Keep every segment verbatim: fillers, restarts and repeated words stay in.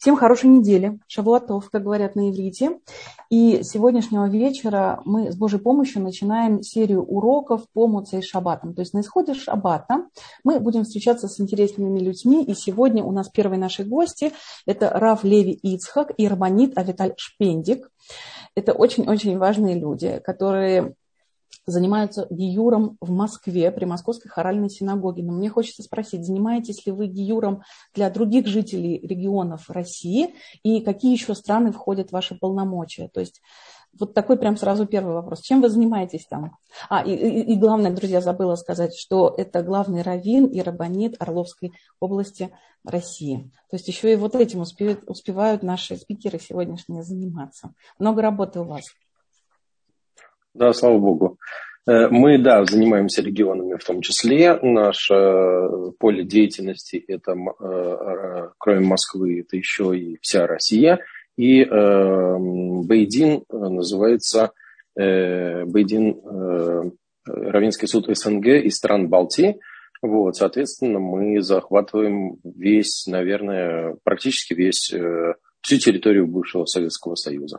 Всем хорошей недели, шавуатов, как говорят на иврите. И с сегодняшнего вечера мы с Божьей помощью начинаем серию уроков по Моцей Шаббатам. То есть на исходе Шаббата мы будем встречаться с интересными людьми. И сегодня у нас первые наши гости – это Рав Леви Ицхак и рабанит Авиталь Шпендик. Это очень-очень важные люди, которые занимаются гиюром в Москве при Московской хоральной синагоге. Но мне хочется спросить, занимаетесь ли вы гиюром для других жителей регионов России и какие еще страны входят в ваши полномочия? То есть вот такой прям сразу первый вопрос. Чем вы занимаетесь там? А, и, и, и главное, друзья, забыла сказать, что это главный раввин и рабанит Орловской области России. То есть еще и вот этим успевают, успевают наши спикеры сегодняшние заниматься. Много работы у вас. Да, слава богу. Мы, да, занимаемся регионами в том числе. Наше поле деятельности, это, кроме Москвы, это еще и вся Россия. И Бейдин называется Бейдин Раввинский суд СНГ и стран Балтии. Вот, соответственно, мы захватываем весь, наверное, практически весь, всю территорию бывшего Советского Союза.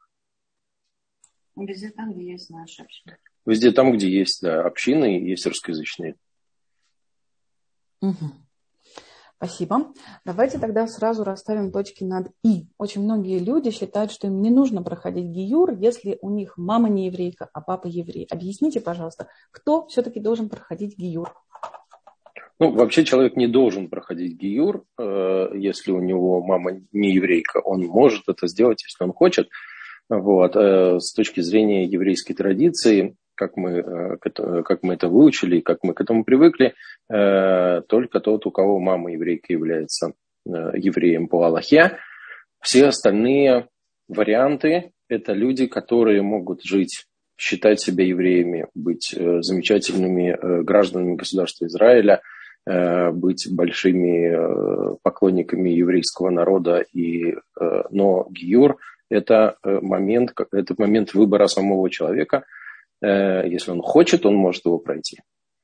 Везде там, где есть наши общины. Везде там, где есть, да, общины и есть русскоязычные. Угу. Спасибо. Давайте тогда сразу расставим точки над «и». Очень многие люди считают, что им не нужно проходить гиюр, если у них мама не еврейка, а папа еврей. Объясните, пожалуйста, кто все-таки должен проходить гиюр? Ну, вообще человек не должен проходить гиюр, если у него мама не еврейка. Он может это сделать, если он хочет. Вот. С точки зрения еврейской традиции, как мы, как мы это выучили, как мы к этому привыкли, только тот, у кого мама еврейка, является евреем по Аллахе. Все остальные варианты – это люди, которые могут жить, считать себя евреями, быть замечательными гражданами государства Израиля, быть большими поклонниками еврейского народа, и, но гиюр – это момент, это момент выбора самого человека. Если он хочет, он может его пройти.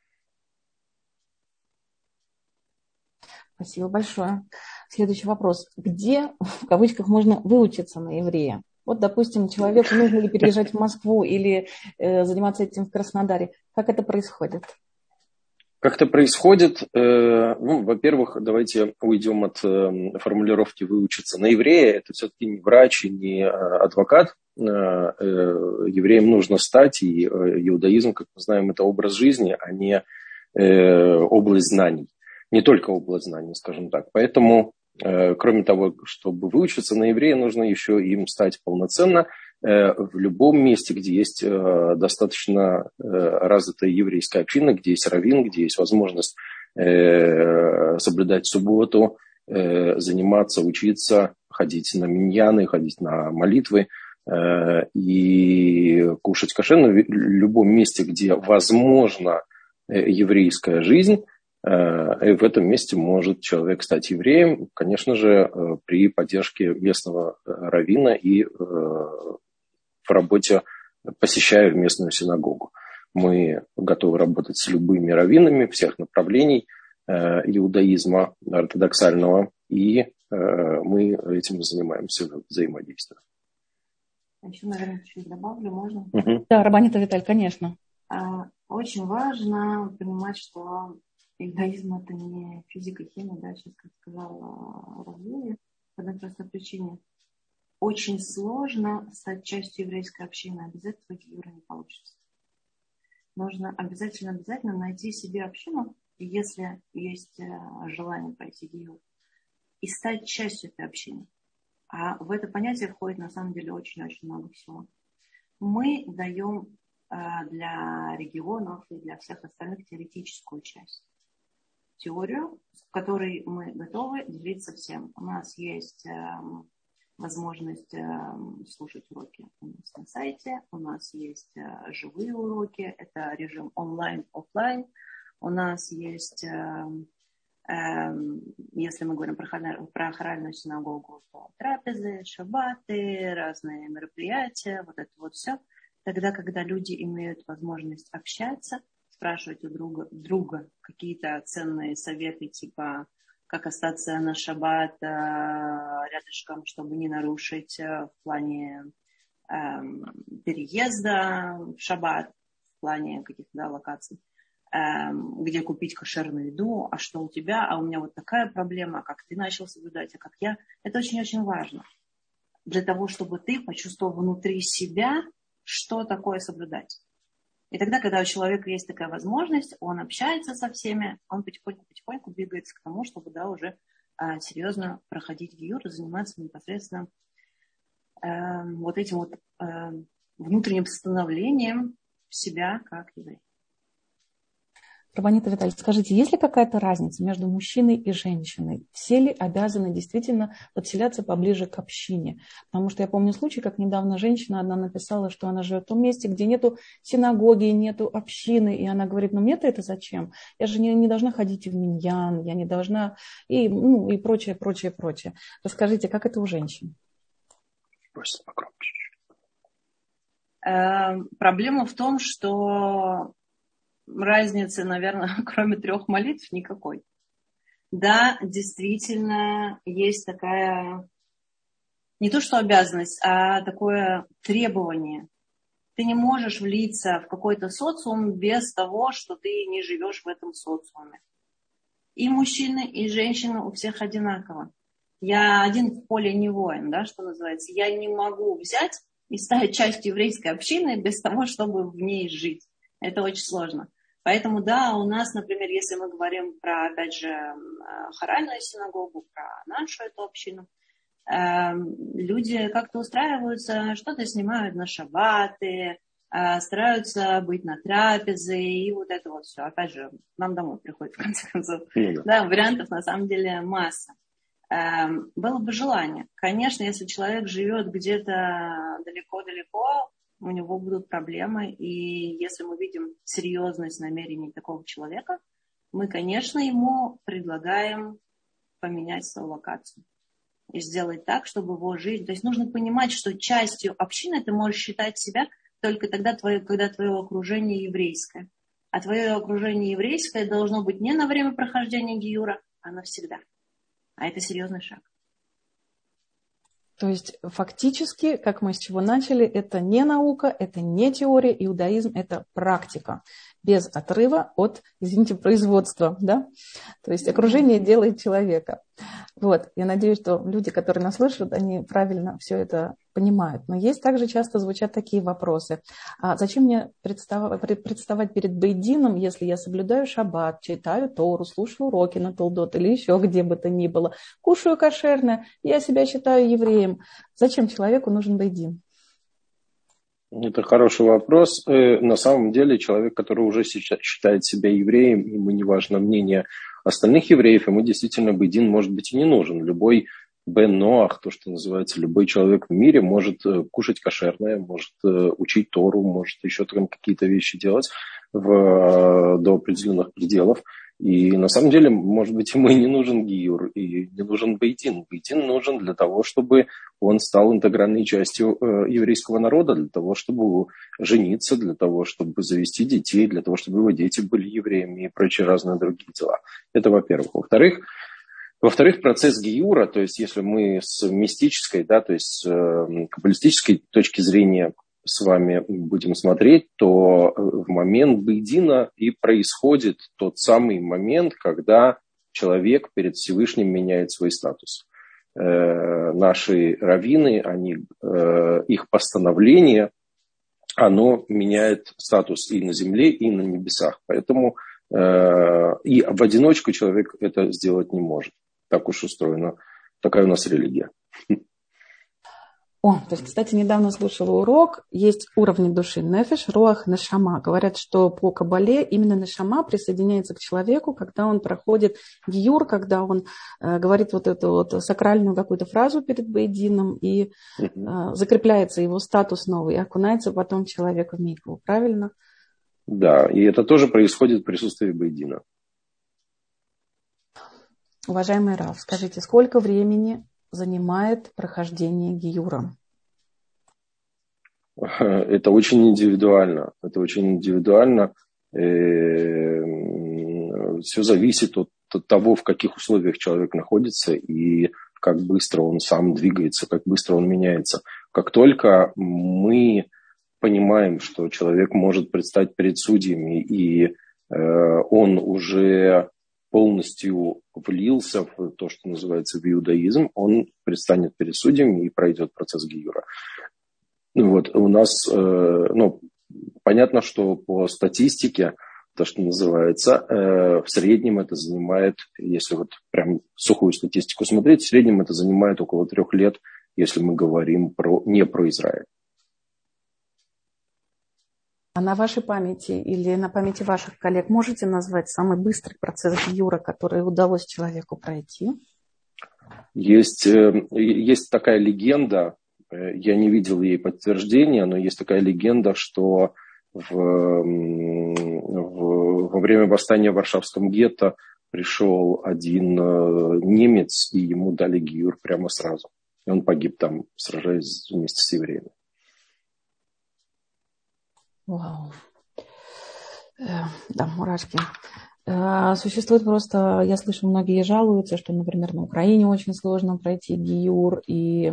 Спасибо большое. Следующий вопрос. Где, в кавычках, можно выучиться на еврея? Вот, допустим, человеку нужно ли переезжать в Москву или э, заниматься этим в Краснодаре. Как это происходит? Как это происходит? Ну, во-первых, давайте уйдем от формулировки «выучиться на еврея». Это все-таки не врач и не адвокат. Евреем нужно стать, и иудаизм, как мы знаем, это образ жизни, а не область знаний. Не только область знаний, скажем так. Поэтому, кроме того, чтобы выучиться на еврея, нужно еще им стать полноценно в любом месте, где есть достаточно развитая еврейская община, где есть раввин, где есть возможность соблюдать субботу, заниматься, учиться, ходить на миньяны, ходить на молитвы и кушать кошерно. В любом месте, где возможна еврейская жизнь, в этом месте может человек стать евреем, конечно же, при поддержке местного раввина и в работе, посещая местную синагогу. Мы готовы работать с любыми раввинами всех направлений иудаизма ортодоксального, и мы этим занимаемся взаимодействием. Еще, наверное, чуть добавлю, можно? Угу. Да, рабанит Авиталь, конечно. Очень важно понимать, что иудаизм – это не физика, химия, да, сейчас, как сказала Равлеви, по одной простой причине. Очень сложно стать частью еврейской общины, без этого гиюра не получится. Нужно обязательно-обязательно найти себе общину, если есть желание пройти гиюр, и стать частью этой общины. А в это понятие входит на самом деле очень-очень много всего. Мы даем для регионов и для всех остальных теоретическую часть. Теорию, с которой мы готовы делиться всем. У нас есть возможность слушать уроки у нас на сайте, у нас есть живые уроки, это режим онлайн-офлайн, у нас есть, если мы говорим про хоральную синагогу, то трапезы, шаббаты, разные мероприятия, вот это вот все. Тогда, когда люди имеют возможность общаться, спрашивать у друга, друга какие-то ценные советы, типа как остаться на шаббат рядышком, чтобы не нарушить в плане переезда в шаббат, в плане каких-то да, локаций, где купить кошерную еду, а что у тебя, а у меня вот такая проблема, а как ты начал соблюдать, а как я. Это очень-очень важно для того, чтобы ты почувствовал внутри себя, что такое соблюдать. И тогда, когда у человека есть такая возможность, он общается со всеми, он потихоньку-потихоньку двигается к тому, чтобы да, уже а, серьезно проходить гиюр и заниматься непосредственно а, вот этим вот а, внутренним становлением себя как еврей. Рабанит Авиталь, скажите, есть ли какая-то разница между мужчиной и женщиной? Все ли обязаны действительно подселяться поближе к общине? Потому что я помню случай, как недавно женщина одна написала, что она живет в том месте, где нету синагоги, нету общины. И она говорит, ну мне-то это зачем? Я же не, не должна ходить в миньян, я не должна... И, ну, и прочее, прочее, прочее. Расскажите, как это у женщин? Просто погромче. Проблема в том, что... разницы, наверное, кроме трех молитв, никакой. Да, действительно, есть такая, не то что обязанность, а такое требование. Ты не можешь влиться в какой-то социум без того, что ты не живешь в этом социуме. И мужчины, и женщины у всех одинаково. Я один в поле не воин, да, что называется. Я не могу взять и стать частью еврейской общины без того, чтобы в ней жить. Это очень сложно. Поэтому, да, у нас, например, если мы говорим про, опять же, хоральную синагогу, про нашу эту общину, люди как-то устраиваются, что-то снимают на шаббаты, стараются быть на трапезе, и вот это вот все. Опять же, нам домой приходит, в конце концов. Mm-hmm. Да, вариантов на самом деле масса. Было бы желание. Конечно, если человек живет где-то далеко-далеко, у него будут проблемы, и если мы видим серьезность намерений такого человека, мы, конечно, ему предлагаем поменять свою локацию и сделать так, чтобы его жизнь... То есть нужно понимать, что частью общины ты можешь считать себя только тогда, твое, когда твое окружение еврейское. А твое окружение еврейское должно быть не на время прохождения гиюра, а навсегда. А это серьезный шаг. То есть фактически, как мы с чего начали, это не наука, это не теория, иудаизм – это практика, без отрыва от, извините, производства, да? То есть окружение делает человека. Вот, я надеюсь, что люди, которые нас слышат, они правильно все это понимают. Но есть также часто звучат такие вопросы. А зачем мне представать, представать перед бейдином, если я соблюдаю шаббат, читаю Тору, слушаю уроки на Толдот или еще где бы то ни было, кушаю кошерное, я себя считаю евреем. Зачем человеку нужен бейдин? Это хороший вопрос. На самом деле человек, который уже считает себя евреем, ему не важно мнение остальных евреев, ему действительно бейдин, может быть, и не нужен. Любой бен ноах, то, что называется, любой человек в мире может кушать кошерное, может учить Тору, может еще там какие-то вещи делать в, до определенных пределов. И на самом деле, может быть, ему и не нужен гиюр, и не нужен бейдин. Бейдин нужен для того, чтобы он стал интегральной частью э, еврейского народа, для того, чтобы жениться, для того, чтобы завести детей, для того, чтобы его дети были евреями и прочие разные другие дела. Это во-первых. Во-вторых, во-вторых, процесс гиюра, то есть если мы с мистической, да, то есть с э, каббалистической точки зрения с вами будем смотреть, то в момент бейдина и происходит тот самый момент, когда человек перед Всевышним меняет свой статус. Э, наши раввины, они, э, их постановление, оно меняет статус и на земле, и на небесах. Поэтому э, и в одиночку человек это сделать не может. Так уж устроена. Такая у нас религия. О, то есть, кстати, недавно слушала урок, есть уровни души нефеш, руах, нешама. Говорят, что по кабале именно нешама присоединяется к человеку, когда он проходит гиюр, когда он э, говорит вот эту вот сакральную какую-то фразу перед бейдином, и э, закрепляется его статус новый, и окунается потом человек в микву. Правильно? Да, и это тоже происходит в присутствии бейдина. Уважаемый Рав, скажите, сколько времени занимает прохождение гиюра? Это очень индивидуально. Это очень индивидуально. Все зависит от того, в каких условиях человек находится и как быстро он сам двигается, как быстро он меняется. Как только мы понимаем, что человек может предстать перед судьями, и э, он уже полностью влился в то, что называется в иудаизм, он предстанет перед судьями и пройдет процесс гиюра. Вот, у нас, э, ну, понятно, что по статистике, то, что называется, э, в среднем это занимает, если вот прям сухую статистику смотреть, в среднем это занимает около трех лет, если мы говорим про, не про Израиль. А на вашей памяти или на памяти ваших коллег можете назвать самый быстрый процесс гиюра, который удалось человеку пройти? Есть, есть такая легенда, я не видел ей подтверждения, но есть такая легенда, что в, в, во время восстания в Варшавском гетто пришел один немец, и ему дали гиюр прямо сразу. И он погиб там, сражаясь вместе с евреями. Вау. Да, мурашки. Существует просто, я слышу, многие жалуются, что, например, на Украине очень сложно пройти гиюр, и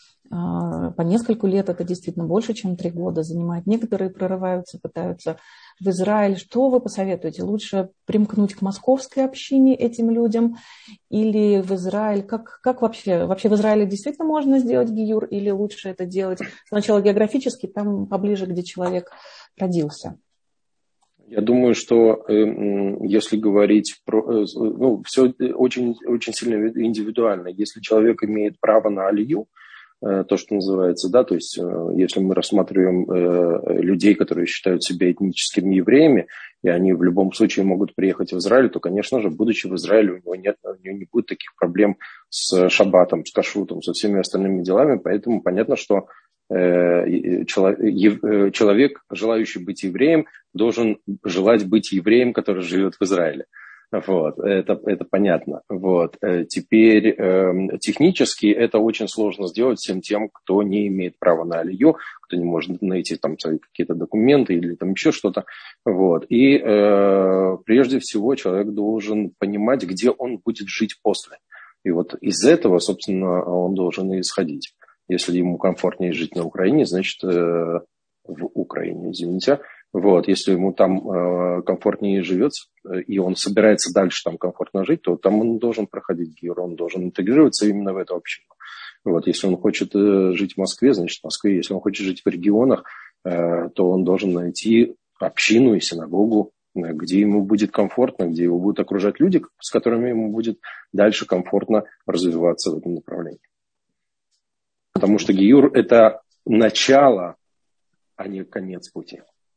по нескольку лет, это действительно больше, чем три года занимает. Некоторые прорываются, пытаются в Израиль. Что вы посоветуете? Лучше примкнуть к московской общине этим людям или в Израиль? Как, как вообще? Вообще в Израиле действительно можно сделать гиюр или лучше это делать сначала географически, там поближе, где человек родился? Я думаю, что э, если говорить про... Э, ну, все очень, очень сильно индивидуально. Если человек имеет право на алию, то, что называется, да, то есть если мы рассматриваем э, людей, которые считают себя этническими евреями, и они в любом случае могут приехать в Израиль, то, конечно же, будучи в Израиле, у него, нет, у него не будет таких проблем с шаббатом, с кашрутом, со всеми остальными делами, поэтому понятно, что э, человек, человек, желающий быть евреем, должен желать быть евреем, который живет в Израиле. Вот, это, это понятно. Вот. Теперь э, технически это очень сложно сделать всем тем, кто не имеет права на алию, кто не может найти там какие-то документы или там еще что-то. Вот. И э, прежде всего человек должен понимать, где он будет жить после. И вот из этого, собственно, он должен и исходить. Если ему комфортнее жить на Украине, значит, э, в Украине, извините. Вот, если ему там э, комфортнее живется, и он собирается дальше там комфортно жить, то там он должен проходить гиюр, он должен интегрироваться именно в эту общину. Вот, если он хочет э, жить в Москве, значит в Москве. Если он хочет жить в регионах, э, то он должен найти общину и синагогу, э, где ему будет комфортно, где его будут окружать люди, с которыми ему будет дальше комфортно развиваться в этом направлении. Потому что гиюр – это начало, а не конец пути.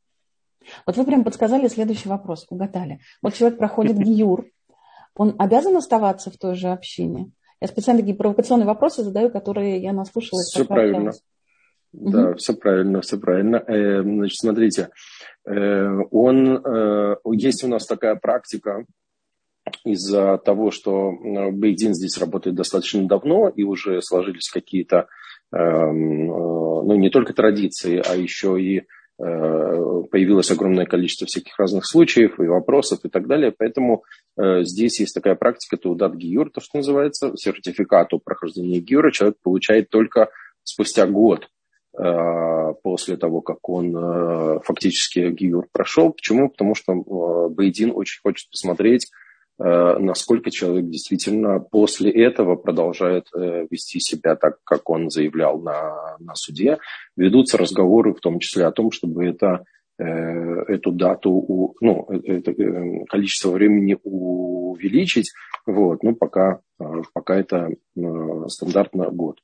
Вот вы прям подсказали следующий вопрос, угадали. Вот человек проходит гиюр, он обязан оставаться в той же общине? Я специально такие провокационные вопросы задаю, которые я наслушалась. Все правильно. Да, угу. все правильно, все правильно. Э, значит, смотрите, э, он, э, есть у нас такая практика из-за того, что бейт-дин здесь работает достаточно давно, и уже сложились какие-то, э, э, ну, не только традиции, а еще и появилось огромное количество всяких разных случаев и вопросов и так далее. Поэтому э, здесь есть такая практика таудат гиюр, то, что называется, сертификат о прохождении гиюра человек получает только спустя год э, после того, как он э, фактически гиюр прошел. Почему? Потому что э, бейт-дин очень хочет посмотреть, насколько человек действительно после этого продолжает вести себя так, как он заявлял на, на суде. Ведутся разговоры в том числе о том, чтобы это, эту дату, ну, это количество времени увеличить. Вот. Но пока, пока это стандартно год.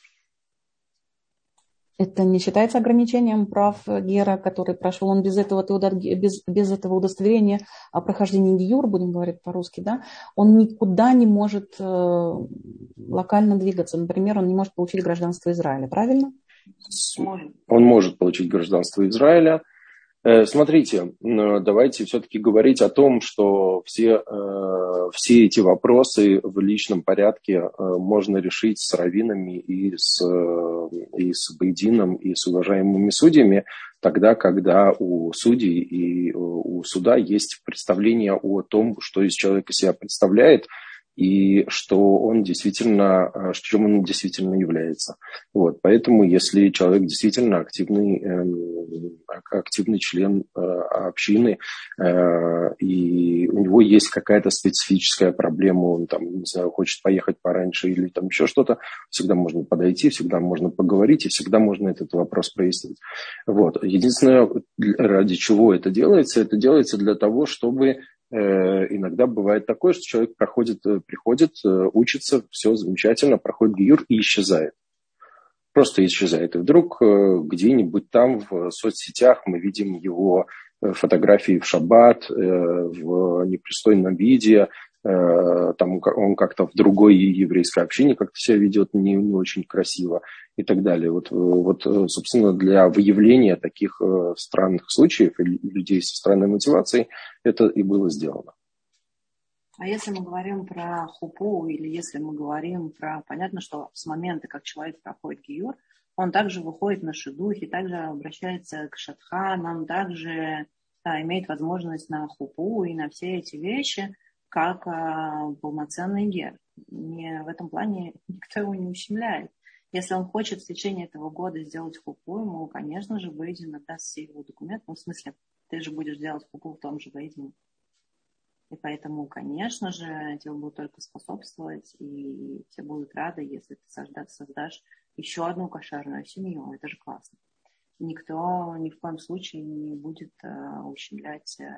Это не считается ограничением прав гера, который прошел, он без этого, без, без этого удостоверения о прохождении гиюр, будем говорить по-русски, да, он никуда не может э, локально двигаться. Например, он не может получить гражданство Израиля, правильно? Он может получить гражданство Израиля. Э, смотрите, давайте все-таки говорить о том, что все, э, все эти вопросы в личном порядке э, можно решить с раввинами и с... Э, и с бейдином, и с уважаемыми судьями, тогда, когда у судей и у суда есть представление о том, что из человека себя представляет, и что он действительно, чем он действительно является. Вот. Поэтому, если человек действительно активный, активный член общины, и у него есть какая-то специфическая проблема, он там, не знаю, хочет поехать пораньше или там еще что-то, всегда можно подойти, всегда можно поговорить, и всегда можно этот вопрос прояснить. Вот. Единственное, ради чего это делается, это делается для того, чтобы иногда бывает такое, что человек проходит, приходит, учится, все замечательно, проходит гиюр и исчезает. Просто исчезает. И вдруг где-нибудь там в соцсетях мы видим его фотографии в шаббат, в непристойном виде, там он как-то в другой еврейской общине как-то себя ведет не, не очень красиво и так далее. Вот, вот, собственно, для выявления таких странных случаев и людей со странной мотивацией это и было сделано. А если мы говорим про хупу, или если мы говорим про... Понятно, что с момента, как человек проходит гиюр, он также выходит на шидухи, также обращается к шатханам, также да, имеет возможность на хупу и на все эти вещи, как а, полноценный гер. Не, в этом плане никто его не ущемляет. Если он хочет в течение этого года сделать хупу, ему, конечно же, Бейдин отдаст все его документы. Ну, в смысле, ты же будешь делать хупу в том же Бейдине. И поэтому, конечно же, тебе будут только способствовать, и все будут рады, если ты создашь, создашь еще одну кошерную семью. Это же классно. Никто ни в коем случае не будет э, ущемлять э,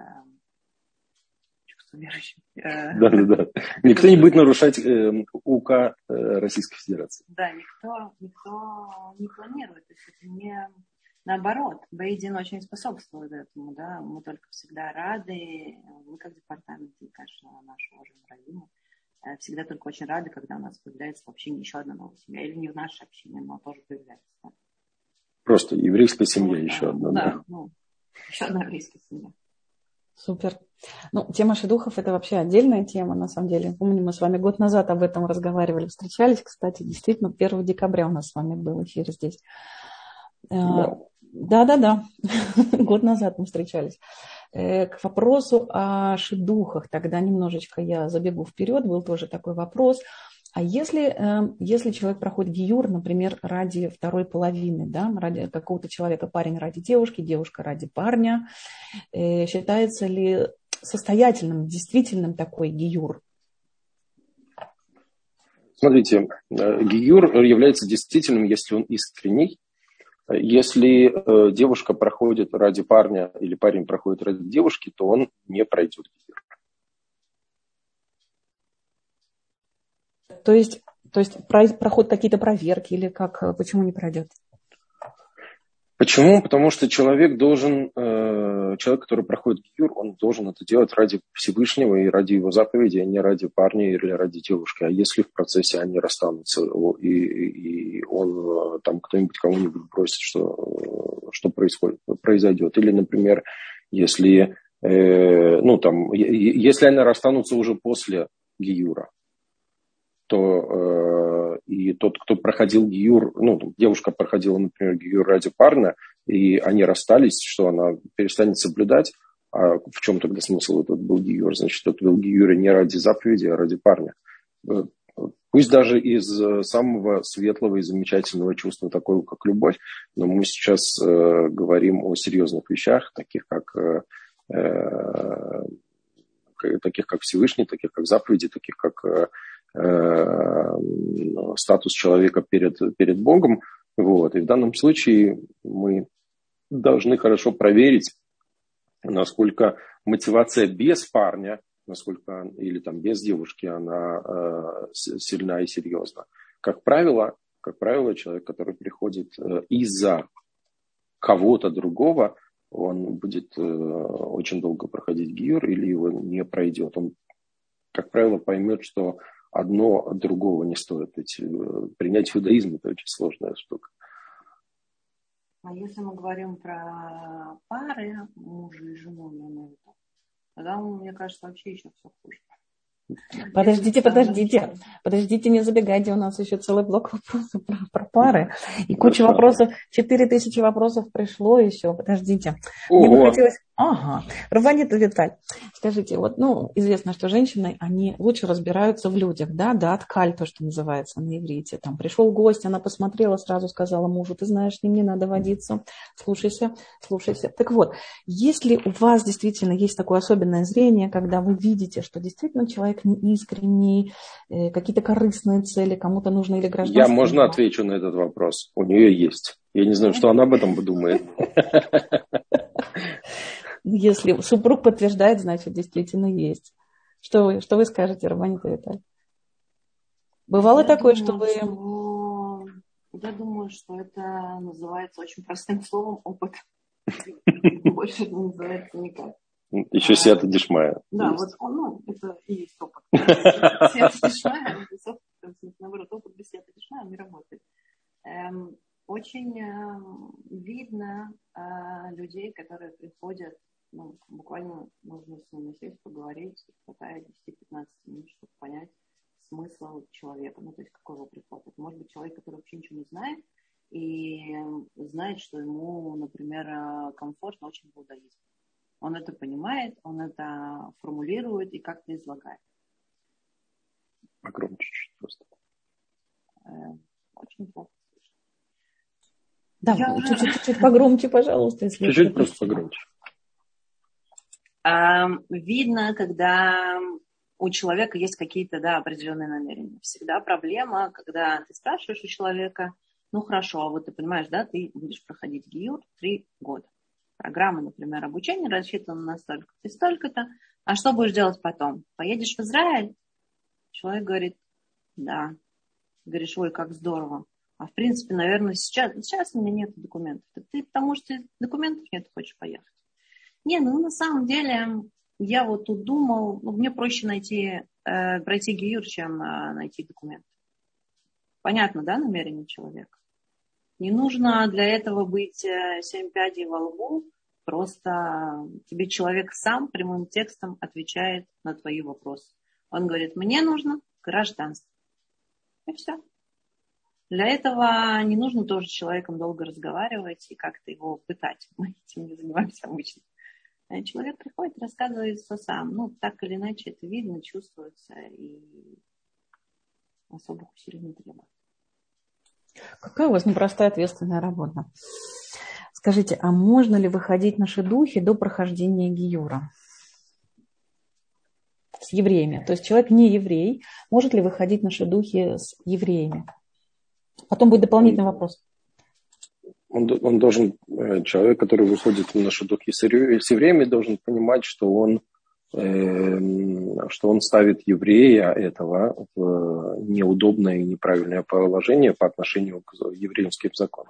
чувство верующих. Да-да-да. Никто не будет нарушать э, УК э, Российской Федерации. Да, никто, никто не планирует. То есть это не... Наоборот, Бейдин очень способствует этому, да, мы только всегда рады, мы как департамент, и, конечно, нашего уважаемого раввина, всегда только очень рады, когда у нас появляется в общине еще одна новая семья, или не в нашей общине, но тоже появляется. Да. Просто еврейская семья ну, еще да, одна. Да, да. ну, еще одна еврейская семья. Супер. Ну, тема шидухов – это вообще отдельная тема, на самом деле. Помню, мы с вами год назад об этом разговаривали, встречались, кстати, действительно, первого декабря у нас с вами был эфир здесь. Wow. Да-да-да, год назад мы встречались. К вопросу о шидухах, тогда немножечко я забегу вперед, был тоже такой вопрос. А если, если человек проходит гиюр, например, ради второй половины, да, ради какого-то человека, парень ради девушки, девушка ради парня, считается ли состоятельным, действительным такой гиюр? Смотрите, гиюр является действительным, если он искренний. Если э, девушка проходит ради парня или парень проходит ради девушки, то он не пройдет гиюр. То есть, то есть проходят какие-то проверки или как, почему не пройдет? Почему? Потому что человек должен, э, человек, который проходит гиюр, он должен это делать ради Всевышнего и ради его заповеди, а не ради парня или ради девушки. А если в процессе они расстанутся, и, и он там кто-нибудь кого-нибудь бросит, что, что происходит, произойдет. Или, например, если, э, ну, там, если они расстанутся уже после гиюра, то э, и тот, кто проходил гиюр, ну, девушка проходила, например, гиюр ради парня, и они расстались, что она перестанет соблюдать, а в чем тогда смысл этот был гиюр? Значит, это был гиюр не ради заповеди, а ради парня. Пусть даже из самого светлого и замечательного чувства, такого как любовь, но мы сейчас э, говорим о серьезных вещах, таких как, э, таких как Всевышний, таких как заповеди, таких как э, статус человека перед, перед Богом. Вот. И в данном случае мы должны хорошо проверить, насколько мотивация без парня, насколько или там без девушки, она э, сильна и серьезна. Как правило, как правило, человек, который приходит э, из-за кого-то другого, он будет э, очень долго проходить гиюр или его не пройдет. Он, как правило, поймет, что одно от другого не стоит. Ведь принять иудаизм – это очень сложная штука. А если мы говорим про пары, мужа и жену, тогда, мне кажется, вообще еще все хуже. Подождите, подождите, подождите, не забегайте, у нас еще целый блок вопросов про, про пары. И куча Хорошо. вопросов, четыре тысячи вопросов пришло еще, подождите. Ого. Мне бы хотелось... Ага, Раванита Виталь, скажите, вот, ну, известно, что женщины, они лучше разбираются в людях, да, да, откаль, то, что называется на иврите. Там пришел гость, она посмотрела, сразу сказала мужу, ты знаешь, с ним не надо водиться, слушайся, слушайся. Так вот, если у вас действительно есть такое особенное зрение, когда вы видите, что действительно человек неискренний, какие-то корыстные цели, кому-то нужно или гражданское... Я, можно, отвечу на этот вопрос? У нее есть. Я не знаю, что она об этом думает. Если супруг подтверждает, значит, действительно есть. Что вы, что вы скажете, Рабанита Виталь? Бывало я такое, думаю, что вы... Что... Я думаю, что это называется очень простым словом опыт. Больше это называется никак. Еще сиата дишмая. Да, вот он, ну, это и есть опыт. Сиата дишмая, наоборот, опыт без сиата дишмая не работает. Очень видно людей, которые приходят, ну, буквально нужно с ними сесть, поговорить, хватает десять-пятнадцать минут, чтобы понять смысл человека, ну, то есть какой его приход. Это может быть человек, который вообще ничего не знает, и знает, что ему, например, комфортно очень в иудаизме. Он это понимает, он это формулирует и как-то излагает. Погромче чуть просто. Очень плохо. Да, Я... чуть-чуть, чуть-чуть погромче, пожалуйста. Если чуть-чуть просто погромче. А, видно, когда у человека есть какие-то, да, определенные намерения. Всегда проблема, когда ты спрашиваешь у человека, ну хорошо, а вот ты понимаешь, да, ты будешь проходить гиюр три года. Программа, например, обучения рассчитана на столько-то и столько-то. А что будешь делать потом? Поедешь в Израиль? Человек говорит, да. Говоришь, ой, как здорово. А в принципе, наверное, сейчас, сейчас у меня нет документов. Ты потому что документов нет, хочешь поехать. Не, ну на самом деле, я вот тут думал, ну, мне проще найти, э, пройти гиюр, чем э, найти документы. Понятно, да, намерение человека? Не нужно для этого быть э, семь пядей во лбу. Просто тебе человек сам прямым текстом отвечает на твои вопросы. Он говорит, мне нужно гражданство. И все. Для этого не нужно тоже с человеком долго разговаривать и как-то его пытать. Мы этим не занимаемся обычно. Человек приходит, рассказывает все сам. Ну, так или иначе, это видно, чувствуется и особых усилий не требует. Какая у вас непростая ответственная работа. Скажите, а можно ли выходить на шидухи до прохождения гиюра? С евреями. То есть человек не еврей, может ли выходить на шидухи с евреями? Потом будет дополнительный вопрос. Он, он должен, человек, который выходит на шидухи с евреями, должен понимать, что он, э, что он ставит еврея этого в неудобное и неправильное положение по отношению к еврейским законам.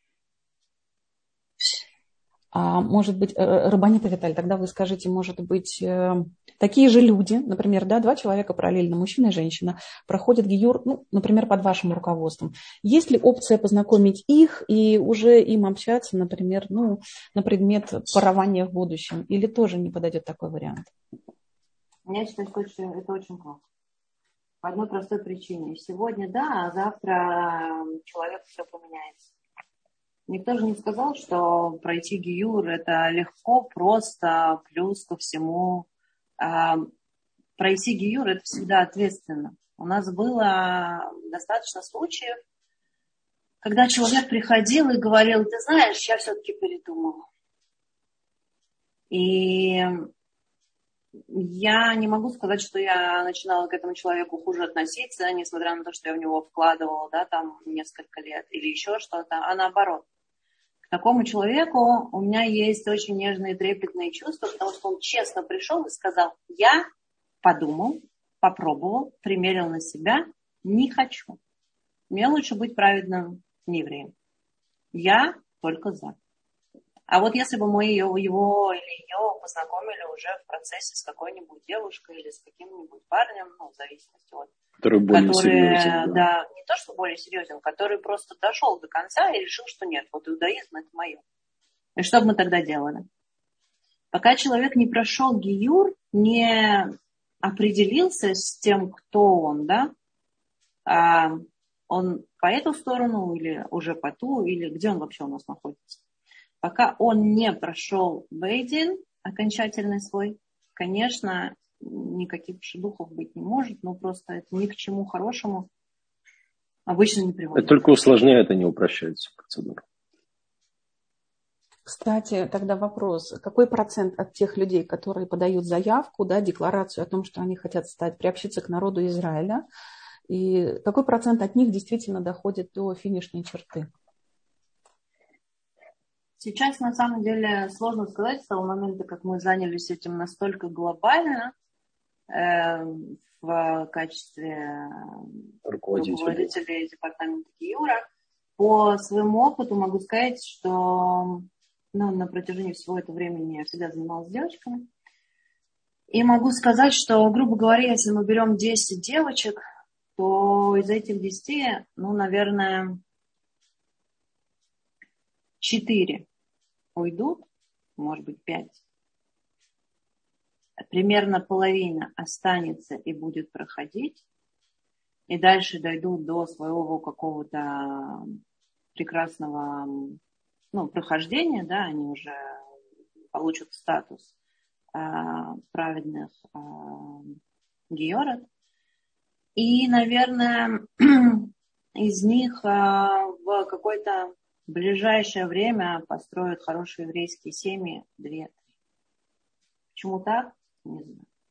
А может быть, Рабанита Виталь, тогда вы скажите, может быть, такие же люди, например, да, два человека параллельно, мужчина и женщина, проходят гиюр, ну, например, под вашим руководством. Есть ли опция познакомить их и уже им общаться, например, ну, на предмет парования в будущем? Или тоже не подойдет такой вариант? Я считаю, что это очень плохо. По одной простой причине. Сегодня да, а завтра человек все поменяется. Никто же не сказал, что пройти гиюр это легко, просто, плюс ко всему. Пройти гиюр это всегда ответственно. У нас было достаточно случаев, когда человек приходил и говорил, ты знаешь, я все-таки передумал. И я не могу сказать, что я начинала к этому человеку хуже относиться, несмотря на то, что я в него вкладывала, да, там несколько лет или еще что-то, а наоборот. К такому человеку у меня есть очень нежные, трепетные чувства, потому что он честно пришел и сказал, я подумал, попробовал, примерил на себя, не хочу. Мне лучше быть праведным евреем. Я только за. А вот если бы мы его, его или ее познакомили уже в процессе с какой-нибудь девушкой или с каким-нибудь парнем, ну, в зависимости от... Который более который, серьезен. Да. да, не то, что более серьезен, который просто дошел до конца и решил, что нет, вот иудаизм это мое. И что бы мы тогда делали? Пока человек не прошел гиюр, не, определился с тем, кто он, да, а он по эту сторону или уже по ту, или где он вообще у нас находится. Пока он не прошел бейдин окончательный свой, конечно, никаких шедухов быть не может, но просто это ни к чему хорошему обычно не приводит. Это только усложняет, а не упрощает всю процедуру. Кстати, тогда вопрос. Какой процент от тех людей, которые подают заявку, да, декларацию о том, что они хотят стать, приобщиться к народу Израиля, и какой процент от них действительно доходит до финишной черты? Сейчас, на самом деле, сложно сказать, с того момента, как мы занялись этим настолько глобально, э, в качестве руководителя департамента Гиюра. По своему опыту могу сказать, что ну, на протяжении всего этого времени я всегда занималась девочками. И могу сказать, что, грубо говоря, если мы берем десять девочек, то из этих десяти, ну, наверное, четыре уйдут, может быть, пять. Примерно половина останется и будет проходить. И дальше дойдут до своего какого-то прекрасного, ну, прохождения, да, они уже получат статус э, праведных э, гиорот. И, наверное, из них э, в какое-то ближайшее время построят хорошие еврейские семьи, две. Почему так? Не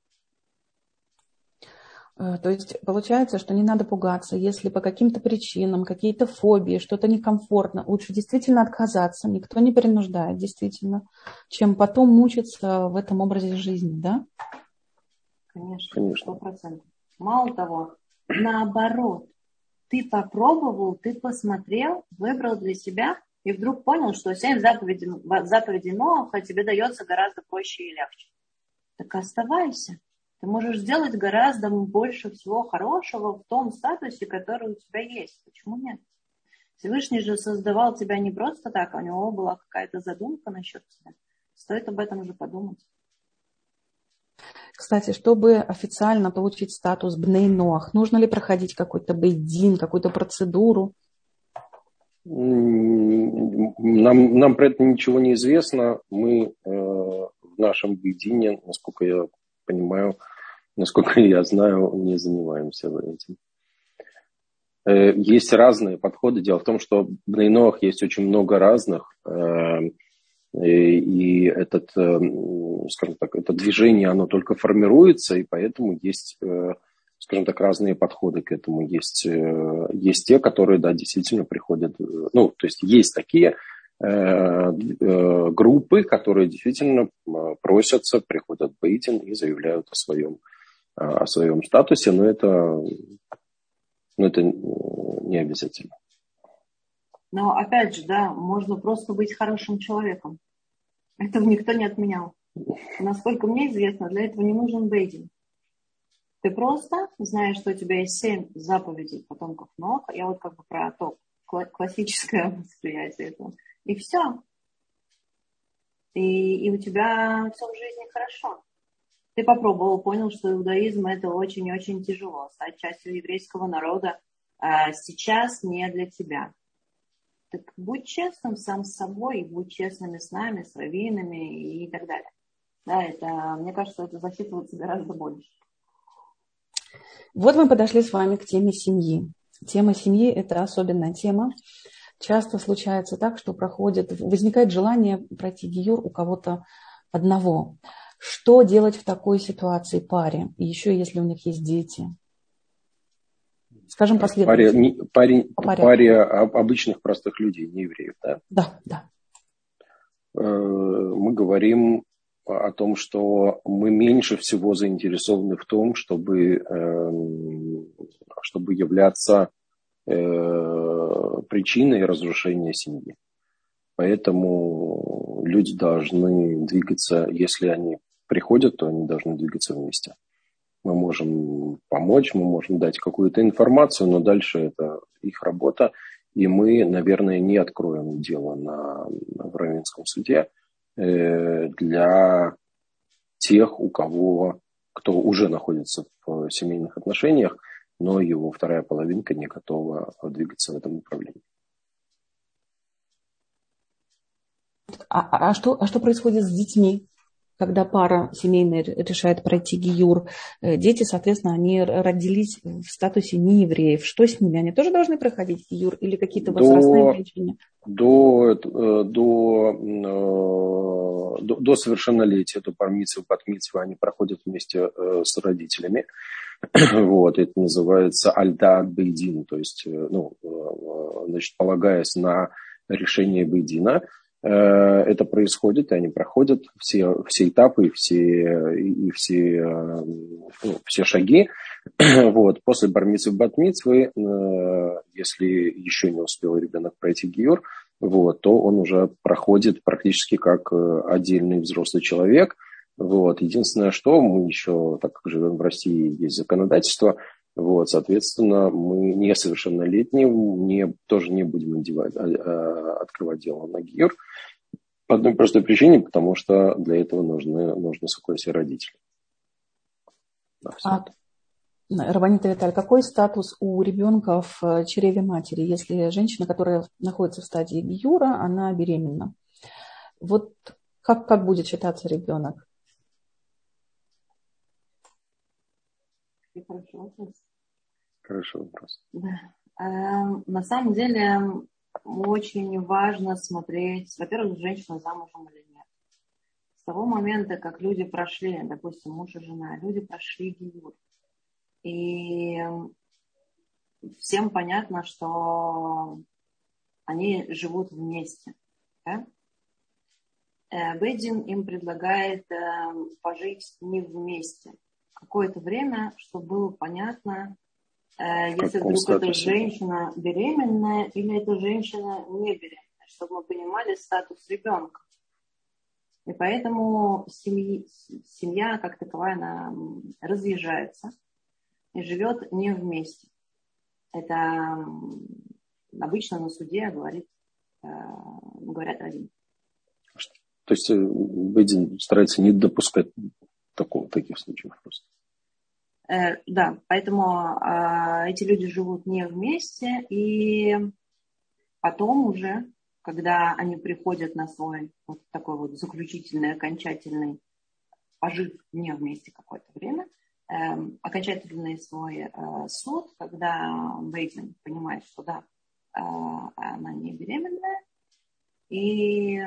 знаю. То есть получается, что не надо пугаться, если по каким-то причинам, какие-то фобии, что-то некомфортно, лучше действительно отказаться, никто не принуждает, действительно, чем потом мучиться в этом образе жизни, да? Конечно, сто процентов. Мало того, наоборот, ты попробовал, ты посмотрел, выбрал для себя и вдруг понял, что семь заповедей, заповедей Ноаха тебе дается гораздо проще и легче. Так оставайся. Ты можешь сделать гораздо больше всего хорошего в том статусе, который у тебя есть. Почему нет? Всевышний же создавал тебя не просто так, а у него была какая-то задумка насчет тебя. Стоит об этом уже подумать. Кстати, чтобы официально получить статус Бней Ноах, нужно ли проходить какой-то бейдин, какую-то процедуру? Нам, нам про это ничего не известно. Мы э, в нашем бейдине, насколько я понимаю, насколько я знаю, не занимаемся этим. Э, есть разные подходы. Дело в том, что в Бней Ноах есть очень много разных. Э, И этот, скажем так, это движение, оно только формируется, и поэтому есть, скажем так, разные подходы к этому. Есть, есть те, которые, да, действительно приходят, ну, то есть есть такие группы, которые действительно просятся, приходят в бейдин и заявляют о своем, о своем статусе, но это, но это не обязательно. Но опять же, да, можно просто быть хорошим человеком. Этого никто не отменял. Насколько мне известно, для этого не нужен бейдин. Ты просто знаешь, что у тебя есть семь заповедей потомков Ноаха. Я вот как бы про то классическое восприятие этого. И все. И, и у тебя все в жизни хорошо. Ты попробовал, понял, что иудаизм это очень-очень тяжело. Стать частью еврейского народа а сейчас не для тебя. Так будь честным сам с собой, будь честными с нами, с раввинами и так далее. Да, это, мне кажется, это засчитывается гораздо больше. Вот мы подошли с вами к теме семьи. Тема семьи – это особенная тема. Часто случается так, что проходит, возникает желание пройти гиюр у кого-то одного. Что делать в такой ситуации паре? И еще если у них есть дети. Скажем последовательно. Паре, паре, паре обычных простых людей, не евреев, да? Да, да. Мы говорим о том, что мы меньше всего заинтересованы в том, чтобы, чтобы являться причиной разрушения семьи. Поэтому люди должны двигаться, если они приходят, то они должны двигаться вместе. Мы можем помочь, мы можем дать какую-то информацию, но дальше это их работа. И мы, наверное, не откроем дело на, в раввинском суде э, для тех, у кого кто уже находится в семейных отношениях, но его вторая половинка не готова двигаться в этом направлении. А, а, что, а что происходит с детьми, когда пара семейная решает пройти гиюр? Дети, соответственно, они родились в статусе неевреев. Что с ними? Они тоже должны проходить гиюр или какие-то возрастные ограничения? До, до, до, до, до совершеннолетия, до бар-мицвы, бат-мицвы они проходят вместе с родителями. Вот, это называется аль-даат бейдин, то есть, ну, значит, полагаясь на решение бейдина, это происходит, и они проходят все, все этапы и все, и все, ну, все шаги. Вот. После бар-мицвы, бат-мицвы, если еще не успел ребенок пройти гиюр, вот, то он уже проходит практически как отдельный взрослый человек. Вот. Единственное, что мы еще, так как живем в России, есть законодательство, вот, соответственно, мы несовершеннолетние, не, тоже не будем одевать, а, а, открывать дело на гиюр по одной простой причине, потому что для этого нужны, нужны согласие родителей. Да, а, Рабанит Авиталь, какой статус у ребенка в чреве матери, если женщина, которая находится в стадии гиюра, она беременна? Вот как, как будет считаться ребенок? Хороший вопрос. Хороший вопрос. Да. На самом деле очень важно смотреть, во-первых, женщина замужем или нет. С того момента, как люди прошли, допустим, муж и жена, люди прошли гиюр. И всем понятно, что они живут вместе. Да? Бейдин им предлагает пожить не вместе. Какое-то время, чтобы было понятно, если вдруг статусе? Эта женщина беременная или эта женщина не беременная, чтобы мы понимали статус ребенка. И поэтому семьи, семья как таковая, она разъезжается и живет не вместе. Это обычно на суде говорит, говорят один. То есть Бейдин старается не допускать такого, таких случаев просто. Э, да, поэтому э, эти люди живут не вместе, и потом уже, когда они приходят на свой вот такой вот заключительный, окончательный, пожив не вместе какое-то время, э, окончательный свой э, суд, когда Бейдин понимает, что да, э, она не беременная, и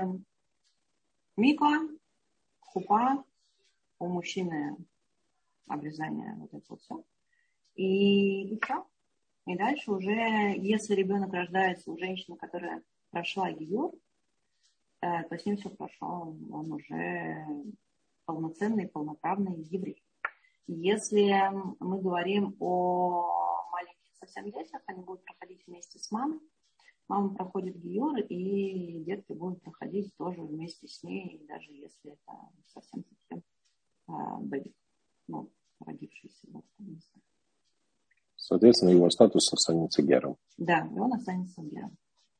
миква, хупа, у мужчины обрезание, вот это вот все. И, и все. И дальше уже, если ребенок рождается у женщины, которая прошла гиюр, э, то с ним все хорошо, он уже полноценный, полноправный еврей. Если мы говорим о маленьких совсем детях, они будут проходить вместе с мамой. Мама проходит гиюр, и детки будут проходить тоже вместе с ней, даже если это совсем-совсем э, бэби. Ну, родившийся. Вот, соответственно, его статус останется гером. Да, и он останется гером.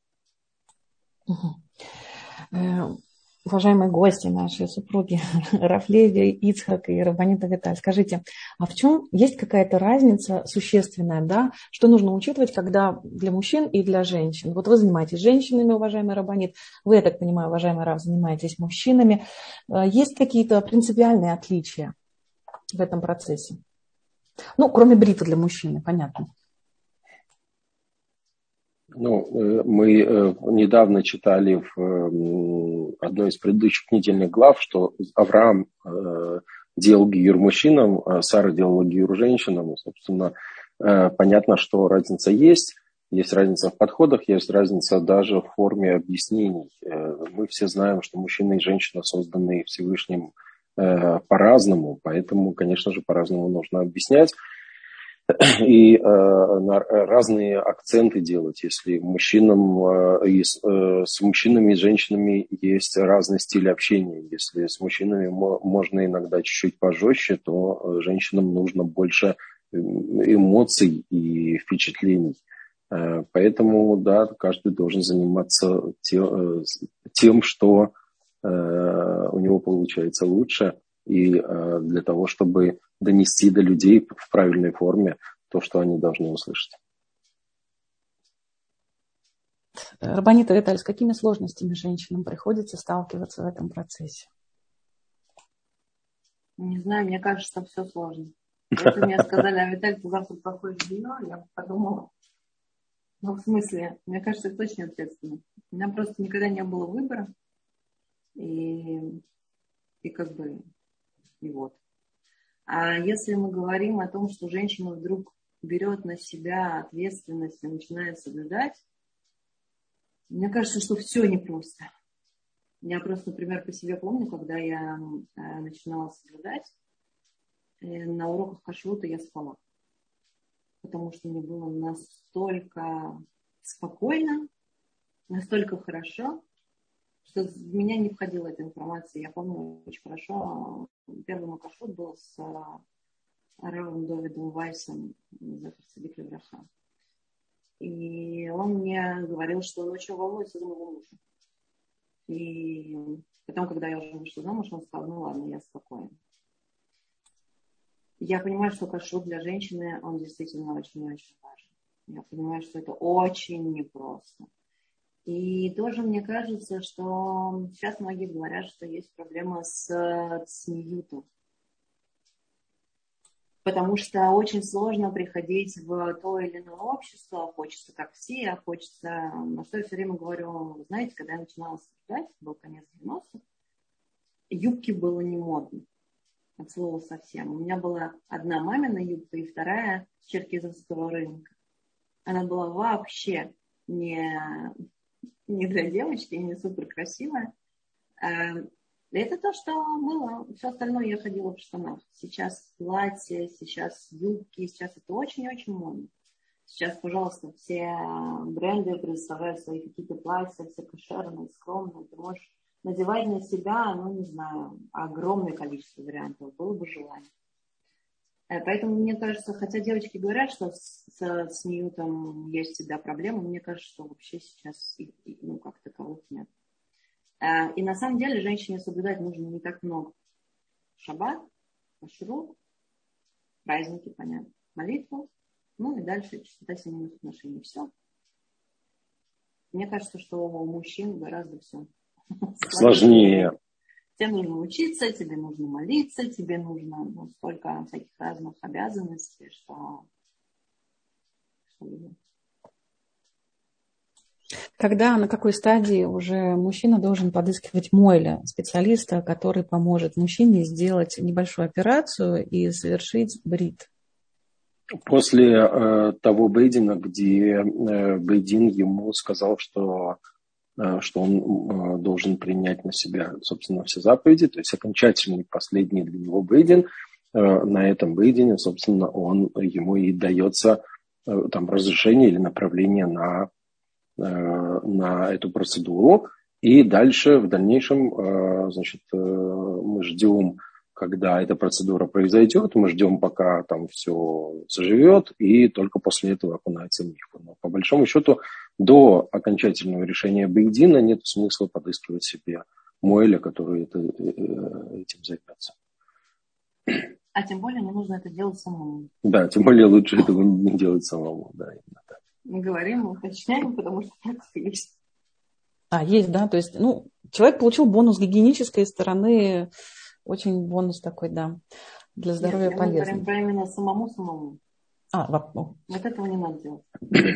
Угу. Э, уважаемые гости, наши супруги Рав Леви, Ицхак и Рабанит Авиталь, скажите, а в чем есть какая-то разница существенная, да? Что нужно учитывать, когда для мужчин и для женщин? Вот вы занимаетесь женщинами, уважаемый Рабанит, вы, я так понимаю, уважаемый Рав, занимаетесь мужчинами. Есть какие-то принципиальные отличия в этом процессе? Ну, кроме брита для мужчины, понятно. Ну, мы недавно читали в одной из предыдущих недельных глав, что Авраам делал гиюр мужчинам, а Сара делала гиюр женщинам. И, собственно, понятно, что разница есть. Есть разница в подходах, есть разница даже в форме объяснений. Мы все знаем, что мужчина и женщина созданы Всевышним по-разному, поэтому, конечно же, по-разному нужно объяснять и э, разные акценты делать. Если мужчинам, э, э, с мужчинами и женщинами есть разный стиль общения, если с мужчинами можно иногда чуть-чуть пожестче, то женщинам нужно больше эмоций и впечатлений. Э, поэтому, да, каждый должен заниматься тем, тем что у него получается лучше. и для того, чтобы донести до людей в правильной форме то, что они должны услышать. Рабанит Авиталь, с какими сложностями женщинам приходится сталкиваться в этом процессе? Не знаю, мне кажется, все сложно. Если мне сказали, Авиталь, ты завтра проходишь белье, я подумала, ну, в смысле, мне кажется, это очень ответственно. У меня просто никогда не было выбора. И, и как бы, и вот. А если мы говорим о том, что женщина вдруг берет на себя ответственность и начинает соблюдать, мне кажется, что все непросто. Я просто, например, по себе помню, когда я начинала соблюдать, на уроках кашрута я спала. Потому что мне было настолько спокойно, настолько хорошо, что в меня не входила эта информация. Я помню очень хорошо, первый мой кашрут был с Равом Довидом Вайсом из Цадик левраха. И он мне говорил, что он очень волнуется за моего мужа. И потом, когда я уже вышла замуж, он сказал, ну ладно, я спокоен. Я понимаю, что кашрут для женщины, он действительно очень-очень важен. Я понимаю, что это очень непросто. И тоже мне кажется, что сейчас многие говорят, что есть проблема с цниютом. Потому что очень сложно приходить в то или иное общество, хочется как все, а хочется... На что я все время говорю, знаете, когда я начинала соблюдать, был конец девяностых, юбки было не модно. От слова совсем. У меня была одна мамина юбка и вторая с черкизовского рынка. Она была вообще не, не для девочки, не супер красивая. Это то, что было. Все остальное я ходила в штанах. Сейчас платья, сейчас юбки, сейчас это очень-очень модно. Сейчас, пожалуйста, все бренды предоставляют свои какие-то платья, все кошерные, скромные. Ты можешь надевать на себя, ну, не знаю, огромное количество вариантов. Было бы желание. Поэтому, мне кажется, хотя девочки говорят, что с, с, с Ньютом есть всегда проблемы, мне кажется, что вообще сейчас, ну, как таковых нет. И на самом деле женщине соблюдать нужно не так много. Шаббат, кашрут, праздники, понятно, молитву, ну и дальше чистота семейных отношений. Все. Мне кажется, что у мужчин гораздо все сложнее. Тебе нужно учиться, тебе нужно молиться, тебе нужно ну, столько всяких разных обязанностей, что... что... Когда, на какой стадии уже мужчина должен подыскивать мойля, специалиста, который поможет мужчине сделать небольшую операцию и совершить брит? После э, того бейдина, где э, бейдин ему сказал, что, э, что он э, должен принять на себя, собственно, все заповеди, то есть окончательный последний для него бейдин, э, на этом бейдине, собственно, он, ему и дается э, там, разрешение или направление на на эту процедуру, и дальше, в дальнейшем, значит, мы ждем, когда эта процедура произойдет, мы ждем, пока там все заживет, и только после этого окунается в микву. Но по большому счету, до окончательного решения бейдина нет смысла подыскивать себе моэля, который это, этим займется. А тем более не нужно это делать самому. Да, тем более лучше этого не делать самому, да, именно так. Мы говорим, мы уточняем, потому что так есть. А, есть, да, то есть, ну, человек получил бонус гигиенической стороны, очень бонус такой, да, для здоровья Нет, полезный. Мы говорим про именно самому-самому. А, вопрос. Вот этого не надо делать.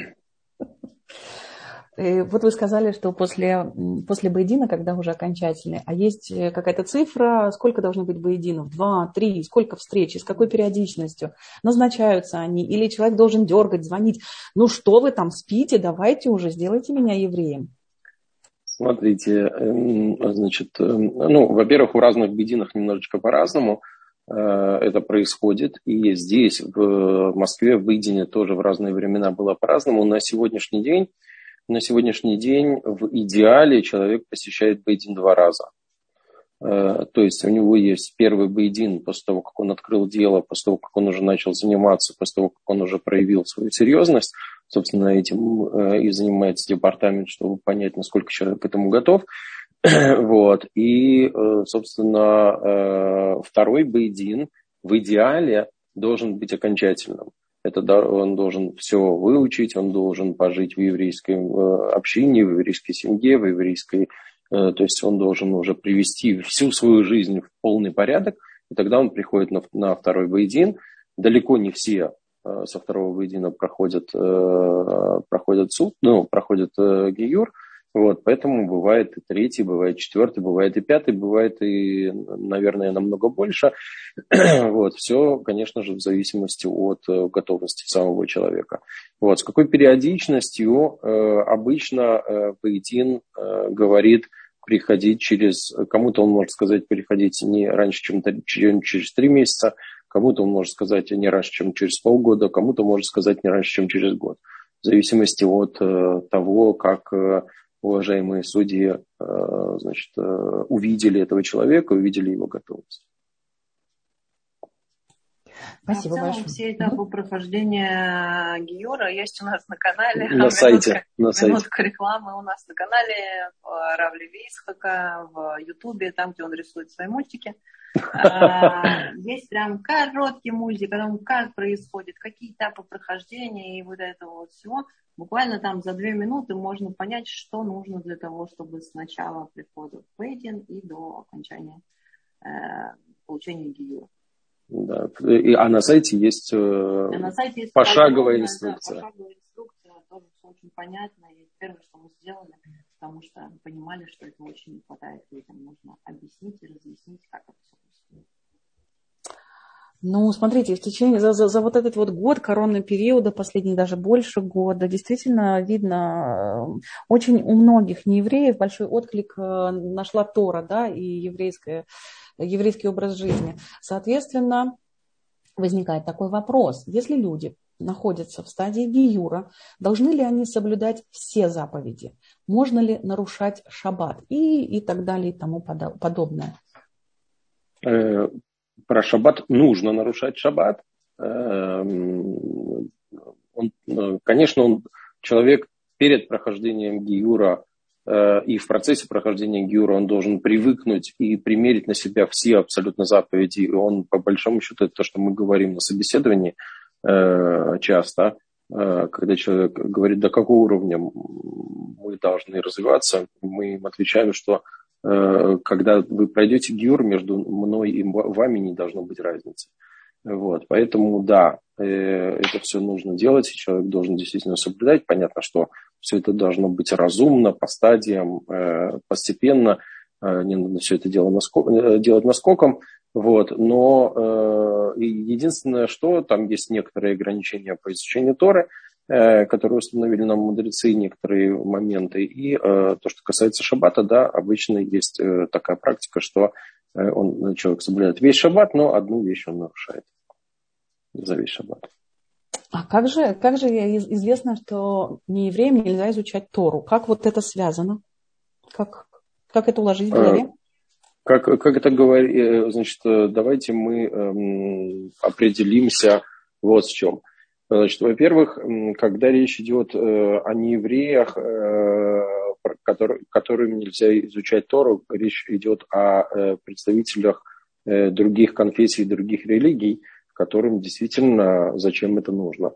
Вот вы сказали, что после, после бейдина, когда уже окончательный, а есть какая-то цифра, сколько должно быть бейдинов? Два, три, сколько встреч, с какой периодичностью? Назначаются они? Или человек должен дергать, звонить? Ну что вы там спите, давайте уже, сделайте меня евреем. Смотрите, значит, ну, во-первых, у разных бейдинов немножечко по-разному это происходит. И здесь, в Москве, в бейдине тоже в разные времена было по-разному. На сегодняшний день На сегодняшний день в идеале человек посещает бейдин два раза. То есть у него есть первый бейдин после того, как он открыл дело, после того, как он уже начал заниматься, после того, как он уже проявил свою серьезность. Собственно, этим и занимается департамент, чтобы понять, насколько человек к этому готов. Вот. И, собственно, второй бейдин в идеале должен быть окончательным. Это он должен все выучить, он должен пожить в еврейской общине, в еврейской семье, в еврейской... То есть он должен уже привести всю свою жизнь в полный порядок, и тогда он приходит на, на второй бейдин. Далеко не все со второго бейдина проходят, проходят суд, ну, проходят гиюр. Вот, поэтому бывает и третий, бывает четвертый, бывает и пятый, бывает и, наверное, намного больше. Вот, все, конечно же, в зависимости от готовности самого человека. Вот, с какой периодичностью э, обычно э, бейдин э, говорит приходить через... Кому-то он может сказать приходить не раньше, чем, чем через три месяца, кому-то он может сказать не раньше, чем через полгода, кому-то может сказать не раньше, чем через год. В зависимости от э, того, как... Э, уважаемые судьи, значит, увидели этого человека, увидели его готовность. Спасибо большое. В целом, все этапы прохождения гиюра есть у нас на канале. На сайте. На сайте. Минутка рекламы у нас на канале Рав Леви Ицхака в Ютубе, там, где он рисует свои мультики. Есть прям короткий мультик о том, как происходит, какие этапы прохождения и вот этого вот всего. Буквально там за две минуты можно понять, что нужно для того, чтобы с начала прихода в бейдин и до окончания э, получения гиюра. Да. И, а на сайте есть, э, а на сайте есть пошаговая подробная, инструкция. Да, пошаговая инструкция, тоже все очень понятно. И первое, что мы сделали, потому что понимали, что это очень не хватает людям. Нужно объяснить и разъяснить, как это все происходит. Ну, смотрите, в течение, за, за, за вот этот вот год коронного периода, последний даже больше года, действительно видно, очень у многих неевреев большой отклик нашла Тора, да, и еврейское, еврейский образ жизни. Соответственно, возникает такой вопрос. Если люди находятся в стадии гиюра, должны ли они соблюдать все заповеди? Можно ли нарушать шаббат? И, и так далее, и тому подобное. Про шаббат нужно нарушать шаббат. Он, конечно, он, человек перед прохождением гиюра и в процессе прохождения гиюра он должен привыкнуть и примерить на себя все абсолютно заповеди. И он, по большому счету, это то, что мы говорим на собеседовании часто, когда человек говорит, до какого уровня мы должны развиваться, мы им отвечаем, что когда вы пройдете гиюр, между мной и вами не должно быть разницы. Вот. Поэтому, да, это все нужно делать, и человек должен действительно соблюдать. Понятно, что все это должно быть разумно, по стадиям, постепенно. Не надо все это дело наскок, делать наскоком. Вот. Но единственное, что там есть некоторые ограничения по изучению Торы, которые установили нам мудрецы, некоторые моменты. И э, то, что касается шаббата, да, обычно есть э, такая практика, что э, он, человек соблюдает весь шаббат, но одну вещь он нарушает за весь шаббат. А как же, как же известно, что неевреям нельзя изучать Тору? Как вот это связано? Как, как это уложить в голове? Э, как, как это говорит, значит, давайте мы э, определимся вот с чем. Значит, во-первых, когда речь идет о неевреях, который, которым нельзя изучать Тору, речь идет о представителях других конфессий, других религий, которым действительно зачем это нужно.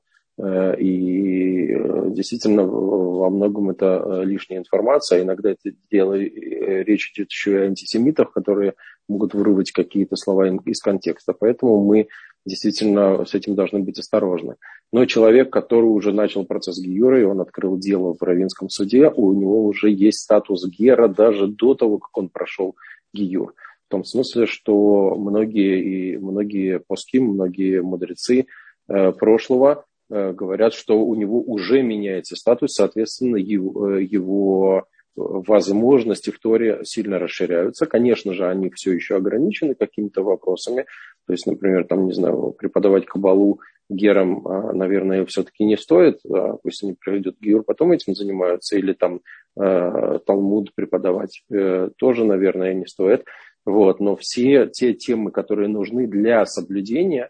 И действительно во многом это лишняя информация. Иногда это дело, речь идет еще и о антисемитах, которые могут вырвать какие-то слова из контекста. Поэтому мы действительно с этим должны быть осторожны. Но человек, который уже начал процесс гиюра, и он открыл дело в раввинском суде, у него уже есть статус гера даже до того, как он прошел гиюр. В том смысле, что многие, и многие поским, многие мудрецы э, прошлого э, говорят, что у него уже меняется статус, соответственно, его, его возможности в Торе сильно расширяются. Конечно же, они все еще ограничены какими-то вопросами. То есть, например, там, не знаю, преподавать кабалу герам, наверное, все-таки не стоит. Пусть они пройдут гиюр, потом этим занимаются. Или там талмуд преподавать тоже, наверное, не стоит. Вот. Но все те темы, которые нужны для соблюдения,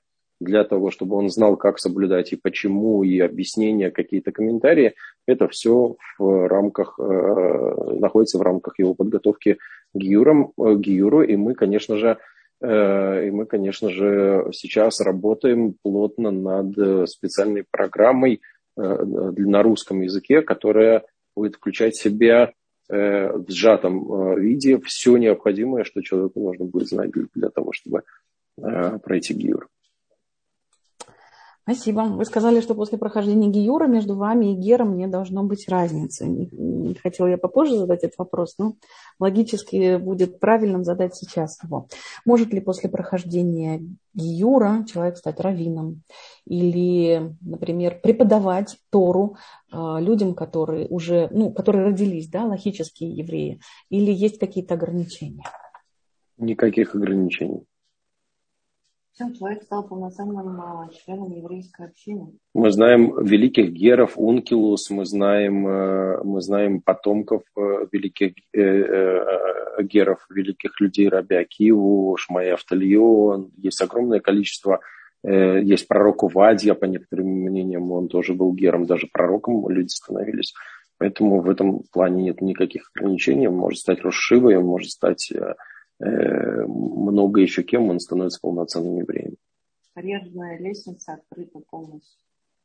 для того, чтобы он знал, как соблюдать и почему, и объяснения, какие-то комментарии, это все в рамках, находится в рамках его подготовки к гиюрам, к гиюру, и мы, конечно же, и мы, конечно же, сейчас работаем плотно над специальной программой на русском языке, которая будет включать в себя в сжатом виде все необходимое, что человеку нужно будет знать для того, чтобы пройти гиюр. Спасибо. Вы сказали, что после прохождения гиюра между вами и гером не должно быть разницы. Не, не хотела я попозже задать этот вопрос, но логически будет правильным задать сейчас его. Может ли после прохождения гиюра человек стать раввином? Или, например, преподавать Тору э, людям, которые уже, ну, которые родились, да, логические евреи? Или есть какие-то ограничения? Никаких ограничений. Всем человек стал полноценным членом еврейской общины. Мы знаем великих геров, ункилус, мы знаем, мы знаем потомков великих геров, великих людей, Раби Акиву, Шмая Автальон. Есть огромное количество. Есть пророк Увадья, по некоторым мнениям, он тоже был гером, даже пророком люди становились. Поэтому в этом плане нет никаких ограничений. Он может стать Рош Шивой, он может стать много еще кем, он становится полноценным евреем. Карьерная лестница открыта полностью.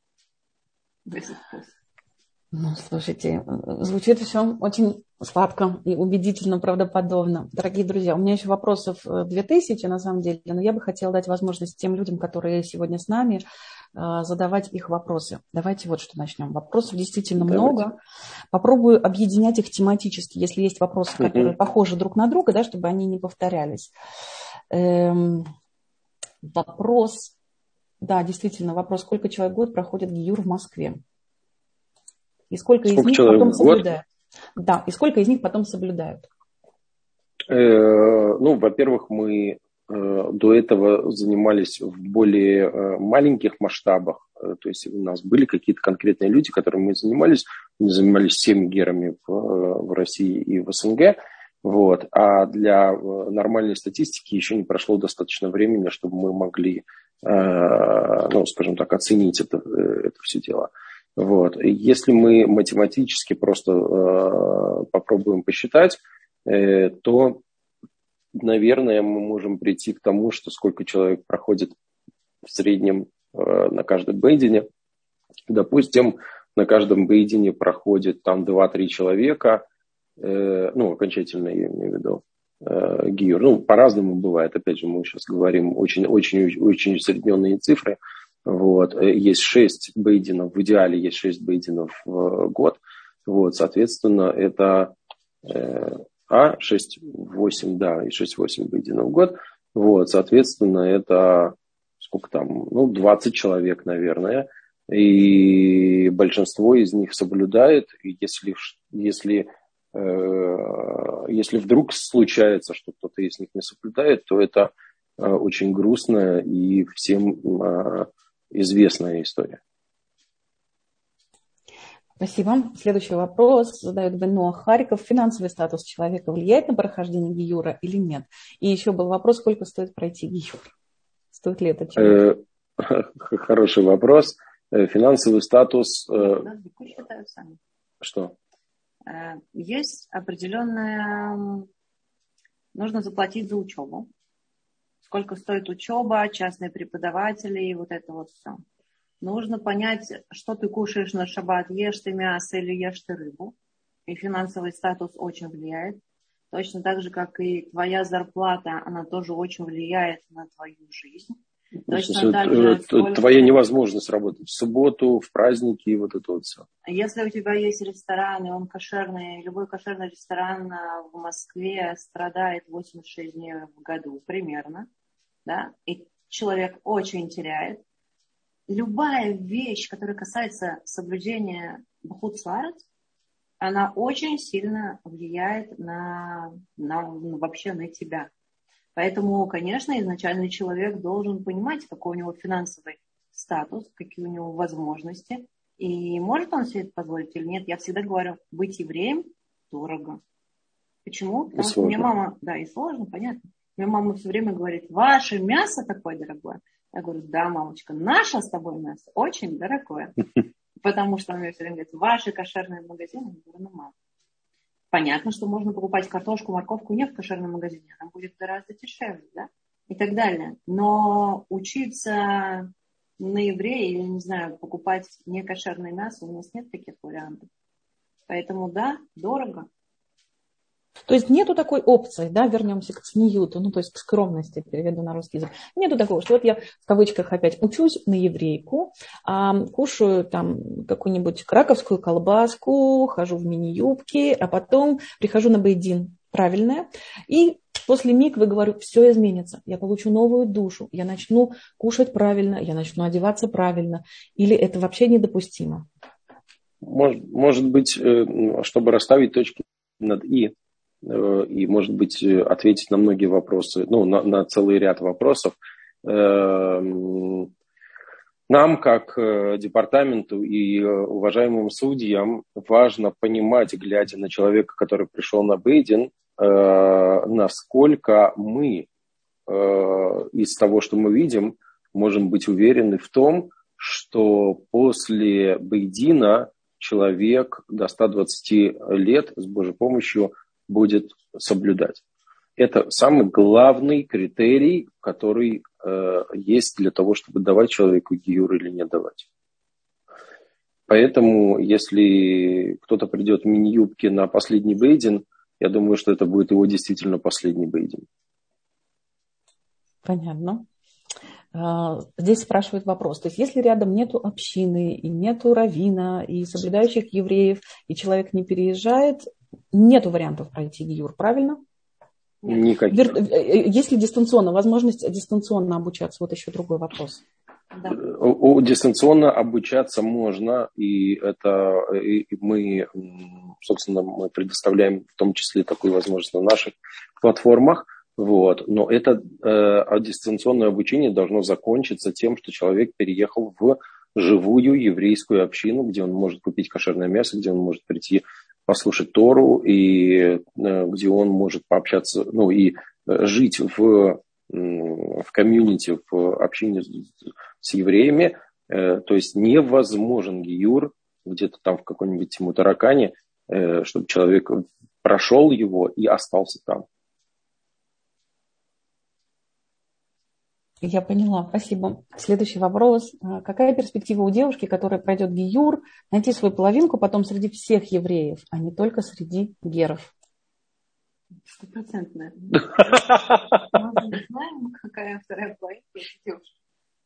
Ну, слушайте, звучит все очень сладко и убедительно, правдоподобно. Дорогие друзья, у меня еще вопросов две тысячи на самом деле, но я бы хотела дать возможность тем людям, которые сегодня с нами, задавать их вопросы. Давайте вот что начнем. Вопросов действительно Давайте. много. Попробую объединять их тематически, если есть вопросы, которые uh-huh. похожи друг на друга, да, чтобы они не повторялись. Эм, вопрос, да, действительно, вопрос, сколько человек в год проходит гиюр в Москве? И сколько, сколько из них потом соблюдают? Да, и сколько из них потом соблюдают? Э, ну, во-первых, мы до этого занимались в более маленьких масштабах. То есть у нас были какие-то конкретные люди, которыми мы занимались. Мы занимались всеми герами в, в России и в СНГ. Вот. А для нормальной статистики еще не прошло достаточно времени, чтобы мы могли, ну, скажем так, оценить это, это все дело. Вот. Если мы математически просто попробуем посчитать, то наверное, мы можем прийти к тому, что сколько человек проходит в среднем э, на каждом бейдине. Допустим, на каждом бейдине проходит там два-три человека, э, ну, окончательно я имею в виду, э, гиюр. Ну, по-разному бывает. Опять же, мы сейчас говорим очень-очень-очень усредненные цифры. Вот. Есть шесть бейдинов, в идеале есть шесть бейдинов в год. Вот, соответственно, это... Э, А, шесть-восемь, да, и шесть-восемь бейдинов в год. Вот, соответственно, это сколько там, ну, двадцать человек, наверное. И большинство из них соблюдает. И если, если, э, если вдруг случается, что кто-то из них не соблюдает, то это э, очень грустная и всем э, известная история. Спасибо. Следующий вопрос задает Бенуа Харьков. Финансовый статус человека влияет на прохождение гиюра или нет? И еще был вопрос, сколько стоит пройти гиюр? Стоит ли это человек? Хороший вопрос. Финансовый статус... считают сами. Что? Есть определенное... Нужно заплатить за учебу. Сколько стоит учеба, частные преподаватели и вот это вот все. Нужно понять, что ты кушаешь на шаббат, ешь ты мясо или ешь ты рыбу. И финансовый статус очень влияет. Точно так же, как и твоя зарплата, она тоже очень влияет на твою жизнь. Точно так же, сколько... Твоя невозможность работать в субботу, в праздники и вот это вот все. Если у тебя есть ресторан, и он кошерный, любой кошерный ресторан в Москве страдает восемьдесят шесть дней в году примерно, да, и человек очень теряет. Любая вещь, которая касается соблюдения бхут-сварат, она очень сильно влияет на, на, вообще на тебя. Поэтому, конечно, изначально человек должен понимать, какой у него финансовый статус, какие у него возможности, и может он себе это позволить или нет. Я всегда говорю, быть евреем дорого. Почему? Потому что мне мама, да, и сложно, понятно. Мне мама все время говорит, ваше мясо такое дорогое. Я говорю, да, мамочка, наше с тобой мясо очень дорогое. Потому что он мне все время говорит, ваши кошерные магазины. Я говорю, ну, мам. Понятно, что можно покупать картошку, морковку не в кошерном магазине. Она будет гораздо дешевле, да? И так далее. Но учиться на еврея или, не знаю, покупать некошерное мясо, у нас нет таких вариантов. Поэтому, да, дорого. То есть нету такой опции, да, вернемся к цниюту, ну, то есть к скромности, переведу на русский язык. Нету такого, что вот я в кавычках опять учусь на еврейку, а, кушаю там какую-нибудь краковскую колбаску, хожу в мини-юбке, а потом прихожу на бейдин, правильное, и после миквы говорю, все изменится, я получу новую душу, я начну кушать правильно, я начну одеваться правильно, или это вообще недопустимо? Может, может быть, чтобы расставить точки над «и», и, может быть, ответить на многие вопросы, ну, на, на целый ряд вопросов. Нам, как департаменту и уважаемым судьям, важно понимать, глядя на человека, который пришел на бейдин, насколько мы из того, что мы видим, можем быть уверены в том, что после бейдина человек до ста двадцати лет с Божьей помощью будет соблюдать. Это самый главный критерий, который э, есть для того, чтобы давать человеку гиюр или не давать. Поэтому, если кто-то придет в мини-юбке на последний бейдин, я думаю, что это будет его действительно последний бейдин. Понятно. Здесь спрашивают вопрос. То есть, если рядом нету общины, и нету раввина, и соблюдающих евреев, и человек не переезжает, нету вариантов пройти гиюр, правильно? Никаких. Есть ли дистанционно, возможность дистанционно обучаться? Вот еще другой вопрос. Да. Дистанционно обучаться можно, и это и мы, собственно, мы предоставляем в том числе такую возможность на наших платформах. Вот. Но это э, дистанционное обучение должно закончиться тем, что человек переехал в живую еврейскую общину, где он может купить кошерное мясо, где он может прийти послушать Тору, и э, где он может пообщаться, ну и э, жить в, э, в комьюнити, в общине с, с евреями. Э, то есть невозможен гиюр где-то там в каком-нибудь Тимутаракане, э, чтобы человек прошел его и остался там. Я поняла, спасибо. Следующий вопрос. Какая перспектива у девушки, которая пройдет гиюр, найти свою половинку потом среди всех евреев, а не только среди геров? Стопроцентная. Мы не знаем, какая вторая половинка девушки.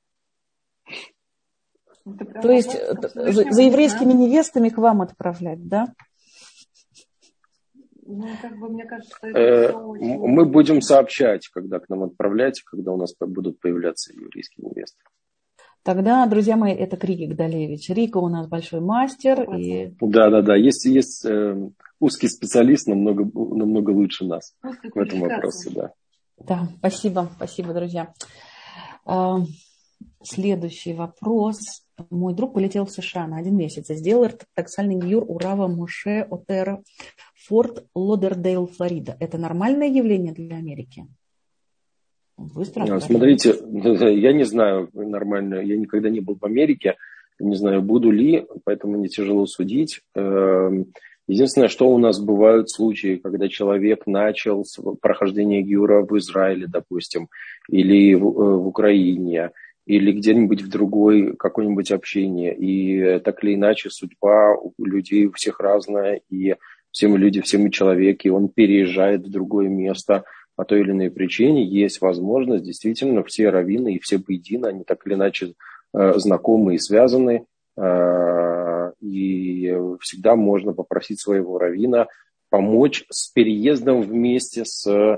То есть за, за еврейскими невестами к вам отправлять, да? Ну, как бы, мне кажется, что это очень... Мы будем сообщать, когда к нам отправлять, когда у нас будут появляться еврейские невесты. Тогда, друзья мои, это Рика Гдалевич. Рика у нас большой мастер. И... Да, да, да. Есть, есть э, узкий специалист, намного, намного лучше нас в этом вопросе. Да. Да, спасибо, спасибо, друзья. Следующий вопрос. Мой друг полетел в США на один месяц и сделал ортодоксальный гиюр у Рава Моше Отера в Форт Лодердейл, Флорида. Это нормальное явление для Америки? Быстро. Смотрите, я не знаю, нормально. Я никогда не был в Америке. Не знаю, буду ли, поэтому мне тяжело судить. Единственное, что у нас бывают случаи, когда человек начал прохождение гиюра в Израиле, допустим, или в, в Украине, или где-нибудь в другой какой-нибудь общине. И так или иначе судьба у людей у всех разная, и все мы люди, все мы человеки, и он переезжает в другое место по той или иной причине. Есть возможность, действительно, все раввины и все бейдины, они так или иначе э, знакомы и связаны. Э, и всегда можно попросить своего раввина помочь с переездом вместе с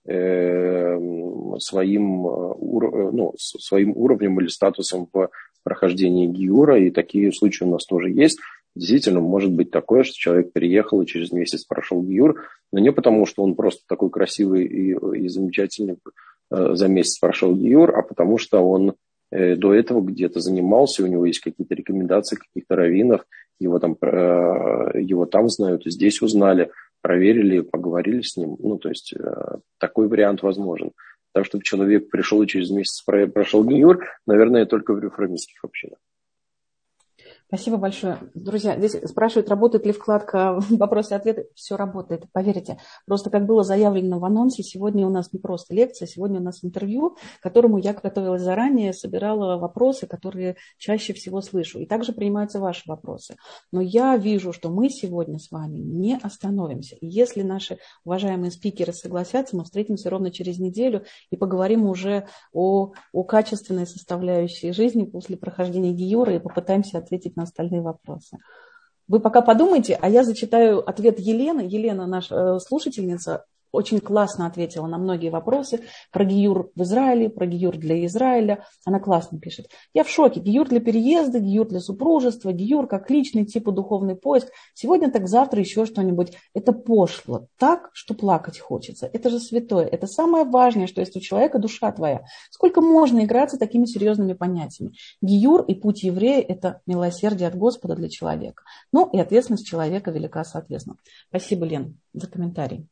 своим, ну, своим уровнем или статусом в прохождении гиюра, и такие случаи у нас тоже есть. Действительно, может быть такое, что человек переехал и через месяц прошел гиюр, но не потому, что он просто такой красивый и, и замечательный за месяц прошел гиюр, а потому что он до этого где-то занимался, у него есть какие-то рекомендации каких-то раввинов, его там, его там знают, и здесь узнали, проверили, поговорили с ним. Ну, то есть такой вариант возможен. Так, чтобы человек пришел и через месяц прошел гиюр, наверное, только в реформистских общинах. Спасибо большое. Друзья, здесь спрашивают, работает ли вкладка «Вопросы и ответы». Все работает, поверьте. Просто как было заявлено в анонсе, сегодня у нас не просто лекция, сегодня у нас интервью, к которому я готовилась заранее, собирала вопросы, которые чаще всего слышу. И также принимаются ваши вопросы. Но я вижу, что мы сегодня с вами не остановимся. И если наши уважаемые спикеры согласятся, мы встретимся ровно через неделю и поговорим уже о, о качественной составляющей жизни после прохождения гиюра и попытаемся ответить на остальные вопросы. Вы пока подумайте, а я зачитаю ответ Елены. Елена, наша слушательница, очень классно ответила на многие вопросы про гиюр в Израиле, про гиюр для Израиля. Она классно пишет. Я в шоке. Гиюр для переезда, гиюр для супружества, гиюр как личный типа духовный поиск. Сегодня так, завтра еще что-нибудь. Это пошло. Так, что плакать хочется. Это же святое. Это самое важное, что есть у человека душа твоя. Сколько можно играться такими серьезными понятиями? Гиюр и путь еврея – это милосердие от Господа для человека. Ну и ответственность человека велика соответственно. Спасибо, Лен, за комментарий.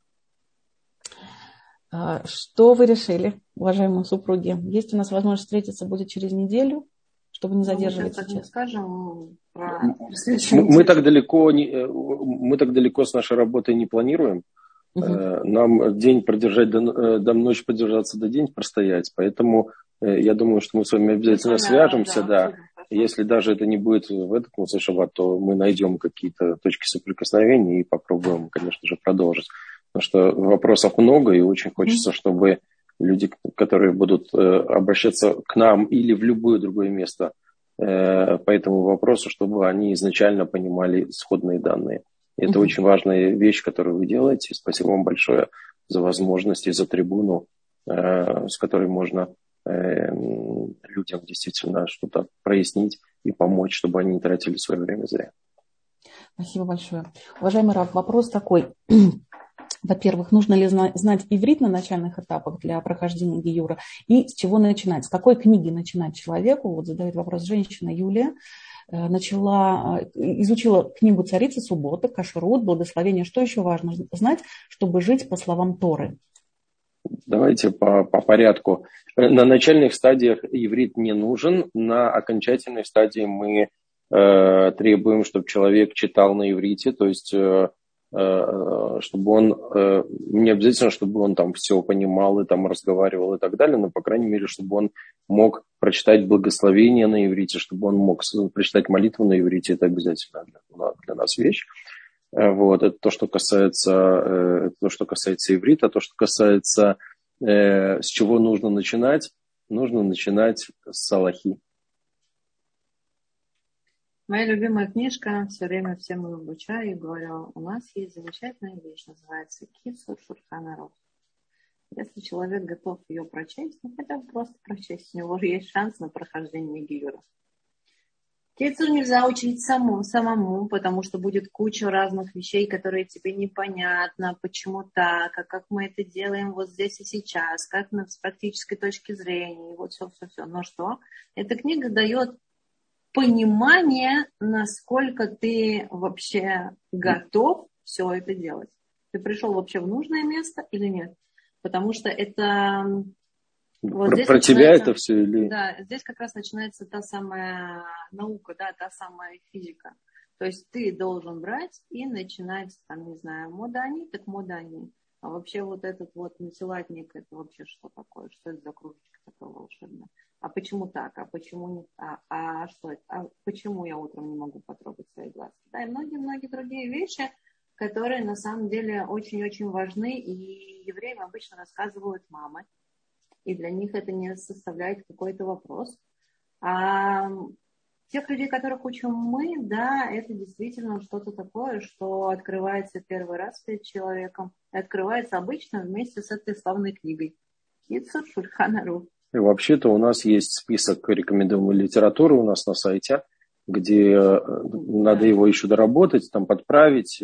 Что вы решили, уважаемые супруги? Есть у нас возможность встретиться, будет через неделю, чтобы не задерживать мы сейчас. Скажем про... мы, так далеко не, мы так далеко с нашей работой не планируем. Угу. Нам день продержать, до, до ночи продержаться, до день простоять. Поэтому я думаю, что мы с вами обязательно с вами, свяжемся. Да, да. Если даже это не будет в этот Моцей Шаббат, то мы найдем какие-то точки соприкосновения и попробуем, конечно же, продолжить. Потому что вопросов много, и очень хочется, чтобы люди, которые будут обращаться к нам или в любое другое место по этому вопросу, чтобы они изначально понимали исходные данные. И это mm-hmm. очень важная вещь, которую вы делаете. Спасибо вам большое за возможность и за трибуну, с которой можно людям действительно что-то прояснить и помочь, чтобы они не тратили свое время зря. Спасибо большое. Уважаемый Рав, вопрос такой. Во-первых, нужно ли знать иврит на начальных этапах для прохождения гиюра? И с чего начинать? С какой книги начинать человеку? Вот задает вопрос женщина Юлия. Начала, изучила книгу «Царица субботы», «Кашрут», «Благословение». Что еще важно знать, чтобы жить по словам Торы? Давайте по, по порядку. На начальных стадиях иврит не нужен. На окончательной стадии мы э, требуем, чтобы человек читал на иврите, то есть... Э, чтобы он, не обязательно, чтобы он там все понимал и там разговаривал и так далее, но, по крайней мере, чтобы он мог прочитать благословение на иврите, чтобы он мог прочитать молитву на иврите, это обязательно для, для нас вещь. Вот, это то, что касается, это то, что касается иврита. То, что касается, с чего нужно начинать, нужно начинать с салахи. Моя любимая книжка, все время всем ее обучаю и говорю, у нас есть замечательная вещь, называется Кицур Шульхан Арух. Если человек готов ее прочесть, ну хотя бы просто прочесть, у него же есть шанс на прохождение гиюра. Кицур нельзя учить самому, самому, потому что будет куча разных вещей, которые тебе непонятно, почему так, а как мы это делаем вот здесь и сейчас, как с практической точки зрения, и вот все-все-все. Но что? Эта книга дает понимание, насколько ты вообще готов все это делать. Ты пришел вообще в нужное место или нет? Потому что это... Вот про про тебя это все или... Да, здесь как раз начинается та самая наука, да, та самая физика. То есть ты должен брать и начинать, там, не знаю, модани, так модани. А вообще вот этот вот насилатник, это вообще что такое? Что это за кружечка такая волшебная? А почему так? А почему не так? А, а что это? А почему я утром не могу потрогать свои глазки? Да, и многие-многие другие вещи, которые на самом деле очень-очень важны. И евреям обычно рассказывают мамы. И для них это не составляет какой-то вопрос. А тех людей, которых учим мы, да, это действительно что-то такое, что открывается первый раз перед человеком. И открывается обычно вместе с этой славной книгой. Кицур Шульхан Арух. И вообще-то у нас есть список рекомендуемой литературы у нас на сайте, где надо его еще доработать, там подправить,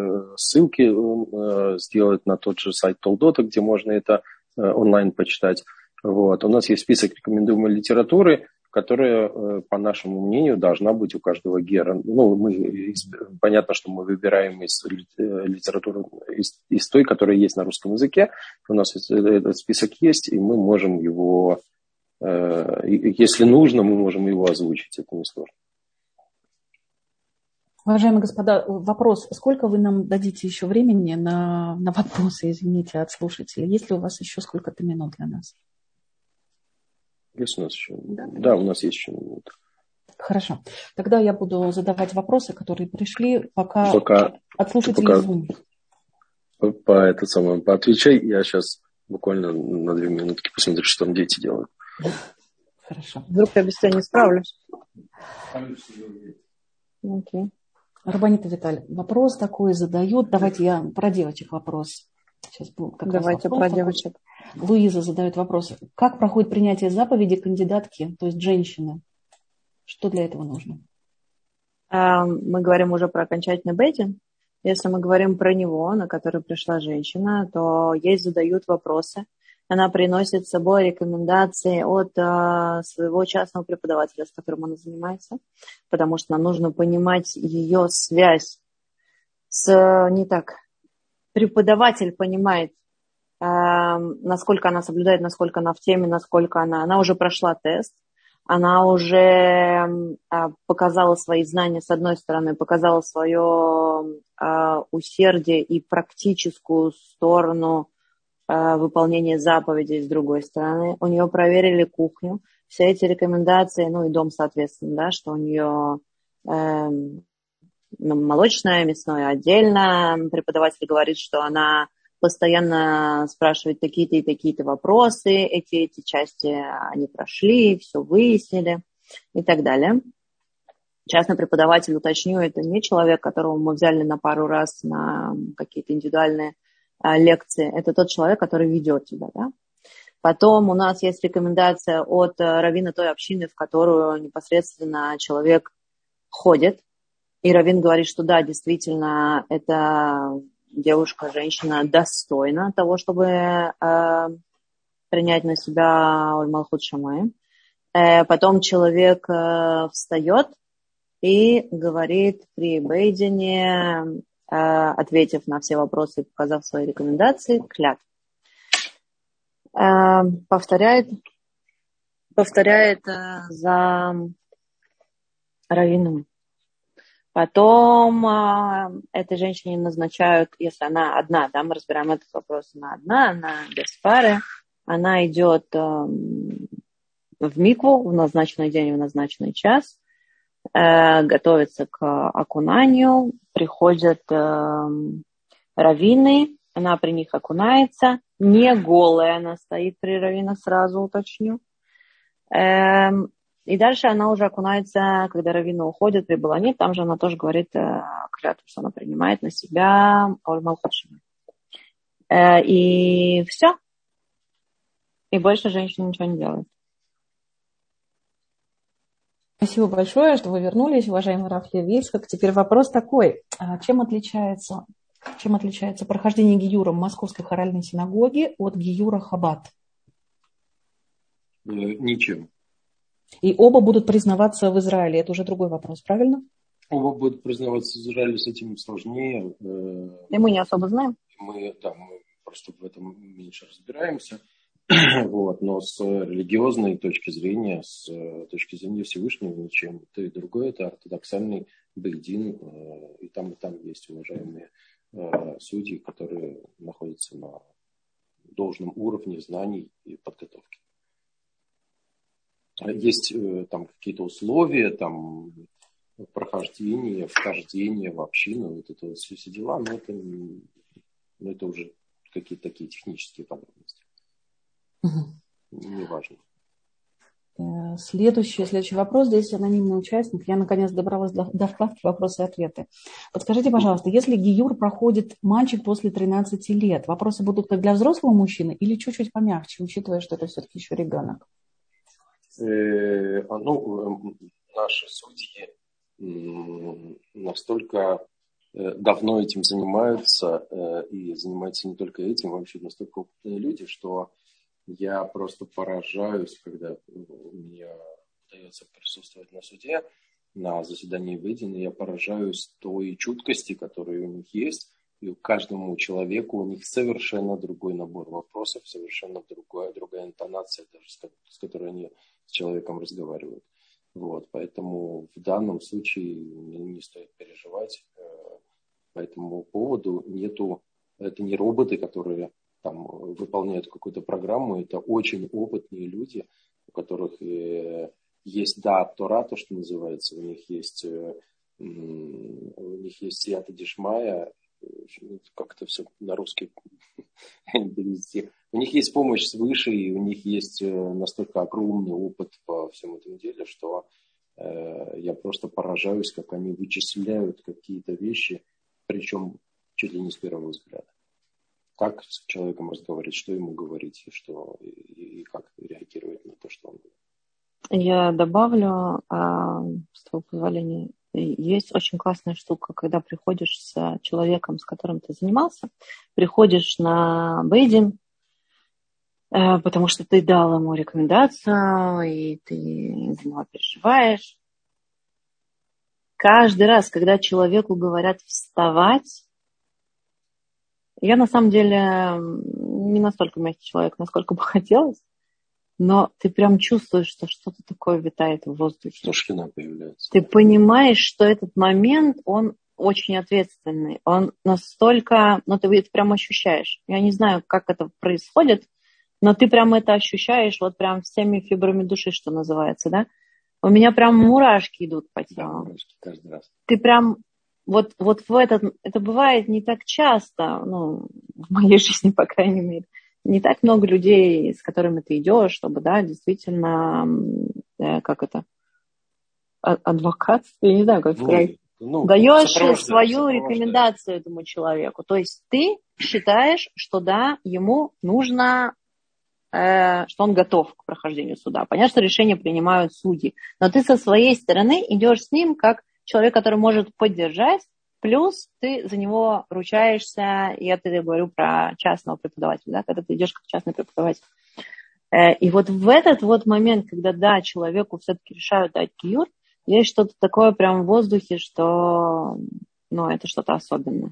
ссылки сделать на тот же сайт Толдота, где можно это онлайн почитать. Вот. У нас есть список рекомендуемой литературы, которая, по нашему мнению, должна быть у каждого гера. Ну, мы, понятно, что мы выбираем из литературы, из, из той, которая есть на русском языке. У нас этот список есть, и мы можем его, если нужно, мы можем его озвучить. Это несложно. Уважаемые господа, вопрос. Сколько вы нам дадите еще времени на, на вопросы, извините, от слушателей? Есть ли у вас еще сколько-то минут для нас? Есть у нас еще? Да, да, у нас есть еще минута. Хорошо. Тогда я буду задавать вопросы, которые пришли, пока, пока от слушателей Zoom. По, по, это самое, поотвечай. Я сейчас буквально на две минутки посмотрю, что там дети делают. Хорошо. Вдруг я без тебя не справлюсь. Окей. Рабанита Виталь, вопрос такой задают. Давайте я про девочек вопрос. Сейчас был как Давайте раз про девочек. Луиза задает вопрос. Как проходит принятие заповеди кандидатки, то есть женщины? Что для этого нужно? Мы говорим уже про окончательный бейдин. Если мы говорим про него, на который пришла женщина, то ей задают вопросы. Она приносит с собой рекомендации от а, своего частного преподавателя, с которым она занимается, потому что нам нужно понимать ее связь с... Не так. Преподаватель понимает, а, насколько она соблюдает, насколько она в теме, насколько она... Она уже прошла тест, она уже а, показала свои знания, с одной стороны, показала свое а, усердие и практическую сторону выполнение заповедей с другой стороны. У нее проверили кухню. Все эти рекомендации, ну и дом, соответственно, да, что у нее э, молочное, мясное отдельно. Преподаватель говорит, что она постоянно спрашивает такие-то и такие-то вопросы. Эти, эти части они прошли, все выяснили и так далее. Частный преподаватель, уточню, это не человек, которого мы взяли на пару раз на какие-то индивидуальные лекции, это тот человек, который ведет тебя, да. Потом у нас есть рекомендация от раввина той общины, в которую непосредственно человек ходит, и раввин говорит, что да, действительно, эта девушка, женщина достойна того, чтобы э, принять на себя Оль Малхут Шамаим. Э, потом человек э, встает и говорит при бейдине, ответив на все вопросы и показав свои рекомендации, клятву. Повторяет, повторяет за раввином. Потом этой женщине назначают, если она одна, да, мы разбираем этот вопрос, она одна, она без пары, она идет в микву в назначенный день, в назначенный час, готовится к окунанию, приходят э, раввины, она при них окунается, не голая, она стоит при раввинах, сразу уточню. Э, и дальше она уже окунается, когда раввины уходят при балане, там же она тоже говорит э, клятву, что она принимает на себя Оль Малхут Шамаим. Э, и все. И больше женщина ничего не делает. Спасибо большое, что вы вернулись, уважаемый Рав Леви Ицхак. Теперь вопрос такой. Чем отличается, чем отличается прохождение гиюра в Московской хоральной синагоге от гиюра Хаббат? Ничем. И оба будут признаваться в Израиле. Это уже другой вопрос, правильно? Оба будут признаваться в Израиле, с этим сложнее. И мы не особо знаем. Мы, да, мы просто в этом меньше разбираемся. Вот, но с религиозной точки зрения, с точки зрения Всевышнего, ничем. То и другое, это ортодоксальный бейдин, и там, и там есть уважаемые судьи, которые находятся на должном уровне знаний и подготовки. Есть там какие-то условия, там прохождение, вхождение в общину, вот это вот все, все дела, но это, но это уже какие-то такие технические подробности. Угу. Не важно. Следующий, следующий вопрос. Здесь анонимный участник. Я, наконец, добралась до, до вкладки «Вопросы и ответы». Подскажите, пожалуйста, если гиюр проходит мальчик после тринадцати лет, вопросы будут как для взрослого мужчины или чуть-чуть помягче, учитывая, что это все-таки еще ребенок? Э, ну, наши судьи настолько давно этим занимаются, и занимаются не только этим, вообще настолько опытные люди, что я просто поражаюсь, когда у меня готовятся присутствовать на суде, на заседании Бейдина, я поражаюсь той чуткости, которая у них есть. И каждому человеку у них совершенно другой набор вопросов, совершенно другая, другая интонация, даже с, с которой они с человеком разговаривают. Вот, поэтому в данном случае не, не стоит переживать по этому поводу. Нету, это не роботы, которые там выполняют какую-то программу, это очень опытные люди, у которых э, есть да, Тора, то, что называется, у них есть, э, у них есть сията дишмая, как это все на русский перевести. У них есть помощь свыше, и у них есть настолько огромный опыт по всему этому делу, что э, я просто поражаюсь, как они вычисляют какие-то вещи, причем чуть ли не с первого взгляда. Как с человеком разговаривать, что ему говорить, и, что, и, и как реагировать на то, что он говорит. Я добавлю, с твоего позволения, есть очень классная штука, когда приходишь с человеком, с которым ты занимался, приходишь на бейдин, потому что ты дал ему рекомендацию, и ты за него переживаешь. Каждый раз, когда человеку говорят вставать, я на самом деле не настолько мягкий человек, насколько бы хотелось, но ты прям чувствуешь, что что-то такое витает в воздухе. Что шхина появляется. Ты понимаешь, что этот момент, он очень ответственный. Он настолько... Ну, ты это прям ощущаешь. Я не знаю, как это происходит, но ты прям это ощущаешь вот прям всеми фибрами души, что называется, да? У меня прям мурашки идут по телу. Да, мурашки каждый раз. Ты прям... Вот, вот в этот... Это бывает не так часто, ну, в моей жизни, по крайней мере. Не так много людей, с которыми ты идешь, чтобы, да, действительно, э, как это, адвокат, я не знаю, как сказать, ну, даешь свою рекомендацию этому человеку. То есть ты считаешь, что да, ему нужно, э, что он готов к прохождению суда. Понятно, что решения принимают судьи, но ты со своей стороны идешь с ним как человек, который может поддержать. Плюс ты за него ручаешься, и это я говорю про частного преподавателя, да, когда ты идешь как частный преподаватель. И вот в этот вот момент, когда, да, человеку все-таки решают дать гиюр, есть что-то такое прям в воздухе, что, ну, это что-то особенное.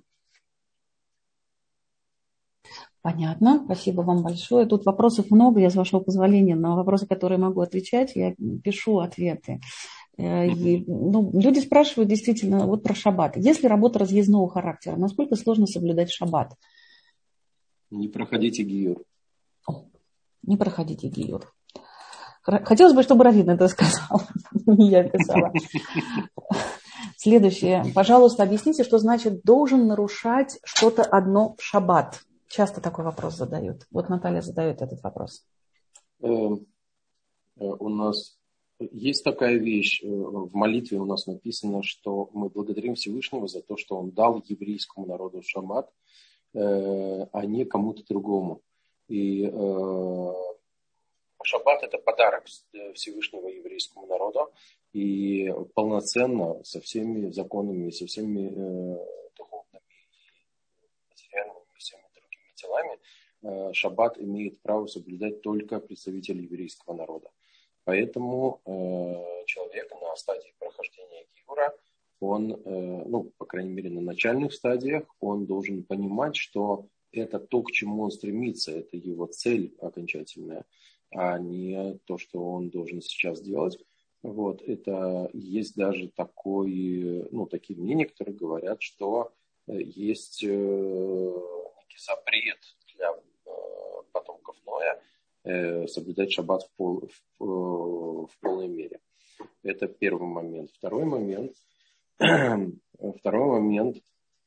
Понятно, спасибо вам большое. Тут вопросов много, я, с вашего позволения, на вопросы, которые могу отвечать, я пишу ответы. И, ну, люди спрашивают действительно вот про шаббат. Если работа разъездного характера, насколько сложно соблюдать шаббат? Не проходите гиюр. Не проходите гиюр. Хотелось бы, чтобы раввин это сказал, не я писала. Следующее. Пожалуйста, объясните, что значит должен нарушать что-то одно в шаббат. Часто такой вопрос задают. Вот Наталья задает этот вопрос. У нас есть такая вещь. В молитве у нас написано, что мы благодарим Всевышнего за то, что Он дал еврейскому народу шаббат, а не кому-то другому. И шаббат – это подарок Всевышнего еврейскому народу. И полноценно со всеми законами, со всеми духовными, материальными, всеми другими делами шаббат имеет право соблюдать только представитель еврейского народа. Поэтому э, человек на стадии прохождения гиюра, он, э, ну, по крайней мере, на начальных стадиях, он должен понимать, что это то, к чему он стремится, это его цель окончательная, а не то, что он должен сейчас делать. Вот, это есть даже такой, ну, такие мнения, которые говорят, что есть э, некий запрет для э, потомков Ноя соблюдать шаббат в, пол, в, в полной мере. Это первый момент. Второй момент, второй момент,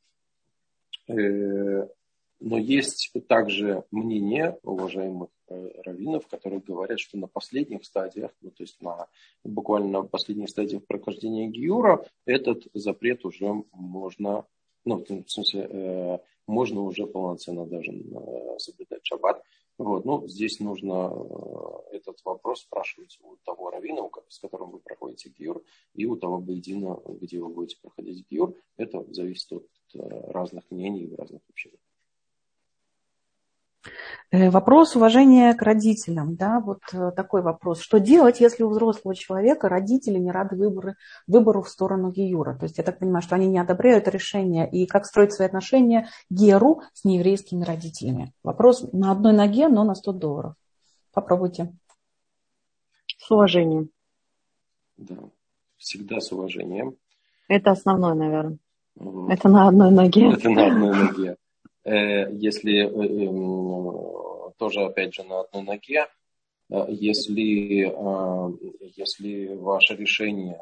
э, но есть также мнение уважаемых э, раввинов, которые говорят, что на последних стадиях, ну, то есть на, буквально на последних стадиях прохождения гиюра, этот запрет уже можно, ну, в смысле, э, можно уже полноценно даже э, соблюдать шаббат. Вот, ну, здесь нужно этот вопрос спрашивать у того раввина, с которым вы проходите гиюр, и у того бейдина, где вы будете проходить гиюр. Это зависит от разных мнений в разных общинах. Вопрос уважения к родителям, да, вот такой вопрос. Что делать, если у взрослого человека родители не рады выбору, выбору в сторону гиюра? То есть я так понимаю, что они не одобряют решение, и как строить свои отношения геру с нееврейскими родителями? Вопрос на одной ноге, но на сто долларов. Попробуйте. С уважением. Да, всегда с уважением. Это основное, наверное. Угу. Это на одной ноге. Это на одной ноге. Если тоже, опять же, на одной ноге, если, если ваше решение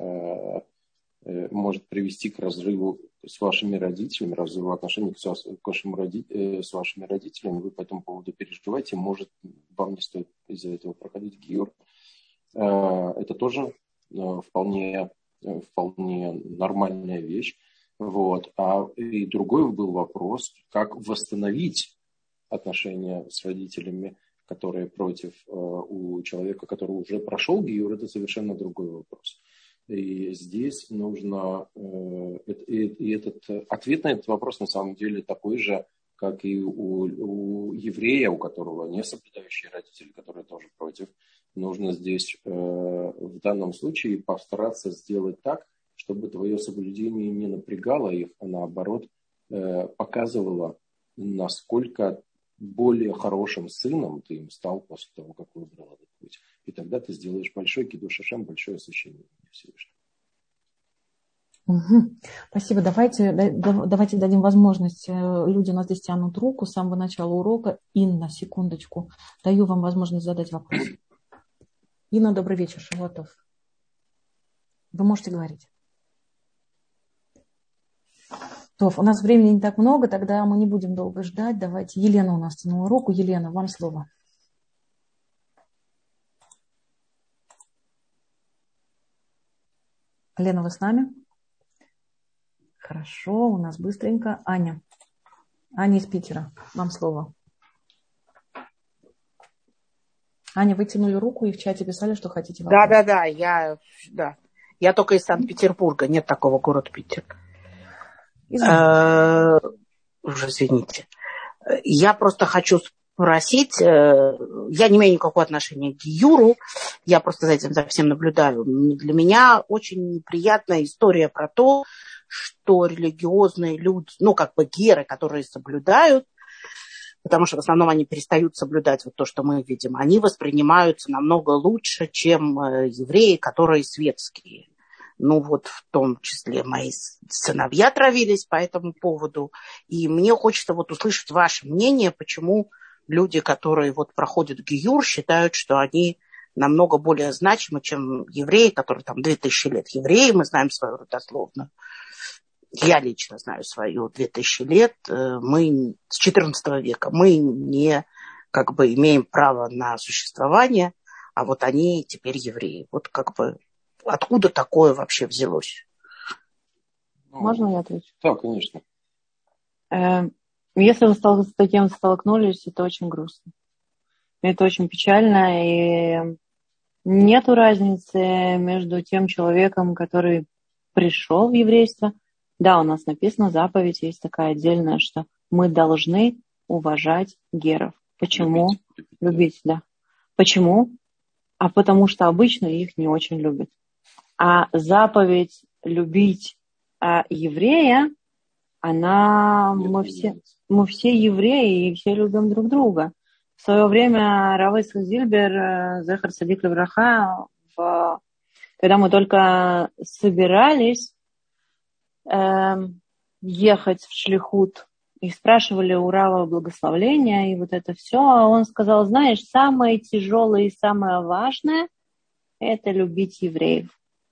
может привести к разрыву с вашими родителями, разрыву отношений к вашим роди... с вашими родителями, вы по этому поводу переживаете, может, вам не стоит из-за этого проходить гиюр. Это тоже вполне, вполне нормальная вещь. Вот. А и другой был вопрос, как восстановить отношения с родителями, которые против э, у человека, который уже прошел гиюр, это совершенно другой вопрос. И здесь нужно, э, и, и этот ответ на этот вопрос на самом деле такой же, как и у, у еврея, у которого не соблюдающие родители, которые тоже против. Нужно здесь э, в данном случае постараться сделать так, чтобы твое соблюдение не напрягало их, а наоборот э, показывало, насколько более хорошим сыном ты им стал после того, как выбрал этот путь. И тогда ты сделаешь большой кидуш Ашем, большое освящение Всевышнего. Угу. Спасибо. Давайте, давайте дадим возможность. Люди у нас здесь тянут руку с самого начала урока. Инна, секундочку. Даю вам возможность задать вопрос. Инна, добрый вечер, Шавуатов. Вы можете говорить. То, у нас времени не так много, тогда мы не будем долго ждать. Давайте. Елена у нас тянула руку. Елена, вам слово. Лена, вы с нами? Хорошо, у нас быстренько. Аня. Аня из Питера. Вам слово. Аня, вы тянули руку и в чате писали, что хотите вопрос. Да, да, да, я, да. Я только из Санкт-Петербурга. Нет такого города Питер. Э, уже извините. Я просто хочу спросить, э, я не имею никакого отношения к гиюру, я просто за этим совсем наблюдаю. Для меня очень неприятная история про то, что религиозные люди, ну, как бы геры, которые соблюдают, потому что в основном они перестают соблюдать вот то, что мы видим, они воспринимаются намного лучше, чем евреи, которые светские. Ну, вот в том числе мои сыновья травились по этому поводу. И мне хочется вот услышать ваше мнение, почему люди, которые вот проходят гиюр, считают, что они намного более значимы, чем евреи, которые там две тысячи лет евреи, мы знаем свою родословную. Я лично знаю свою две тысячи лет. Мы с четырнадцатого века. Мы не как бы имеем право на существование, а вот они теперь евреи. Вот как бы откуда такое вообще взялось? Можно я отвечу? Да, конечно. Если вы с таким столкнулись, это очень грустно. Это очень печально. И нету разницы между тем человеком, который пришел в еврейство. Да, у нас написано, заповедь есть такая отдельная, что мы должны уважать геров. Почему? Любить, любить, любить да. Почему? А потому что обычно их не очень любят. А заповедь любить а, еврея, она, мы все, мы все евреи и все любим друг друга. В свое время Рав Ицхак Зильбер, Зехар Цадик Левраха, в, когда мы только собирались э, ехать в Шлихут, и спрашивали у Рава благословления, и вот это все, а он сказал, знаешь, самое тяжелое и самое важное – это любить евреев.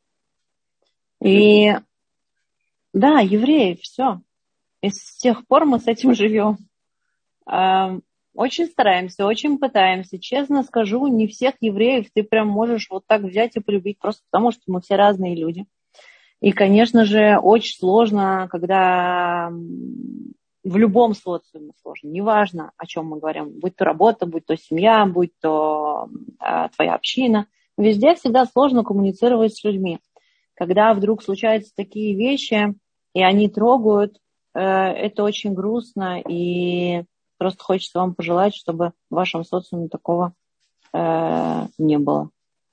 И да, евреев, все. И с тех пор мы с этим живем. Очень стараемся, очень пытаемся. Честно скажу, не всех евреев ты прям можешь вот так взять и полюбить, просто потому что мы все разные люди. И, конечно же, очень сложно, когда в любом социуме сложно. Неважно, о чем мы говорим. Будь то работа, будь то семья, будь то а, твоя община. Везде всегда сложно коммуницировать с людьми. Когда вдруг случаются такие вещи, и они трогают, э, это очень грустно. И Просто хочется вам пожелать, чтобы в вашем социуме такого э, не было.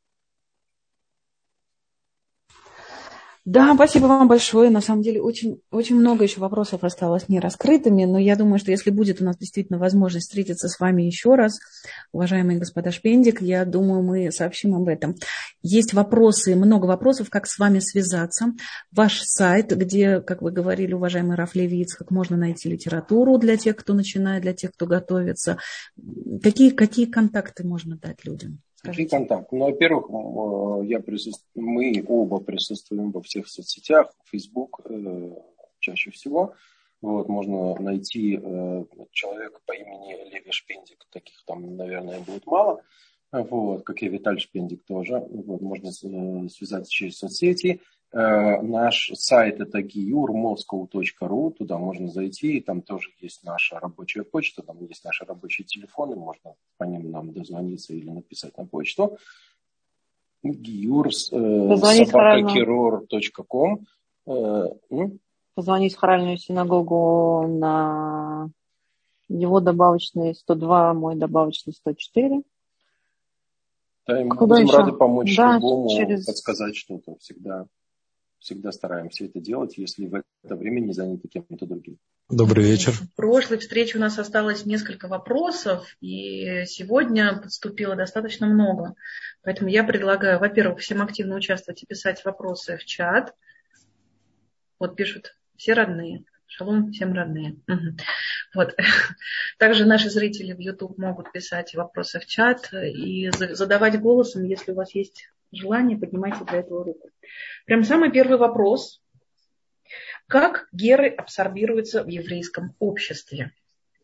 Да, спасибо вам большое. На самом деле очень, очень много еще вопросов осталось не раскрытыми, но я думаю, что если будет у нас действительно возможность встретиться с вами еще раз, уважаемый господа Шпендик, я думаю, мы сообщим об этом. Есть вопросы, много вопросов, как с вами связаться. Ваш сайт, где, как вы говорили, уважаемый Раф Леви Ицхак, можно найти литературу для тех, кто начинает, для тех, кто готовится. Какие, какие контакты можно дать людям? Какие контакты? Ну, во-первых, я присутств... мы оба присутствуем во всех соцсетях, Facebook э, чаще всего. Вот, можно найти э, человека по имени Леви Шпендик, таких там, наверное, будет мало. Вот, как и Виталий Шпендик тоже. Вот, можно э, связаться через соцсети. Э, наш сайт это гиюр москоу точка ру, туда можно зайти, и там тоже есть наша рабочая почта, там есть наши рабочие телефоны, можно по ним нам дозвониться или написать на почту. гиюр э, собака кирор точка ком. Э, ну? Позвонить в хоральную синагогу на его добавочный сто два, мой добавочный сто четыре. Да, и мы Куда будем еще? рады помочь Да, любому, через... подсказать что-то. Всегда, всегда стараемся это делать, если в это время не заняты кем-то другим. Добрый вечер. В прошлой встрече у нас осталось несколько вопросов, и сегодня поступило достаточно много. Поэтому я предлагаю, во-первых, всем активно участвовать и писать вопросы в чат. Вот пишут все родные. Шалом всем родные. Угу. Вот. Также наши зрители в YouTube могут писать вопросы в чат и задавать голосом, если у вас есть желание, поднимайте для этого руку. Прям самый первый вопрос. Как геры абсорбируются в еврейском обществе?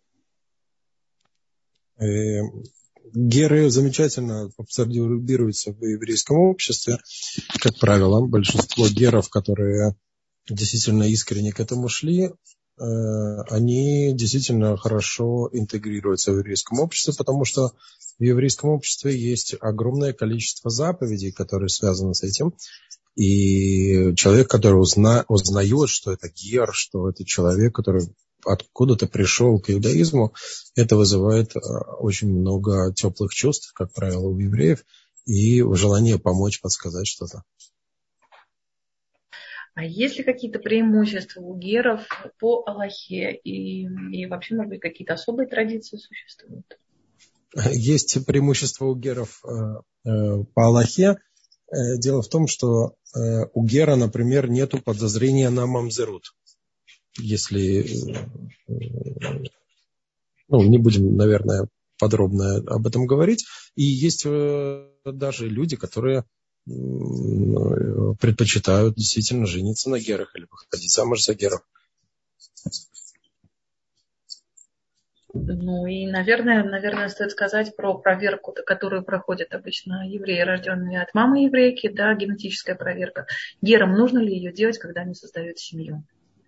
Геры замечательно абсорбируются в еврейском обществе. Как правило, большинство геров, которые действительно искренне к этому шли, они действительно хорошо интегрируются в еврейском обществе, потому что в еврейском обществе есть огромное количество заповедей, которые связаны с этим. И человек, который узна, узнает, что это гер, что это человек, который откуда-то пришел к иудаизму, это вызывает очень много теплых чувств, как правило, у евреев, и желание помочь, подсказать что-то. А есть ли какие-то преимущества у геров по Аллахе? И, и вообще, может быть, какие-то особые традиции существуют? Есть преимущества у геров по Аллахе. Дело в том, что у гера, например, нет подозрения на мамзерут. Если... Ну, не будем, наверное, подробно об этом говорить. И есть даже люди, которые предпочитают действительно жениться на герах или выходить замуж за геров. Ну и, наверное, наверное, стоит сказать про проверку, которую проходят обычно евреи, рожденные от мамы еврейки, да, генетическая проверка. Герам нужно ли ее делать, когда они создают семью?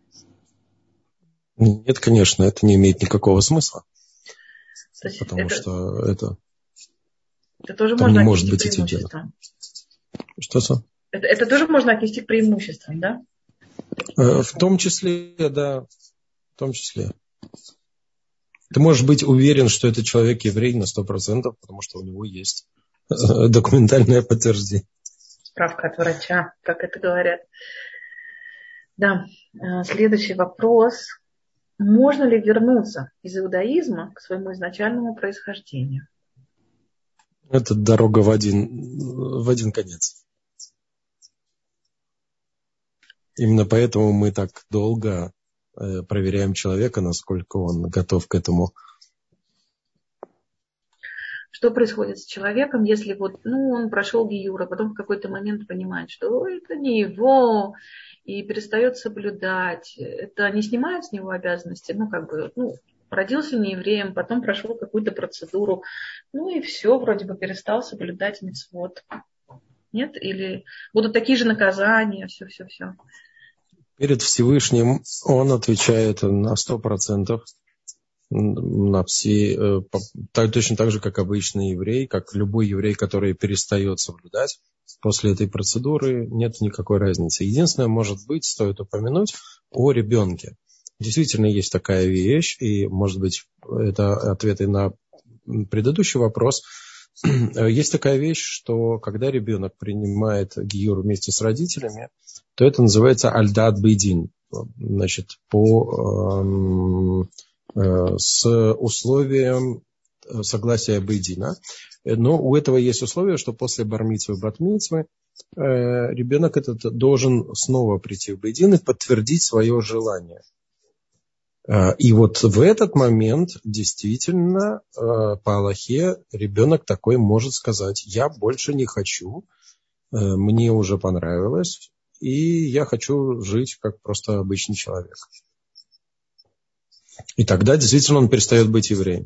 Нет, конечно, это не имеет никакого смысла. Потому это, что это... Это тоже там можно не может отнести быть к преимуществам. Что-то? Это, это тоже можно отнести к преимуществам, да? В том числе, да, в том числе. Ты можешь быть уверен, что это человек еврей на сто процентов, потому что у него есть документальное подтверждение. Справка от врача, как это говорят. Да, следующий вопрос. Можно ли вернуться из иудаизма к своему изначальному происхождению? Это дорога в один, в один конец. Именно поэтому мы так долго проверяем человека, насколько он готов к этому. Что происходит с человеком, если вот, ну, он прошел гиюр, а потом в какой-то момент понимает, что это не его, и перестает соблюдать. Это не снимает с него обязанности, ну, как бы, ну, родился не евреем, потом прошел какую-то процедуру, ну и все, вроде бы перестал соблюдать мицвот. Нет? Или будут такие же наказания, все-все-все. Перед Всевышним он отвечает на сто процентов на все, так, точно так же, как обычный еврей, как любой еврей, который перестает соблюдать. После этой процедуры нет никакой разницы. Единственное, может быть, стоит упомянуть о ребенке. действительно есть такая вещь, и, может быть, это ответы на предыдущий вопрос. Есть такая вещь, что когда ребенок принимает гиюр вместе с родителями, то это называется аль-дат бейдин, значит, по, э, э, с условием согласия бейдина. Но у этого есть условие, что после бар-мицвы и бат-мицвы э, ребенок этот должен снова прийти в бейдин и подтвердить свое желание. И вот в этот момент действительно по Аллахе ребенок такой может сказать: я больше не хочу, мне уже понравилось, и я хочу жить как просто обычный человек. И тогда действительно он перестает быть евреем.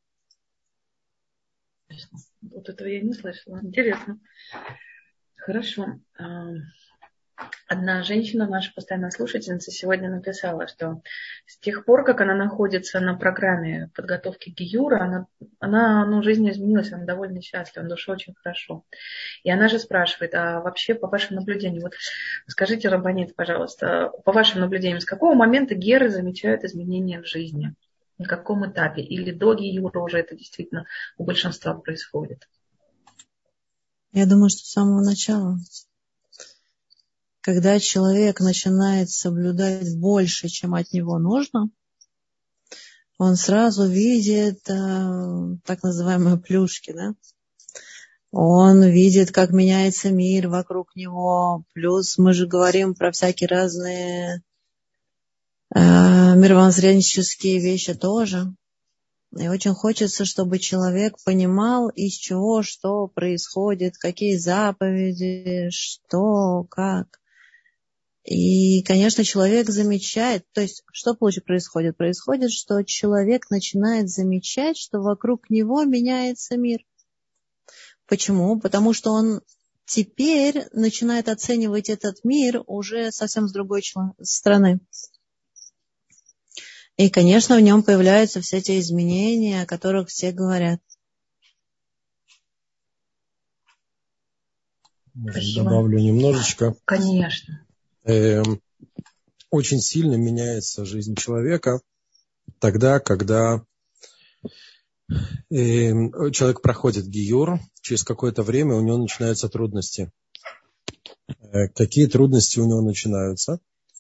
Вот этого я не слышала. Интересно. Хорошо. Одна женщина, наша постоянная слушательница, сегодня написала, что с тех пор, как она находится на программе подготовки гиюра, она, она ну, жизнь изменилась, она довольно счастлива, на душе очень хорошо. И она же спрашивает, а вообще по вашим наблюдениям, вот скажите, Рабанит, пожалуйста, по вашим наблюдениям, с какого момента геры замечают изменения в жизни? На каком этапе? Или до гиюра уже это действительно у большинства происходит? Я думаю, что с самого начала. Когда человек начинает соблюдать больше, чем от него нужно, он сразу видит э, так называемые плюшки, да? Он видит, как меняется мир вокруг него. Плюс мы же говорим про всякие разные э, мировоззренческие вещи тоже. И очень хочется, чтобы человек понимал, из чего что происходит, какие заповеди, что, как. И, конечно, человек замечает, то есть, что происходит? Происходит, что человек начинает замечать, что вокруг него меняется мир. Почему? Потому что он теперь начинает оценивать этот мир уже совсем с другой стороны. И, конечно, в нем появляются все эти изменения, о которых все говорят. Может, добавлю немножечко. Конечно. Очень сильно меняется жизнь человека тогда, когда человек проходит гиюр, через какое-то время у него начинаются трудности. Какие трудности у него начинаются?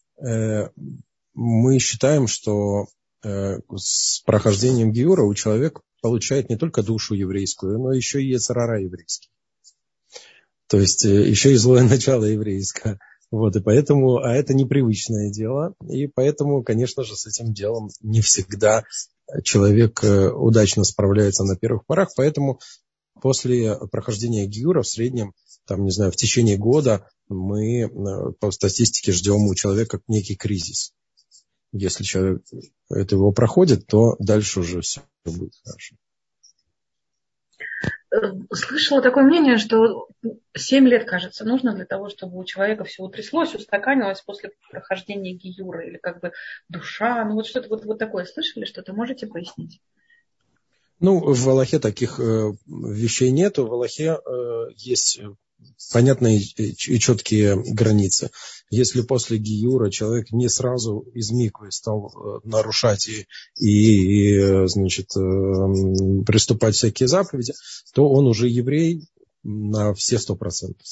Мы считаем, что с прохождением гиюра у человека получает не только душу еврейскую, но еще и йецер ара еврейский. То есть еще и злое начало еврейское. Вот, и поэтому, а это непривычное дело, и поэтому, конечно же, с этим делом не всегда человек удачно справляется на первых порах, поэтому после прохождения гиюра в среднем, там, не знаю, в течение года мы по статистике ждем у человека некий кризис. Если человек это его проходит, то дальше уже все будет хорошо. Слышала такое мнение, что семь лет, кажется, нужно для того, чтобы у человека все утряслось, устаканилось после прохождения гиюра, или как бы душа, ну вот что-то вот, вот такое слышали, что-то можете пояснить? Ну, в Аллахе таких э, вещей нету, в Аллахе э, есть понятные и четкие границы. Если после гиюра человек не сразу из миквы стал нарушать и, и, и значит, приступать всякие заповеди, то он уже еврей на все сто процентов.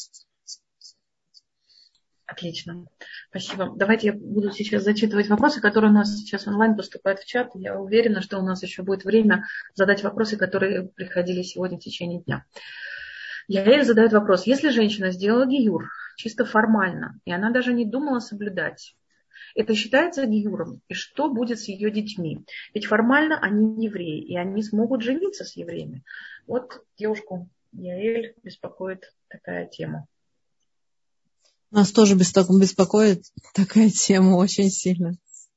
Отлично. Спасибо. Давайте я буду сейчас зачитывать вопросы, которые у нас сейчас онлайн поступают в чат. Я уверена, что у нас еще будет время задать вопросы, которые приходили сегодня в течение дня. Яэль задает вопрос. Если женщина сделала гиюр чисто формально, и она даже не думала соблюдать, это считается гиюром? И что будет с ее детьми? Ведь формально они не евреи, и они смогут жениться с евреями. Вот девушку Яэль беспокоит такая тема. Нас тоже беспокоит такая тема очень сильно.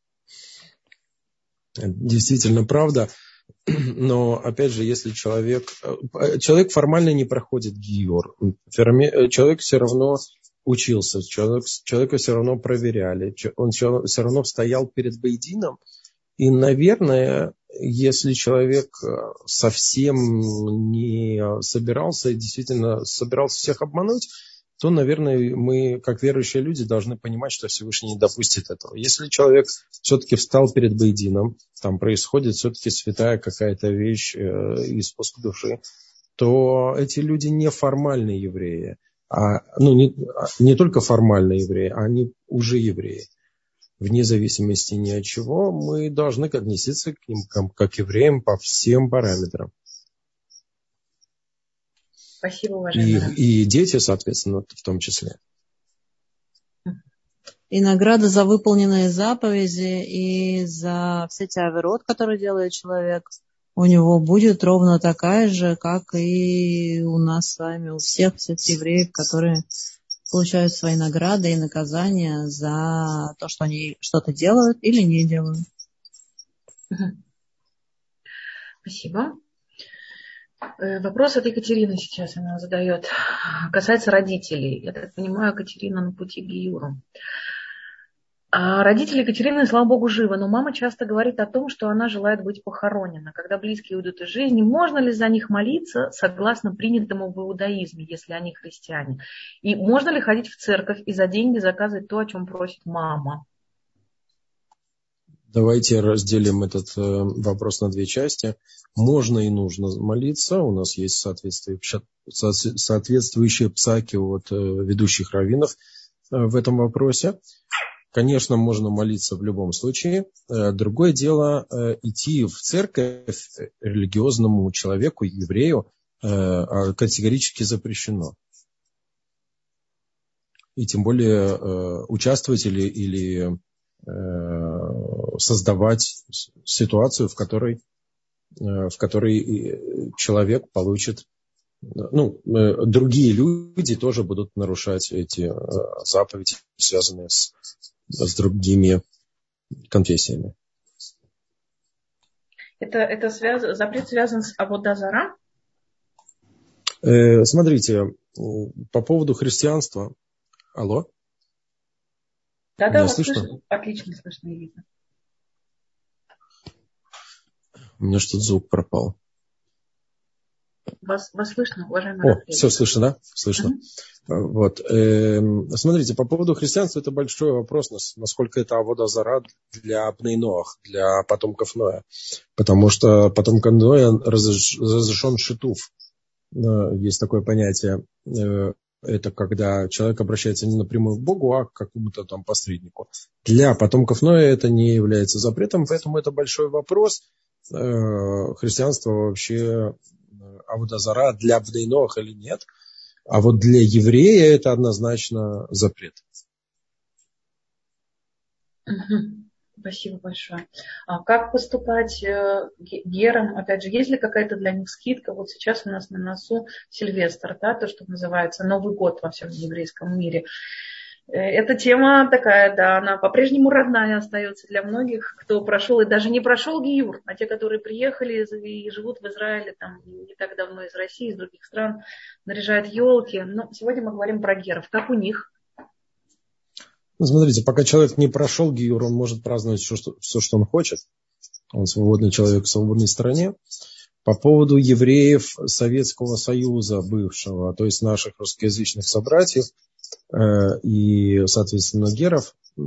Действительно, правда. Но, опять же, если человек... Человек формально не проходит гиюр. Человек все равно учился. Человек, человека все равно проверяли. Он все, все равно стоял перед бейдином. И, наверное, если человек совсем не собирался, действительно собирался всех обмануть, то, наверное, мы, как верующие люди, должны понимать, что Всевышний не допустит этого. Если человек все-таки встал перед Бейдином, там происходит все-таки святая какая-то вещь, э, испуск души, то эти люди не формальные евреи, а, ну, не, не только формальные евреи, а они уже евреи. Вне зависимости ни от чего, мы должны относиться к ним как, как евреям по всем параметрам. Спасибо, уважаемый. И, и дети, соответственно, в том числе. И награда за выполненные заповеди и за все те авирот, которые делает человек, у него будет ровно такая же, как и у нас с вами, у всех, всех евреев, которые получают свои награды и наказания за то, что они что-то делают или не делают. Спасибо. Вопрос от Екатерины сейчас она задает. Касается родителей. Я так понимаю, Екатерина на пути к гиюру. А родители Екатерины, слава богу, живы, но мама часто говорит о том, что она желает быть похоронена. Когда близкие уйдут из жизни, можно ли за них молиться согласно принятому в иудаизме, если они христиане? И можно ли ходить в церковь и за деньги заказывать то, о чем просит мама? Давайте разделим этот э, вопрос на две части. Можно и нужно молиться. У нас есть соответствующие, соответствующие псаки от э, ведущих раввинов э, в этом вопросе. Конечно, можно молиться в любом случае. Э, другое дело, э, идти в церковь религиозному человеку, еврею, э, категорически запрещено. И тем более э, участвовать или... или создавать ситуацию, в которой, в которой человек получит, ну, другие люди тоже будут нарушать эти заповеди, связанные с, с другими конфессиями. Это, это связ... запрет связан с авода зара? Э, смотрите, по поводу христианства. Алло? Да, да, вас слышно? слышно. Отлично слышно и видно. У меня что-то звук пропал. Вас, вас слышно, уважаемый? О, все слышно, да? Слышно. Uh-huh. Вот. Смотрите, по поводу христианства это большой вопрос, насколько это авода зара для Бней Ноах, для потомков Ноя. Потому что потомкам Ноя разрешен шитуф. Есть такое понятие. Это когда человек обращается не напрямую к Богу, а к какому-то там посреднику. Для потомков Ноя это не является запретом, поэтому это большой вопрос. Христианство вообще авода зара для Бней Ноах или нет. А вот для еврея это однозначно запрет. Спасибо большое. А как поступать э, герам? Опять же, есть ли какая-то для них скидка? Вот сейчас у нас на носу Сильвестр, да, то, что называется Новый год во всем еврейском мире. Эта тема такая, да, она по-прежнему родная остается для многих, кто прошел и даже не прошел гиюр, а те, которые приехали и живут в Израиле там не так давно из России, из других стран, наряжают елки. Но сегодня мы говорим про геров. Как у них? Ну, смотрите, пока человек не прошел гиюр, он может праздновать все, что, все, что он хочет. Он свободный человек в свободной стране. По поводу евреев Советского Союза бывшего, то есть наших русскоязычных собратьев э, и, соответственно, геров, э,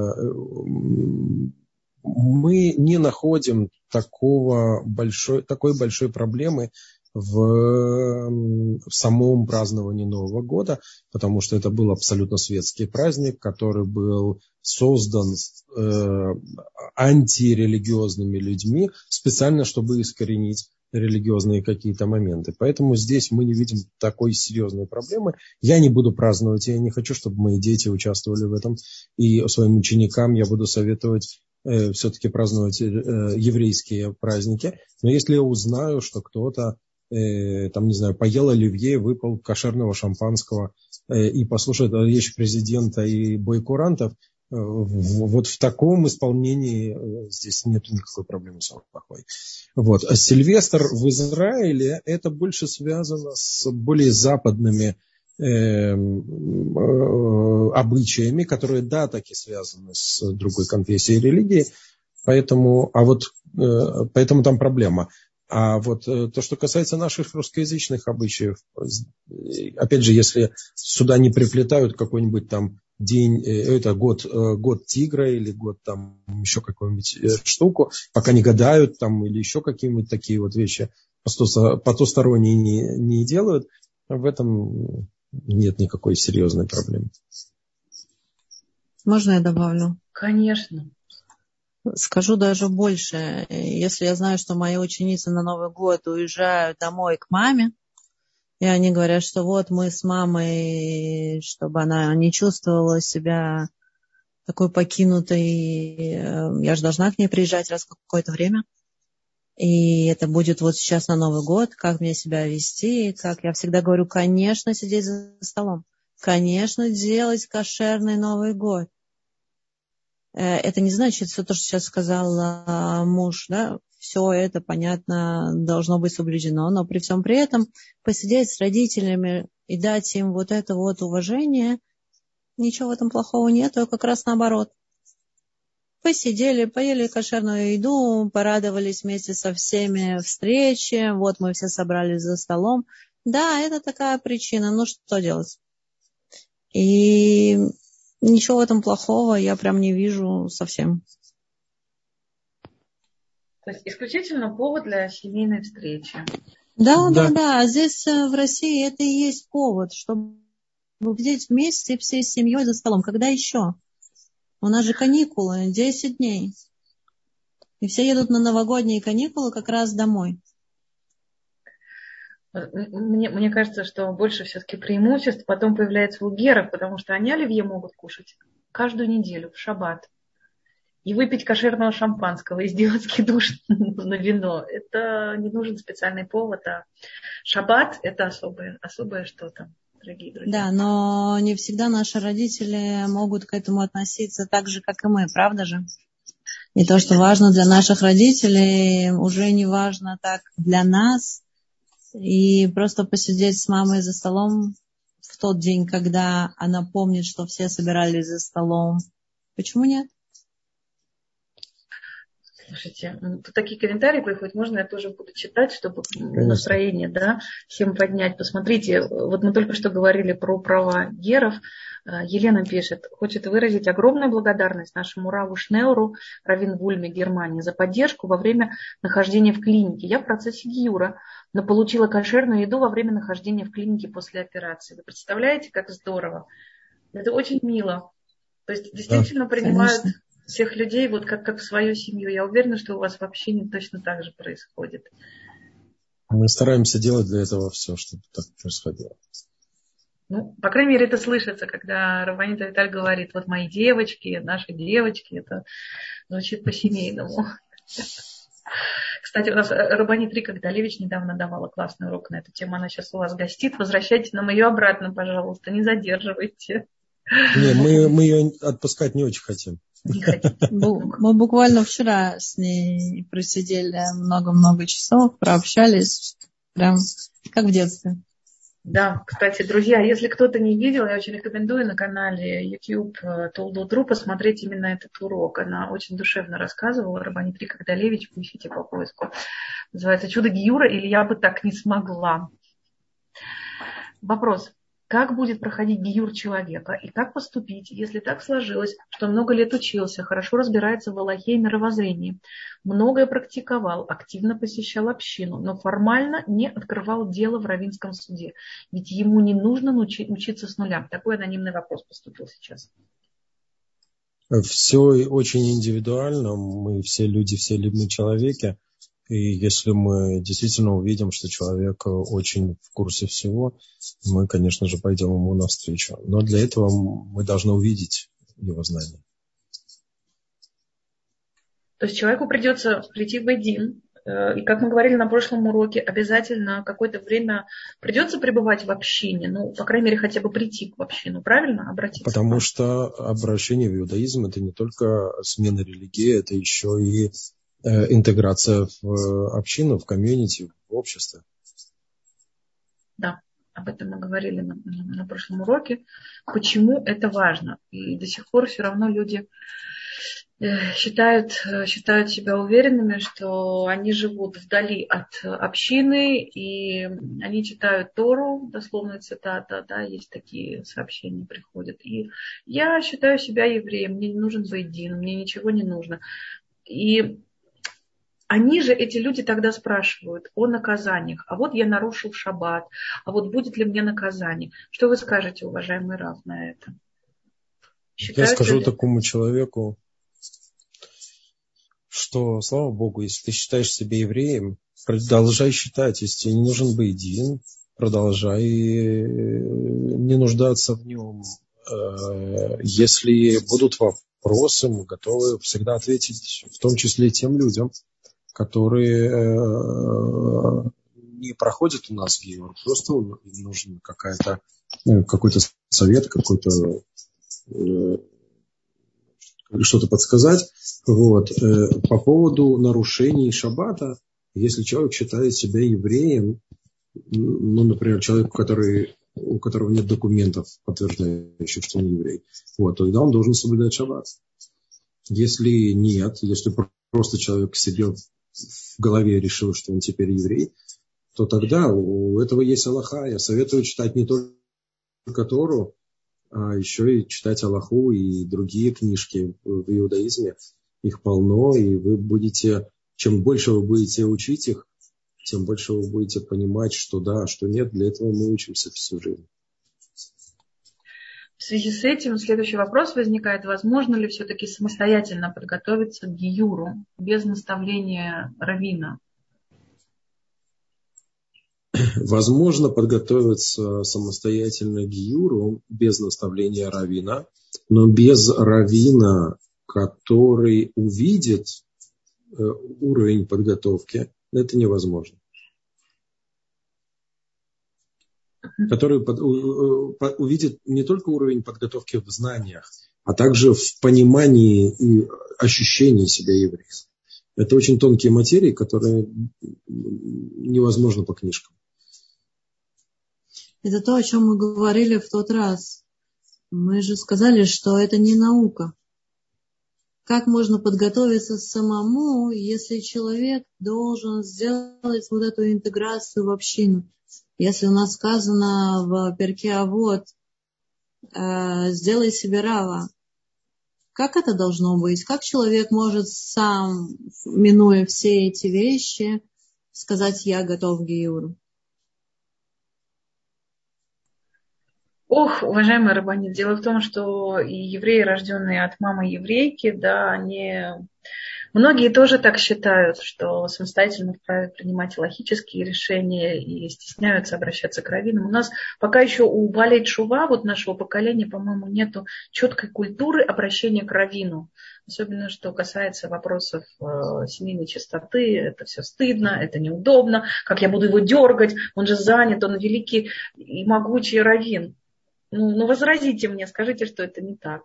мы не находим такого большой, такой большой проблемы в, в самом праздновании Нового года, потому что это был абсолютно светский праздник, который был создан э, антирелигиозными людьми специально, чтобы искоренить религиозные какие-то моменты. Поэтому здесь мы не видим такой серьезной проблемы. Я не буду праздновать, я не хочу, чтобы мои дети участвовали в этом. И своим ученикам я буду советовать э, все-таки праздновать э, еврейские праздники. Но если я узнаю, что кто-то там, не знаю, поел оливье, выпал кошерного шампанского э, и послушает речь президента и бой курантов, э, вот в таком исполнении э, здесь нет никакой проблемы с алкоголем. Вот. А Сильвестр в Израиле это больше связано с более западными э, э, обычаями, которые, да, таки связаны с другой конфессией религии, поэтому, а вот, э, поэтому там проблема. А вот то, что касается наших русскоязычных обычаев, опять же, если сюда не приплетают какой-нибудь там день, это год, год тигра или год там еще какую-нибудь штуку, пока не гадают там или еще какие-нибудь такие вот вещи потусторонние не, не делают, в этом нет никакой серьезной проблемы. Можно я добавлю? Конечно. Скажу даже больше. Если я знаю, что мои ученицы на Новый год уезжают домой к маме, и они говорят, что вот мы с мамой, чтобы она не чувствовала себя такой покинутой, я же должна к ней приезжать раз в какое-то время. И это будет вот сейчас на Новый год, как мне себя вести, как я всегда говорю, конечно, сидеть за столом, конечно, делать кошерный Новый год. Это не значит все то, что сейчас сказал муж, да, все это, понятно, должно быть соблюдено, но при всем при этом посидеть с родителями и дать им вот это вот уважение, ничего в этом плохого нет, а как раз наоборот. Посидели, поели кошерную еду, порадовались вместе со всеми встрече, вот мы все собрались за столом. Да, это такая причина, ну что делать? И ничего в этом плохого я прям не вижу совсем. То есть исключительно повод для семейной встречи. Да, да, да, да. Здесь в России это и есть повод, чтобы сидеть вместе всей семьей за столом. Когда еще? У нас же каникулы, десять дней. И все едут на новогодние каникулы как раз домой. Мне, мне кажется, что больше все-таки преимуществ потом появляется у геров, потому что они оливье могут кушать каждую неделю в шаббат. И выпить кошерного шампанского, и сделать кидуш на вино. Это не нужен специальный повод, а шаббат – это особое, особое что-то, дорогие друзья. Да, но не всегда наши родители могут к этому относиться так же, как и мы, правда же? И то, что важно для наших родителей, уже не важно так для нас. И просто посидеть с мамой за столом в тот день, когда она помнит, что все собирались за столом. Почему нет? Слушайте, тут такие комментарии приходят, можно я тоже буду читать, чтобы настроение, да, всем поднять. Посмотрите, вот мы только что говорили про права геров. Елена пишет, хочет выразить огромную благодарность нашему Раву Шнеуру, раввин в Ульме, Германии, за поддержку во время нахождения в клинике. Я в процессе гиюра, но получила кошерную еду во время нахождения в клинике после операции. Вы представляете, как здорово? Это очень мило. То есть действительно да, принимают... Конечно. Всех людей, вот как, как в свою семью. Я уверена, что у вас вообще не точно так же происходит. Мы стараемся делать для этого все, чтобы так происходило. Ну, по крайней мере, это слышится, когда Рабанит Виталь говорит, вот мои девочки, наши девочки, это звучит по-семейному. Кстати, у нас Рабанит Рика Гдалевич недавно давала классный урок на эту тему. Она сейчас у вас гостит. Возвращайте нам ее обратно, пожалуйста, не задерживайте. Не, мы, мы ее отпускать не очень хотим. Не хотите. Мы буквально вчера с ней просидели много-много часов, прообщались, прям как в детстве. Да, кстати, друзья, если кто-то не видел, я очень рекомендую на канале YouTube Толдотру посмотреть именно этот урок. Она очень душевно рассказывала, Рабанит Рика Гдалевич, поищите по поиску. Называется «Чудо Гиюра» или «Я бы так не смогла». Вопрос. Как будет проходить гиюр человека и как поступить, если так сложилось, что много лет учился, хорошо разбирается в алахе и мировоззрении, многое практиковал, активно посещал общину, но формально не открывал дело в раввинском суде, ведь ему не нужно учиться с нуля. Такой анонимный вопрос поступил сейчас. Все очень индивидуально, мы все люди, все мы человеки. И если мы действительно увидим, что человек очень в курсе всего, мы, конечно же, пойдем ему навстречу. Но для этого мы должны увидеть его знания. То есть человеку придется прийти в Бейдин, и, как мы говорили на прошлом уроке, обязательно какое-то время придется пребывать в общине, ну, по крайней мере, хотя бы прийти в общину, правильно? Обратиться. Потому что обращение в иудаизм – это не только смена религии, это еще и интеграция в общину, в комьюнити, в обществе. Да, об этом мы говорили на, на прошлом уроке, почему это важно. И до сих пор все равно люди считают, считают себя уверенными, что они живут вдали от общины, и они читают Тору, дословно цитата, да, есть такие сообщения, приходят. И я считаю себя евреем, мне не нужен бейдин, мне ничего не нужно. И они же, эти люди, тогда спрашивают о наказаниях. А вот я нарушил шаббат, а вот будет ли мне наказание? Что вы скажете, уважаемый Рав, на это? Считают я скажу ли... такому человеку, что, слава Богу, если ты считаешь себя евреем, продолжай считать. Если тебе не нужен бейдин, продолжай не нуждаться в нем. Если будут вопросы, мы готовы всегда ответить, в том числе и тем людям, которые не проходят у нас гиюр. Просто им нужен какая-то, какой-то совет, какой-то что-то подсказать. Вот. По поводу нарушений шаббата, если человек считает себя евреем, ну, например, человек, который, у которого нет документов, подтверждающих, что он еврей, вот, тогда он должен соблюдать шаббат. Если нет, если просто человек себе в голове решил, что он теперь еврей, то тогда у этого есть алаха. Я советую читать не только Тору, а еще и читать Аллаху и другие книжки в иудаизме. Их полно, и вы будете, чем больше вы будете учить их, тем больше вы будете понимать, что да, что нет. Для этого мы учимся всю жизнь. В связи с этим следующий вопрос возникает. Возможно ли все-таки самостоятельно подготовиться к гиюру без наставления раввина? Возможно подготовиться самостоятельно к гиюру без наставления раввина, но без раввина, который увидит уровень подготовки, это невозможно. Который под, у, у, увидит не только уровень подготовки в знаниях, а также в понимании и ощущении себя евреем. Это очень тонкие материи, которые невозможно по книжкам. Это то, о чем мы говорили в тот раз. Мы же сказали, что это не наука. Как можно подготовиться самому, если человек должен сделать вот эту интеграцию в общину? Если у нас сказано в Перке Авот, э, сделай себе рава, как это должно быть? Как человек может сам, минуя все эти вещи, сказать, я готов к гиюру? Ох, уважаемые рабанит, дело в том, что и евреи, рожденные от мамы еврейки, да, они... Многие тоже так считают, что самостоятельно вправе принимать логические решения и стесняются обращаться к раввинам. У нас пока еще у Балей Тшува, вот нашего поколения, по-моему, нету четкой культуры обращения к раввину. Особенно, что касается вопросов э, семейной чистоты. Это все стыдно, это неудобно. Как я буду его дергать? Он же занят, он великий и могучий раввин. Ну, ну возразите мне, скажите, что это не так.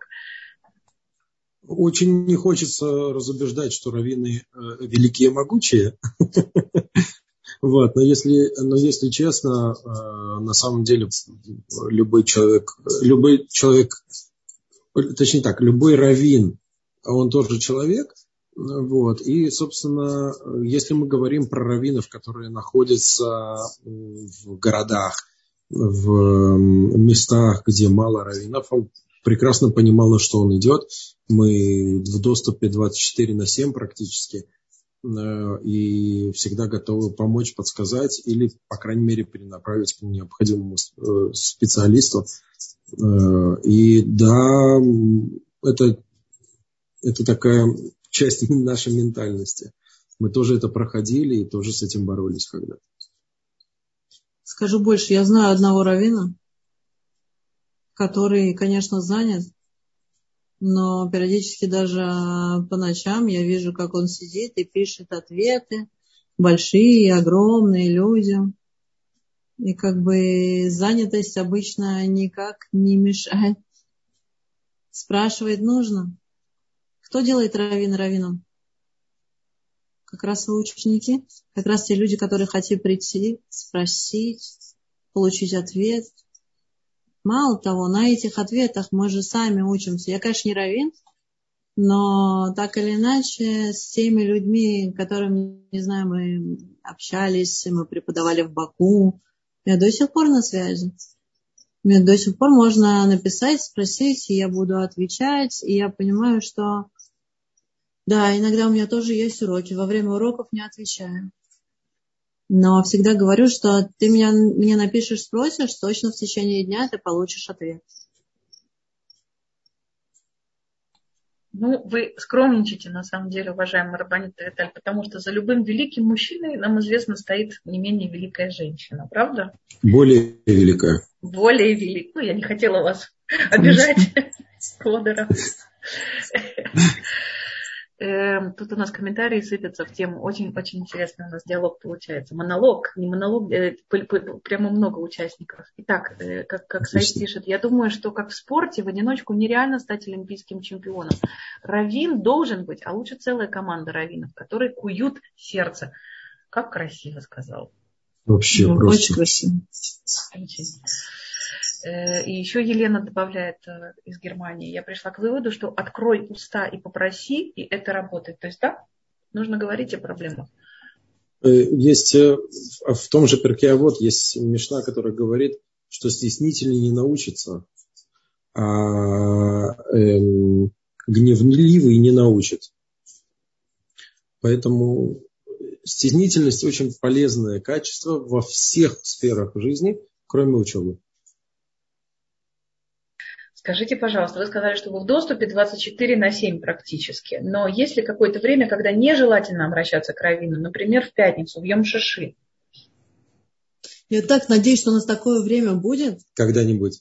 Очень не хочется разубеждать, что раввины э, великие и могучие. Вот, но если, но если честно, э, на самом деле любой человек, любой человек, точнее так, любой раввин, он тоже человек. Вот, и, собственно, если мы говорим про раввинов, которые находятся в городах, в местах, где мало раввинов, он прекрасно понимал, на что он идет. Мы в доступе двадцать четыре на семь практически, и всегда готовы помочь, подсказать или, по крайней мере, перенаправить к необходимому специалисту. И да, это, это такая часть нашей ментальности. Мы тоже это проходили и тоже с этим боролись когда-то. Скажу больше, я знаю одного раввина, который, конечно, занят, но периодически даже по ночам я вижу, как он сидит и пишет ответы, большие, огромные людям. И как бы занятость обычно никак не мешает. Спрашивает, нужно. Кто делает раввин раввином? Как раз вы ученики, как раз те люди, которые хотят прийти, спросить, получить ответ. Мало того, на этих ответах мы же сами учимся. Я, конечно, не раввин, но так или иначе с теми людьми, которыми, не знаю, мы общались, мы преподавали в Баку, я до сих пор на связи. Мне до сих пор можно написать, спросить, и я буду отвечать. И я понимаю, что да, иногда у меня тоже есть уроки. Во время уроков не отвечаю. Но всегда говорю, что ты меня, мне напишешь, спросишь, точно в течение дня ты получишь ответ. Ну, вы скромничаете, на самом деле, уважаемый Рабанит Виталь, потому что за любым великим мужчиной, нам известно, стоит не менее великая женщина, правда? Более великая. Более великая. Ну, я не хотела вас обижать, Кодора. Тут у нас комментарии сыпятся в тему. Очень-очень интересный у нас диалог получается. Монолог, не монолог, прямо много участников. Итак, как, как Саид пишет, я думаю, что как в спорте в одиночку нереально стать олимпийским чемпионом. Раввин должен быть, а лучше целая команда раввинов, которые куют сердце. Как красиво сказал. Вообще ну, просто. Очень красиво. Очень. И еще Елена добавляет из Германии. Я пришла к выводу, что открой уста и попроси, и это работает. То есть, да, нужно говорить о проблемах. Есть в том же Перкей Авот есть мишна, которая говорит, что стеснительный не научится, а гневливый не научит. Поэтому стеснительность очень полезное качество во всех сферах жизни, кроме учебы. Скажите, пожалуйста, вы сказали, что вы в доступе двадцать четыре на семь практически, но есть ли какое-то время, когда нежелательно обращаться к раввину, например, в пятницу, в Йом Шиши? Я так надеюсь, что у нас такое время будет. Когда-нибудь.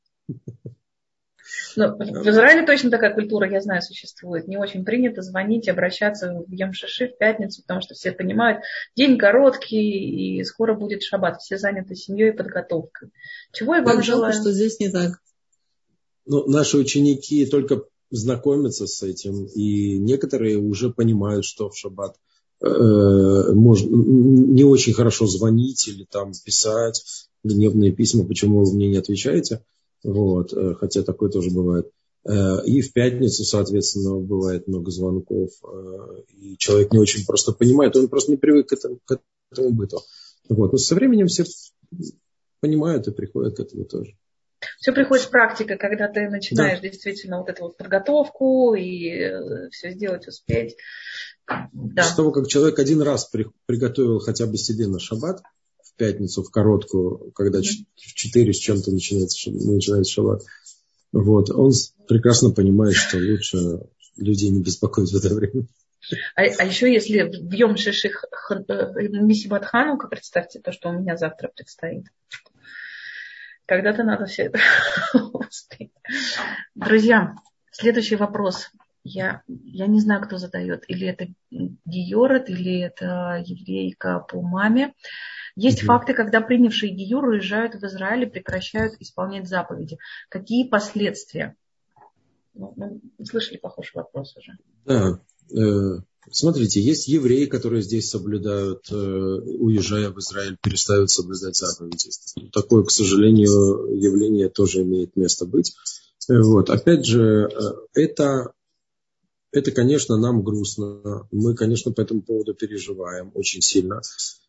Ну, в Израиле точно такая культура, я знаю, существует. Не очень принято звонить, обращаться в Йом Шиши в пятницу, потому что все понимают, день короткий, и скоро будет шаббат. Все заняты семьей и подготовкой. Чего я вам Так желаю? жалко, что здесь не так. Ну, наши ученики только знакомятся с этим, и некоторые уже понимают, что в шаббат э, можно не очень хорошо звонить или там писать гневные письма, почему вы мне не отвечаете. Вот, хотя такое тоже бывает. И в пятницу, соответственно, бывает много звонков, и человек не очень просто понимает, он просто не привык к этому, к этому быту. Вот. Но со временем все понимают и приходят к этому тоже. Все приходит с практикой, когда ты начинаешь да. действительно вот эту вот подготовку и все сделать, успеть. Да. После того, как человек один раз при, приготовил хотя бы себе на шаббат, в пятницу, в короткую, когда mm-hmm. в четыре с чем-то начинается, начинается шаббат, вот, он прекрасно понимает, что лучше людей не беспокоить в это время. А, а еще если в Йом Шиши Мисибат Ханука, представьте то, что у меня завтра предстоит. Когда-то надо все это успеть. Друзья, следующий вопрос. Я, я не знаю, кто задает. Или это гиорет, или это еврейка по маме. Есть mm-hmm. факты, когда принявшие гиюр уезжают в Израиль и прекращают исполнять заповеди. Какие последствия? Ну, ну, слышали похожий вопрос уже. Да. Смотрите, есть евреи, которые здесь соблюдают, уезжая в Израиль, перестают соблюдать заповеди. Такое, к сожалению, явление тоже имеет место быть. Вот. Опять же, это, это, конечно, нам грустно. Мы, конечно, по этому поводу переживаем очень сильно.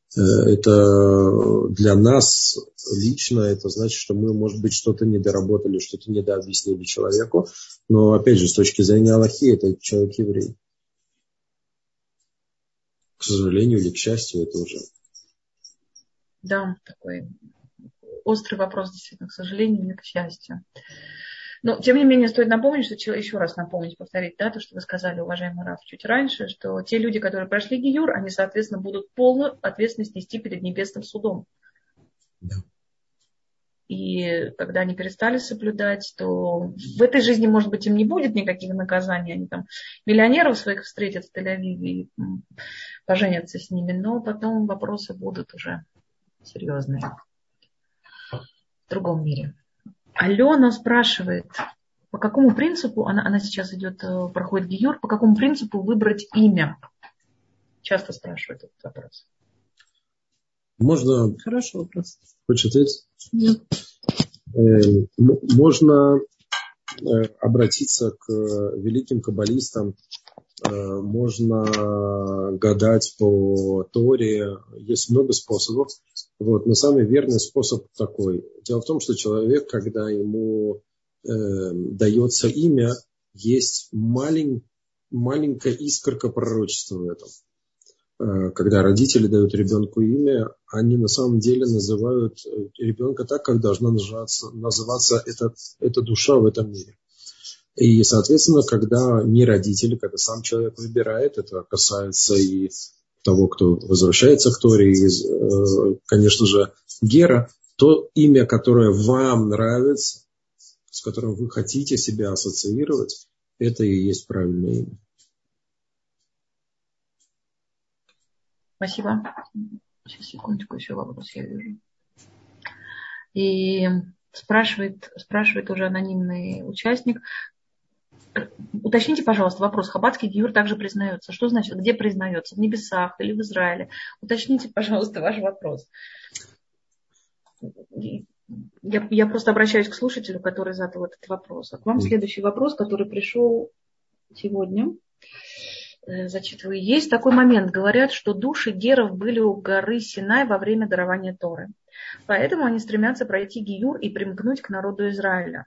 Это для нас лично, это значит, что мы, может быть, что-то недоработали, что-то недообъяснили человеку. Но, опять же, с точки зрения Аллахи, это человек еврей. К сожалению или к счастью, это уже. Да, такой острый вопрос, действительно, к сожалению или к счастью. Но, тем не менее, стоит напомнить, что еще раз напомнить, повторить, да, то, что вы сказали, уважаемый Раф, чуть раньше, что те люди, которые прошли гиюр, они, соответственно, будут полную ответственность нести перед небесным судом. Да. И когда они перестали соблюдать, то в этой жизни, может быть, им не будет никаких наказаний. Они там миллионеров своих встретят в Тель-Авиве и поженятся с ними. Но потом вопросы будут уже серьезные. В другом мире. Алена спрашивает, по какому принципу, она, она сейчас идет, проходит гиюр, по какому принципу выбрать имя? Часто спрашивают этот вопрос. Можно... Хороший вопрос. Хочешь ответить? Нет. Э, можно обратиться к великим каббалистам, можно гадать по Торе, есть много способов. Вот. Но самый верный способ такой. Дело в том, что человек, когда ему э, дается имя, есть малень, маленькая искорка пророчества в этом. Э, когда родители дают ребенку имя, они на самом деле называют ребенка так, как должна называться, называться эта, эта душа в этом мире. И, соответственно, когда не родители, когда сам человек выбирает, это касается и того, кто возвращается к Торе, и, конечно же, гера, то имя, которое вам нравится, с которым вы хотите себя ассоциировать, это и есть правильное имя. Спасибо. Сейчас, секундочку, еще вопрос я вижу. И спрашивает, спрашивает уже анонимный участник. Уточните, пожалуйста, вопрос. Хаббатский гиюр также признается. Что значит, где признается? В небесах или в Израиле? Уточните, пожалуйста, ваш вопрос. Я, я просто обращаюсь к слушателю, который задал этот вопрос. А к вам следующий вопрос, который пришел сегодня. Зачитываю. Есть такой момент. Говорят, что души геров были у горы Синай во время дарования Торы. Поэтому они стремятся пройти гиюр и примкнуть к народу Израиля.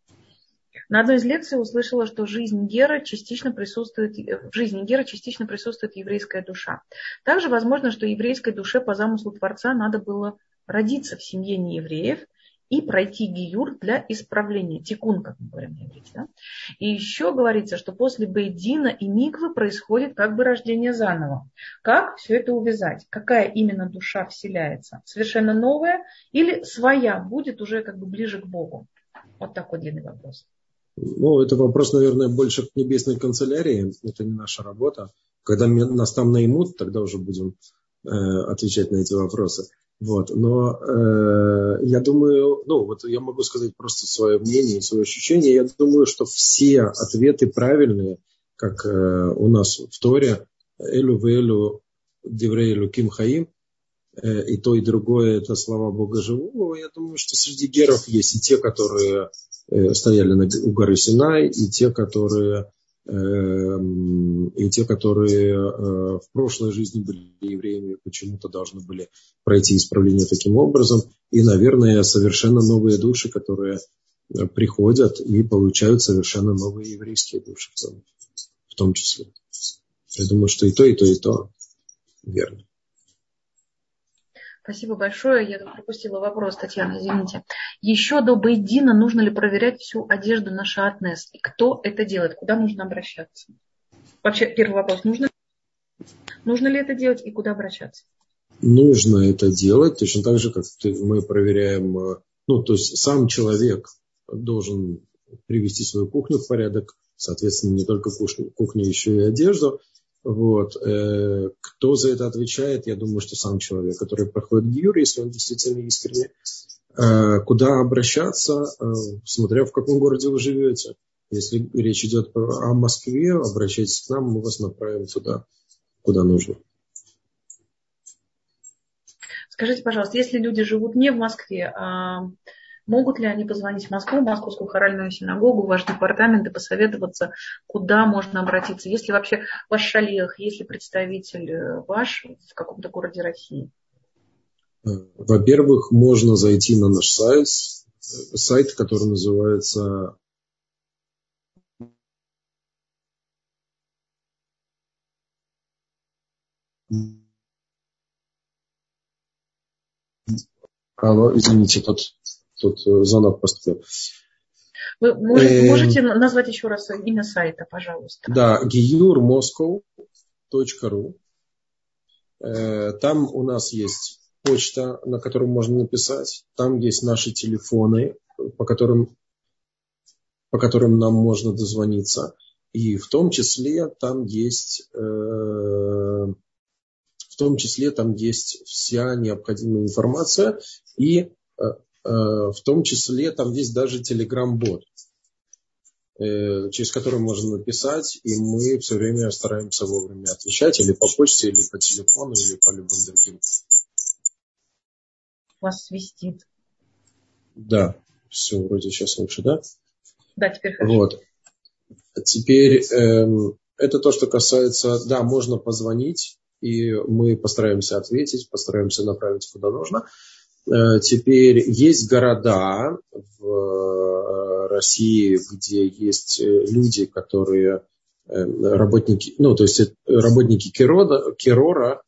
На одной из лекций услышала, что жизнь Гера частично присутствует, в жизни Гера частично присутствует еврейская душа. Также возможно, что еврейской душе по замыслу Творца надо было родиться в семье неевреев и пройти гиюр для исправления, тикун, как мы говорим на иврите. Да? И еще говорится, что после бейдина и миквы происходит как бы рождение заново. Как все это увязать? Какая именно душа вселяется? Совершенно новая или своя будет уже как бы ближе к Богу? Вот такой длинный вопрос. Ну, это вопрос, наверное, больше к небесной канцелярии. Это не наша работа. Когда нас там наймут, тогда уже будем э, отвечать на эти вопросы. Вот. Но э, я думаю, ну, вот я могу сказать просто свое мнение, свое ощущение. Я думаю, что все ответы правильные, как э, у нас в Торе, элю вэлю деврей элуким хаим, э, и то, и другое, это слова Бога живого. Я думаю, что среди геров есть и те, которые стояли на, у горы Синай, и те, которые, э, и те, которые э, в прошлой жизни были евреями, почему-то должны были пройти исправление таким образом. И, наверное, совершенно новые души, которые приходят и получают совершенно новые еврейские души в том, в том числе. Я думаю, что и то, и то, и то верно. Спасибо большое. Я пропустила вопрос, Татьяна, извините. Еще до бейдина нужно ли проверять всю одежду на шаатнес? И кто это делает? Куда нужно обращаться? Вообще, первый вопрос. Нужно, нужно ли это делать и куда обращаться? Нужно это делать, точно так же, как мы проверяем. Ну, то есть сам человек должен привести свою кухню в порядок. Соответственно, не только кухню, кухню еще и одежду. Вот. Кто за это отвечает? Я думаю, что сам человек, который проходит гиюр, если он действительно искренне. Куда обращаться, смотря в каком городе вы живете. Если речь идет о Москве, обращайтесь к нам, мы вас направим туда, куда нужно. Скажите, пожалуйста, если люди живут не в Москве, могут ли они позвонить в Москву, в Московскую хоральную синагогу, в ваш департамент и посоветоваться, куда можно обратиться? Есть ли вообще ваш шалиах, есть ли представитель ваш в каком-то городе России? Во-первых, можно зайти на наш сайт, сайт, который называется Алло, извините, тут, тут звонок поступил. Вы можете, можете назвать еще раз имя сайта, пожалуйста? Да, гиюр москоу точка ру. Там у нас есть почта, на которую можно написать. Там есть наши телефоны, по которым, по которым нам можно дозвониться. И в том числе там есть, э, в том числе там есть вся необходимая информация. И э, э, в том числе там есть даже телеграм-бот, э, через который можно написать. И мы все время стараемся вовремя отвечать или по почте, или по телефону, или по любым другим вас свистит. Да, все, вроде сейчас лучше, да? Да, теперь хорошо. Вот. Теперь эм, это то, что касается, да, можно позвонить, и мы постараемся ответить, постараемся направить куда нужно. Э, теперь есть города в России, где есть люди, которые э, работники, ну, то есть работники Кирора, Кирора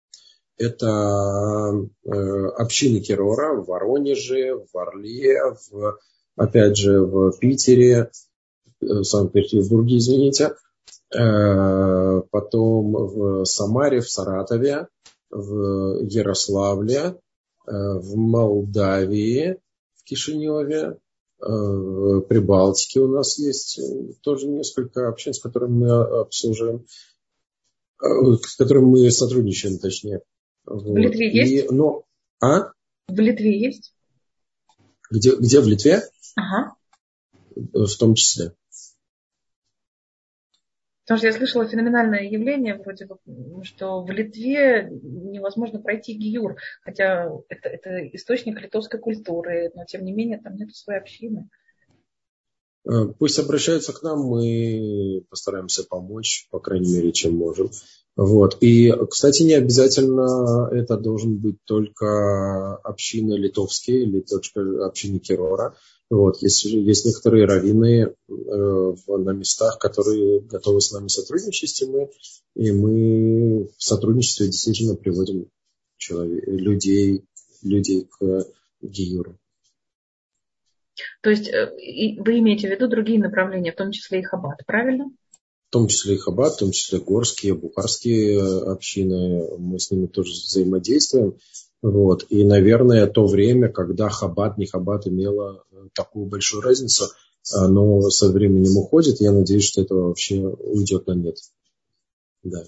это э, общины Кирора в Воронеже, в Орле, в, опять же, в Питере, в Санкт-Петербурге, извините, э, потом в Самаре, в Саратове, в Ярославле, э, в Молдавии, в Кишиневе, э, в Прибалтике у нас есть тоже несколько общин, с которыми мы обслуживаем, э, с которыми мы сотрудничаем, точнее. В Вот. Литве И, есть? ну, а? В Литве есть? Где, где в Литве? Ага. В том числе. Потому что я слышала феноменальное явление, вроде бы, что в Литве невозможно пройти гиюр, хотя это, это источник литовской культуры, но тем не менее там нет своей общины. Пусть обращаются к нам, мы постараемся помочь, по крайней мере, чем можем. Вот. И, кстати, не обязательно это должен быть только общины литовские или только общины Кирора. Вот. Есть, есть некоторые раввины э, на местах, которые готовы с нами сотрудничать, и мы, и мы в сотрудничестве действительно приводим человек, людей, людей к гиюру. То есть вы имеете в виду другие направления, в том числе и Хаббат, правильно? В том числе и Хаббат, в том числе горские, бухарские общины. Мы с ними тоже взаимодействуем. Вот. И, наверное, то время, когда Хаббат, не Хаббат имело такую большую разницу, оно со временем уходит. Я надеюсь, что это вообще уйдет на нет. Да.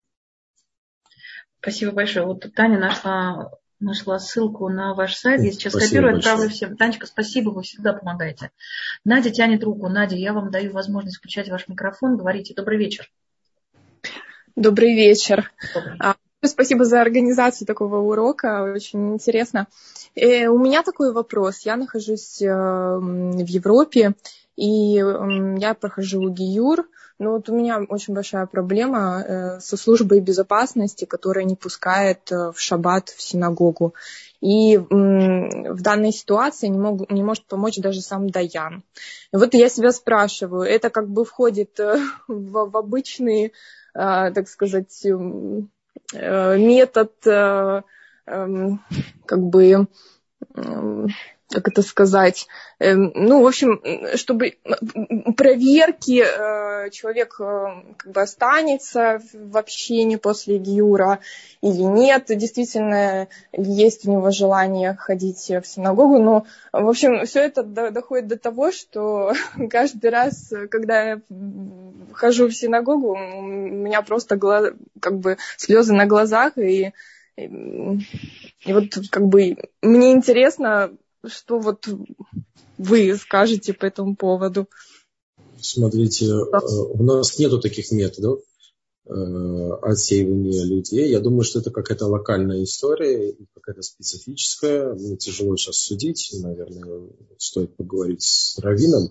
Спасибо большое. Вот Таня нашла... Нашла ссылку на ваш сайт. Я сейчас Спасибо копирую, большое. отправлю всем. Танечка, спасибо, вы всегда помогаете. Надя тянет руку. Надя, я вам даю возможность включать ваш микрофон. Говорите. Добрый вечер. Добрый вечер. Добрый. Спасибо за организацию такого урока. Очень интересно. И у меня такой вопрос. Я нахожусь в Европе, и я прохожу гиюр. Но вот у меня очень большая проблема э, со службой безопасности, которая не пускает э, в шаббат в синагогу. И э, в данной ситуации не, могу, не может помочь даже сам даян. И вот я себя спрашиваю, это как бы входит э, в, в обычный, э, так сказать, э, метод, э, э, как бы... Э, как это сказать, ну, в общем, чтобы проверки человек как бы останется в общении после гиюра или нет, действительно есть у него желание ходить в синагогу, но, в общем, все это доходит до того, что каждый раз, когда я хожу в синагогу, у меня просто глаз, как бы слезы на глазах, и, и вот как бы мне интересно, что вот вы скажете по этому поводу? Смотрите, у нас нету таких методов отсеивания людей. Я думаю, что это какая-то локальная история, какая-то специфическая. Мне тяжело сейчас судить. Наверное, стоит поговорить с раввином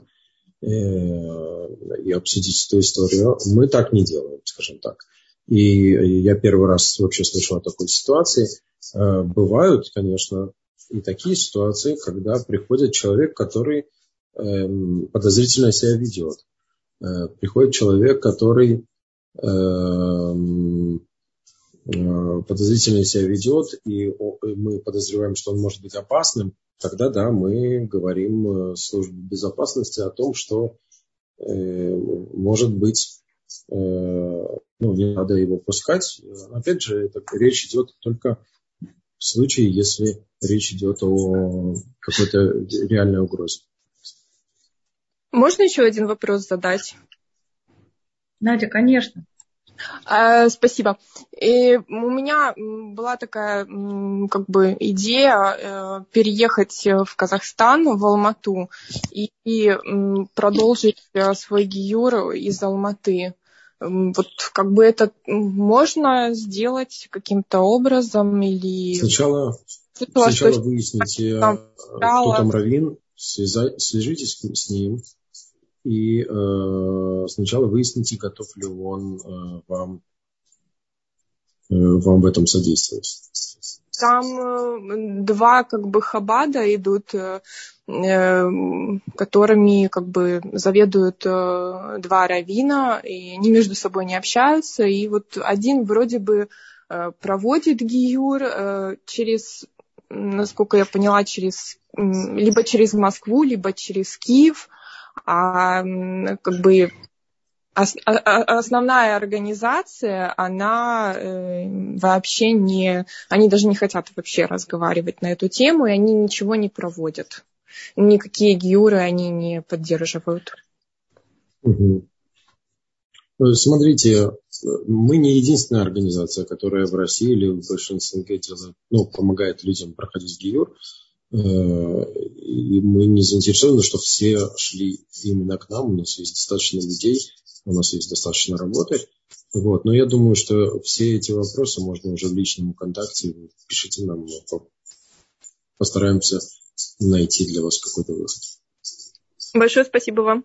и обсудить эту историю. Мы так не делаем, скажем так. И я первый раз вообще слышал о такой ситуации. Бывают, конечно, и такие ситуации, когда приходит человек, который э, подозрительно себя ведет. Э, приходит человек, который э, э, подозрительно себя ведет, и мы подозреваем, что он может быть опасным. Тогда, да, мы говорим службе безопасности о том, что э, может быть, э, ну, не надо его пускать. Опять же, это, речь идет только в случае, если речь идет о какой-то реальной угрозе. Можно еще один вопрос задать? Надя, конечно. А, спасибо. И у меня была такая как бы идея переехать в Казахстан, в Алмату, и, и продолжить свой гиюр из Алматы. Вот как бы это можно сделать каким-то образом или... Сначала, сначала выясните, кто там раввин, свяжитесь с ним и э, сначала выясните, готов ли он э, вам, э, вам в этом содействовать. Там два как бы хабада идут, э, которыми как бы заведуют э, два раввина, и они между собой не общаются. И вот один вроде бы э, проводит гиюр э, через, насколько я поняла, через либо через Москву, либо через Киев, а как бы основная организация, она э, вообще не... Они даже не хотят вообще разговаривать на эту тему, и они ничего не проводят. Никакие гиюры они не поддерживают. Угу. Смотрите, мы не единственная организация, которая в России или в большинстве делает, ну, помогает людям проходить гиюр. И мы не заинтересованы, что все шли именно к нам. У нас есть достаточно людей, у нас есть достаточно работы. Вот. Но я думаю, что все эти вопросы можно уже в личном контакте. Пишите нам, мы постараемся найти для вас какой-то выход. Большое спасибо вам.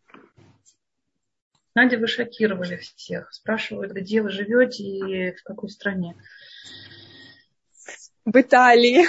Надя, вы шокировали всех. Спрашивают, где вы живете и в какой стране. В Италии.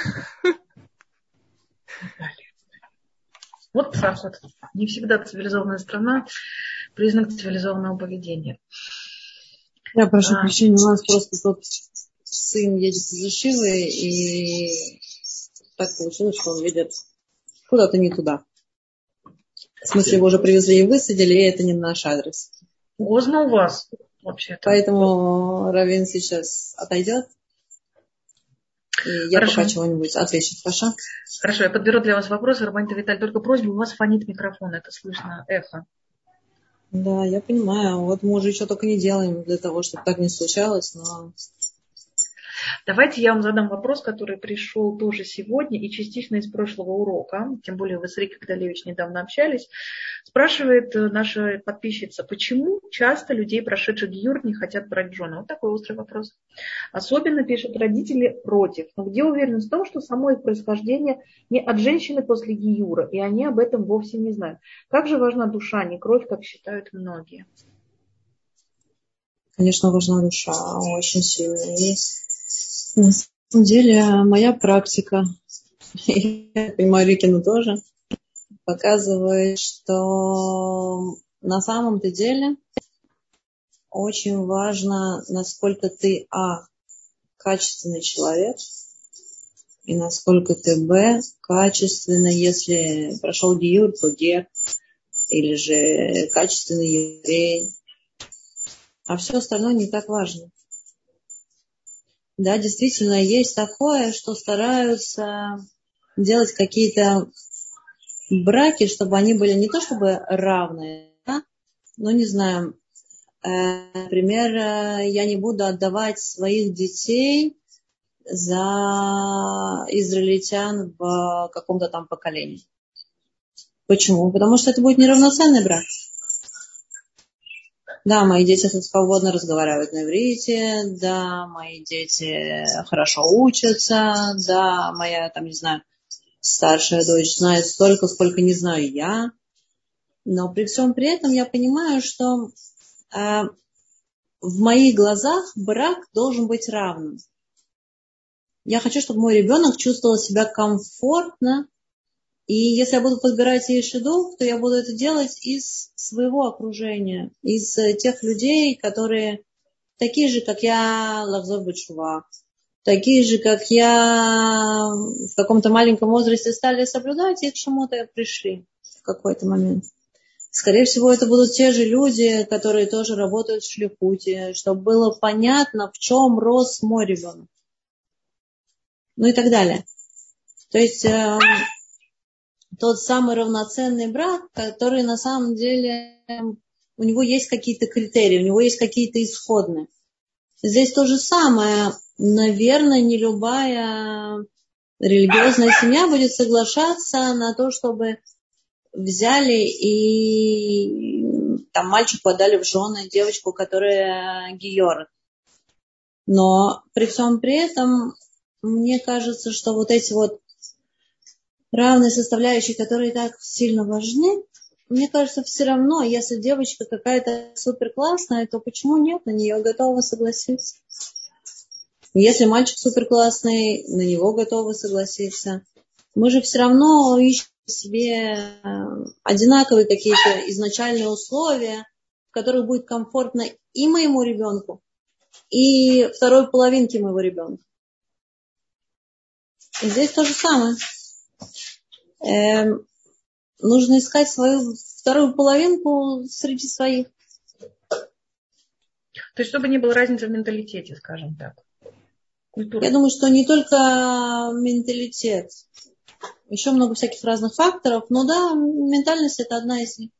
Вот так вот. Не всегда цивилизованная страна признак цивилизованного поведения. Я прошу а. прощения, у нас просто тот сын едет из Ишивы, и так получилось, что он едет куда-то не туда. В смысле, его уже привезли и высадили, и это не наш адрес. Поздно у вас вообще-то. Поэтому раввин сейчас отойдет. И я Хорошо. пока чего-нибудь отвечу. Хорошо? Хорошо, я подберу для вас вопросы. Рабанит Виталь, только просьба, у вас фонит микрофон, это слышно эхо. Да, я понимаю. Вот мы уже еще только не делаем для того, чтобы так не случалось, но... Давайте я вам задам вопрос, который пришел тоже сегодня и частично из прошлого урока. Тем более вы с Рикой Кдалевич недавно общались. Спрашивает наша подписчица, почему часто людей, прошедших гиюр, не хотят брать в жены? Вот такой острый вопрос. Особенно пишут родители против. Но где уверенность в том, что само их происхождение не от женщины после гиюра, и они об этом вовсе не знают? Как же важна душа, не кровь, как считают многие? Конечно, важна душа, очень сильная. И на самом деле моя практика, и, я понимаю, Рикину тоже, показывает, что на самом-то деле очень важно, насколько ты, а, качественный человек, и насколько ты, б, качественно, если прошел гиюр, то гер, или же качественный еврей. А все остальное не так важно. Да, действительно, есть такое, что стараются делать какие-то браки, чтобы они были не то чтобы равные, да? Но не знаю, э, например, я не буду отдавать своих детей за израильтян в каком-то там поколении. Почему? Потому что это будет неравноценный брак. Да, мои дети свободно разговаривают на иврите, да, мои дети хорошо учатся, да, моя, там, не знаю, старшая дочь знает столько, сколько не знаю я. Но при всем при этом я понимаю, что э, в моих глазах брак должен быть равным. Я хочу, чтобы мой ребенок чувствовал себя комфортно. И если я буду подбирать ешидух, то я буду это делать из своего окружения, из тех людей, которые такие же, как я, лахзор бетшува, такие же, как я, в каком-то маленьком возрасте стали соблюдать, и к чему-то пришли в какой-то момент. Скорее всего, это будут те же люди, которые тоже работают в шлихуте, чтобы было понятно, в чем рос мой ребенок. Ну и так далее. То есть... тот самый равноценный брак, который на самом деле, у него есть какие-то критерии, у него есть какие-то исходные. Здесь то же самое. Наверное, не любая религиозная семья будет соглашаться на то, чтобы взяли и там мальчику отдали в жены девочку, которая гиюр. Но при всем при этом мне кажется, что вот эти вот равные составляющие, которые так сильно важны, мне кажется, все равно, если девочка какая-то супер классная, то почему нет, на нее готовы согласиться? Если мальчик супер классный, на него готовы согласиться. Мы же все равно ищем себе одинаковые какие-то изначальные условия, в которых будет комфортно и моему ребенку, и второй половинке моего ребенка. И здесь то же самое. Эм, нужно искать свою вторую половинку среди своих. То есть, чтобы не было разницы в менталитете, скажем так. Культура. Я думаю, что не только менталитет. Еще много всяких разных факторов. Но да, ментальность – это одна из них.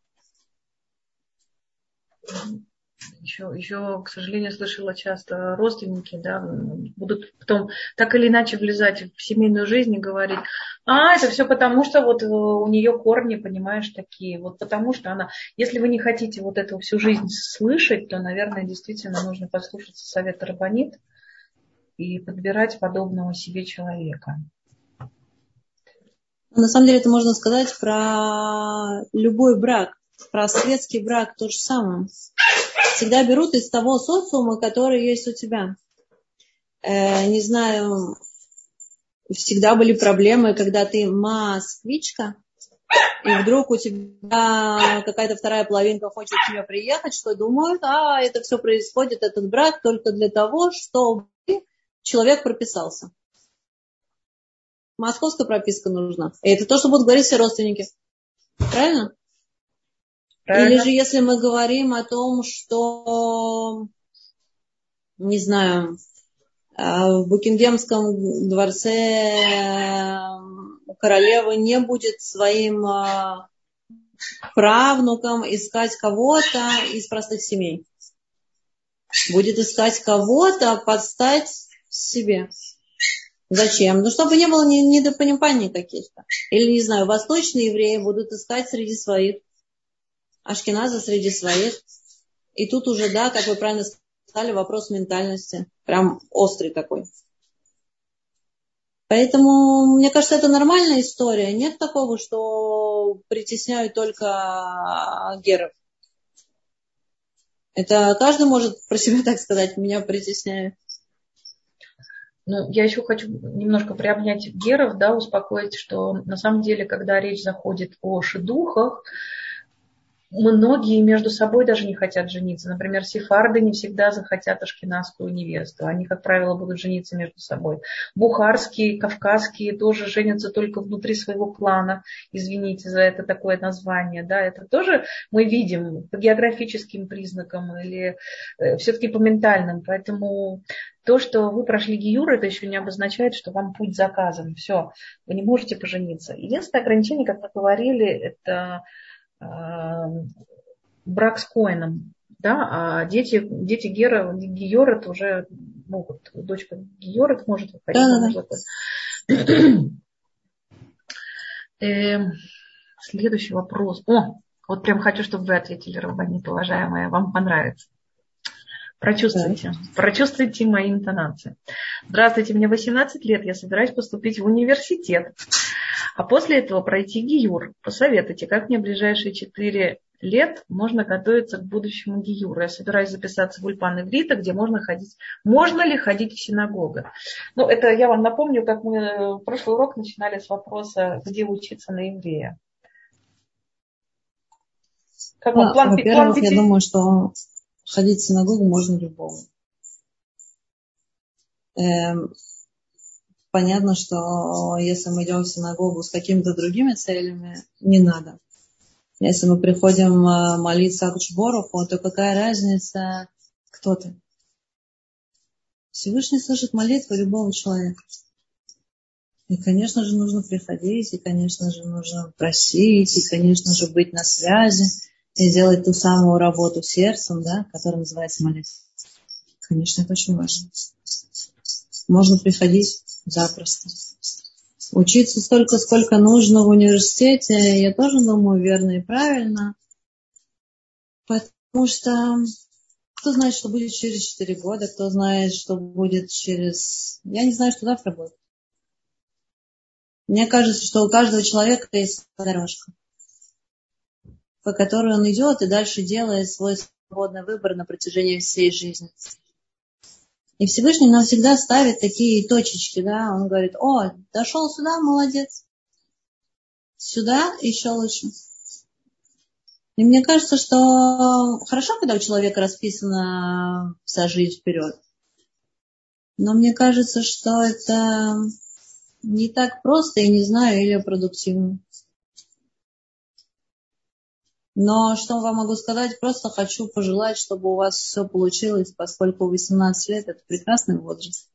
Еще, еще, к сожалению, слышала часто родственники, да, будут потом так или иначе влезать в семейную жизнь и говорить: а, это все потому, что вот у нее корни, понимаешь, такие. Вот потому что она... Если вы не хотите вот эту всю жизнь слышать, то, наверное, действительно нужно послушаться совета рабанит и подбирать подобного себе человека. На самом деле это можно сказать про любой брак. Про светский брак то же самое. Всегда берут из того социума, который есть у тебя. Э, не знаю, всегда были проблемы, когда ты москвичка, и вдруг у тебя какая-то вторая половинка хочет к тебе приехать, что думают, а это все происходит, этот брак, только для того, чтобы человек прописался. Московская прописка нужна. И это то, что будут говорить все родственники. Правильно? Правильно. Или же если мы говорим о том, что, не знаю, в Букингемском дворце королева не будет своим правнукам искать кого-то из простых семей. Будет искать кого-то под стать себе. Зачем? Ну, чтобы не было недопониманий каких-то. Или, не знаю, восточные евреи будут искать среди своих. Ашкеназы среди своих. И тут уже, да, как вы правильно сказали, вопрос ментальности. Прям острый такой. Поэтому, мне кажется, это нормальная история. Нет такого, что притесняют только геров. Это каждый может про себя так сказать, меня притесняют. Ну, я еще хочу немножко приобнять геров, да, успокоить, что на самом деле, когда речь заходит о шидухах, многие между собой даже не хотят жениться. Например, сефарды не всегда захотят ашкеназскую невесту. Они, как правило, будут жениться между собой. Бухарские, кавказские тоже женятся только внутри своего клана. Извините за это такое название. Да, это тоже мы видим по географическим признакам или все-таки по ментальным. Поэтому то, что вы прошли гиюр, это еще не обозначает, что вам путь заказан. Все, вы не можете пожениться. Единственное ограничение, как мы говорили, это брак с коэном, да, а дети, дети Гера, Гиор, это уже могут, дочка Гиор, это может выходить. Да, да. э, следующий вопрос. О, вот прям хочу, чтобы вы ответили, Рабанит, уважаемая, вам понравится. Прочувствуйте, да. Прочувствуйте мои интонации. Здравствуйте, мне восемнадцать лет, я собираюсь поступить в университет. А после этого пройти гиюр. Посоветуйте, как мне в ближайшие четыре лет можно готовиться к будущему гиюру. Я собираюсь записаться в Ульпан Иврита, где можно ходить. Можно ли ходить в синагогу? Ну, это я вам напомню, как мы прошлый урок начинали с вопроса, где учиться на еврея. Как ну, он, план, во-первых, план я думаю, что ходить в синагогу можно любому. Эм... Понятно, что если мы идем в синагогу с какими-то другими целями, не надо. Если мы приходим молиться Акадош Боруху, то какая разница, кто ты? Всевышний слышит молитву любого человека. И, конечно же, нужно приходить, и, конечно же, нужно просить, и, конечно же, быть на связи, и делать ту самую работу сердцем, да, которая называется молитва. Конечно, это очень важно. Можно приходить запросто. Учиться столько, сколько нужно в университете, я тоже думаю, верно и правильно. Потому что кто знает, что будет через четыре года, кто знает, что будет через... Я не знаю, что завтра будет. Мне кажется, что у каждого человека есть дорожка, по которой он идет и дальше делает свой свободный выбор на протяжении всей жизни. И Всевышний нам всегда ставит такие точечки, да, он говорит: о, дошел сюда, молодец, сюда еще лучше. И мне кажется, что хорошо, когда у человека расписана вся жизнь вперед. Но мне кажется, что это не так просто, и не знаю, или продуктивно. Но что вам могу сказать, просто хочу пожелать, чтобы у вас все получилось, поскольку восемнадцать лет – это прекрасный возраст.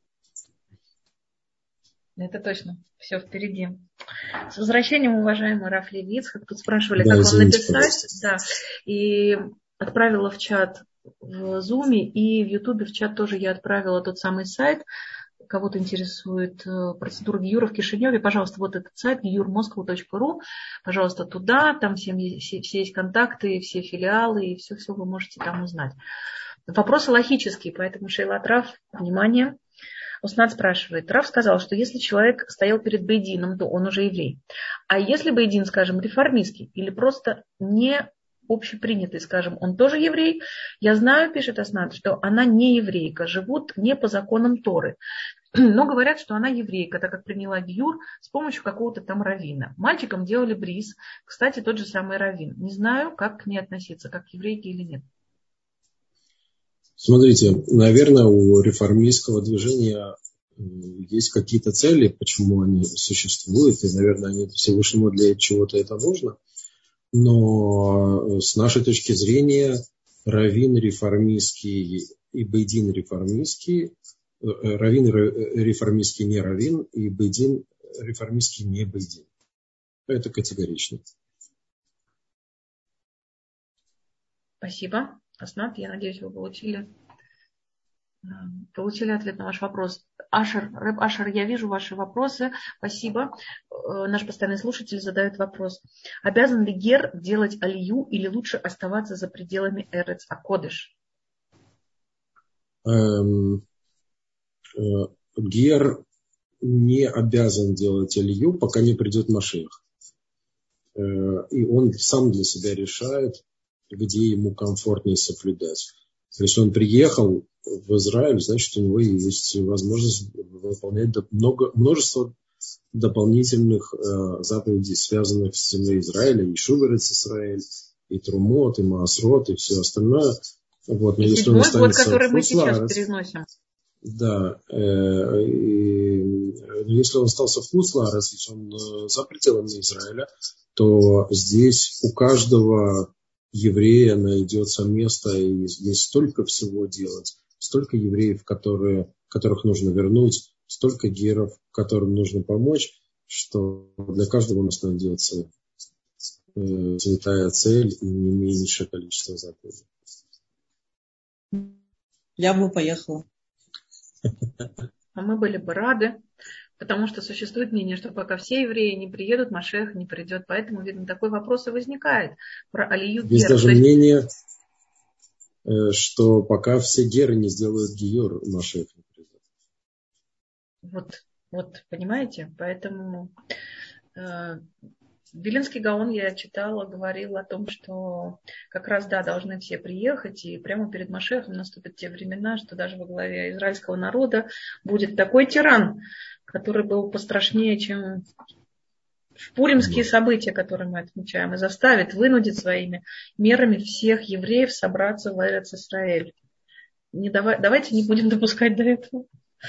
Это точно. Все впереди. С возвращением, уважаемый Рав Левиц, как тут спрашивали, Да, как вам извините, написать. Да. И отправила в чат в Zoom, и в Ютубе в чат тоже я отправила тот самый сайт. Кого-то интересует процедура гиюра в Кишиневе, пожалуйста, вот этот сайт гиюр москва точка ру, пожалуйста, туда, там все, все, все есть контакты, все филиалы, и все-все вы можете там узнать. Вопросы логические, поэтому Шейлат Рав, внимание. Уснат спрашивает, Рав сказал, что если человек стоял перед бейдином, то он уже еврей. А если бейдин, скажем, реформистский или просто не общепринятый, скажем, он тоже еврей, я знаю, пишет Аснат, что она не еврейка, живут не по законам Торы. Но говорят, что она еврейка, так как приняла гиюр с помощью какого-то там раввина. Мальчикам делали бриз, кстати, тот же самый раввин. Не знаю, как к ней относиться, как к еврейке или нет. Смотрите, наверное, у реформистского движения есть какие-то цели, почему они существуют, и, наверное, они Всевышнему для чего-то это нужно. Но с нашей точки зрения раввин реформистский и бейдин реформистский, раввин реформистский не раввин и бейдин реформистский не бейдин. Это категорично. Спасибо, Аснат. Я надеюсь, вы получили, получили ответ на ваш вопрос. Ашер, Рэб Ашер, я вижу ваши вопросы. Спасибо. Наш постоянный слушатель задает вопрос. Обязан ли гер делать алию или лучше оставаться за пределами Эрец а-Кодеш? Эм, э, гер не обязан делать алию, пока не придет Машиах. Э, и он сам для себя решает, где ему комфортнее соблюдать. Если он приехал в Израиль, значит, у него есть возможность выполнять много, множество дополнительных э, заповедей, связанных с землей Израиля, и Шуварец Израиль, и Трумот, и Маасрот, и все остальное. Вот. Но и если он останется год, который в мы сейчас Хуцлаарец, переносим. да, э, и, если он остался в Хуцлаарец, если он э, за пределами Израиля, то здесь у каждого еврея найдется место, и здесь столько всего делать, столько евреев, которые, которых нужно вернуть, столько геров, которым нужно помочь, что для каждого у нас найдется э, святая цель и не меньшее количество заповедей. Я бы поехала. А мы были бы рады, потому что существует мнение, что пока все евреи не приедут, Машиах не придет. Поэтому, видно, такой вопрос и возникает про алию гер. Есть даже мнение, что пока все геры не сделают гиюр, Машиах не придет. Вот, вот, понимаете? Поэтому э, Вилинский Гаон, я читала, говорил о том, что как раз, да, должны все приехать, и прямо перед Машиахом наступят те времена, что даже во главе израильского народа будет такой тиран, который был пострашнее, чем пуримские события, которые мы отмечаем, и заставит, вынудит своими мерами всех евреев собраться в Эрец Исраэль. Не давай, давайте не будем допускать до этого.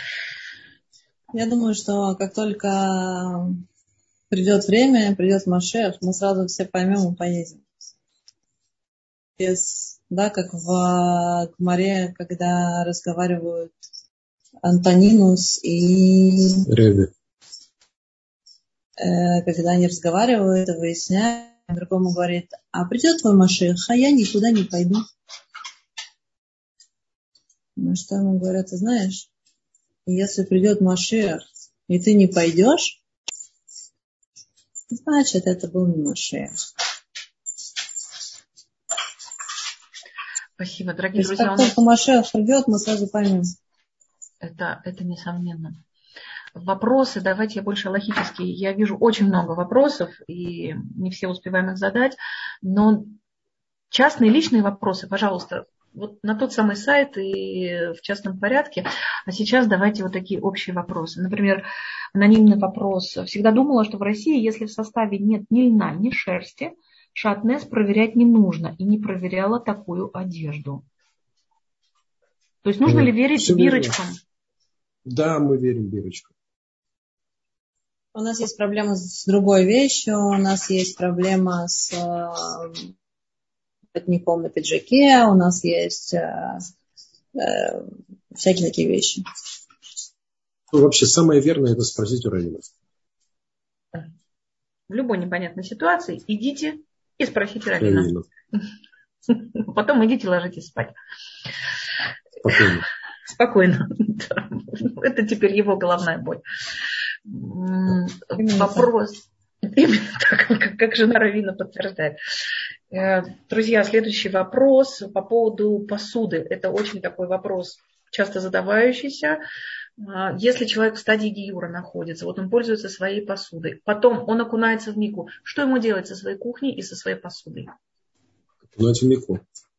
Я думаю, что как только придет время, придет Машиах, мы сразу все поймем и поедем. Без, да, как в Гмаре, когда разговаривают Антонинус и Ребе. Э, когда они разговаривают, выясняют, другому говорит, а придет твой Машиах, а я никуда не пойду. Ну что ему говорят, ты знаешь, если придет Машиах, и ты не пойдешь, значит, это был не Машиах. Спасибо, дорогие То есть друзья. как только Машех придет, мы сразу поймем. Это, это несомненно. Вопросы, давайте я больше логические. Я вижу очень много вопросов, и не все успеваем их задать, но частные личные вопросы, пожалуйста, вот на тот самый сайт и в частном порядке. А сейчас давайте вот такие общие вопросы. Например, анонимный вопрос. Всегда думала, что в России, если в составе нет ни льна, ни шерсти, шатнес проверять не нужно, и не проверяла такую одежду. То есть нужно Ну, ли верить все верно. бирочкам? Да, мы верим бирочкам. У нас есть проблема с другой вещью. У нас есть проблема с э, воротником на пиджаке. У нас есть э, э, всякие такие вещи. Ну, вообще, самое верное – это спросить у раввина. В любой непонятной ситуации идите и спросите раввина. Потом идите ложитесь спать. Спокойно. Спокойно. Это теперь его головная боль. Именно Вопрос. Именно так, как, как жена раввина подтверждает. Друзья, следующий вопрос по поводу посуды. Это очень такой вопрос, часто задавающийся. Если человек в стадии гиюра находится, вот он пользуется своей посудой, потом он окунается в микву, что ему делать со своей кухней и со своей посудой? Окунать в микву.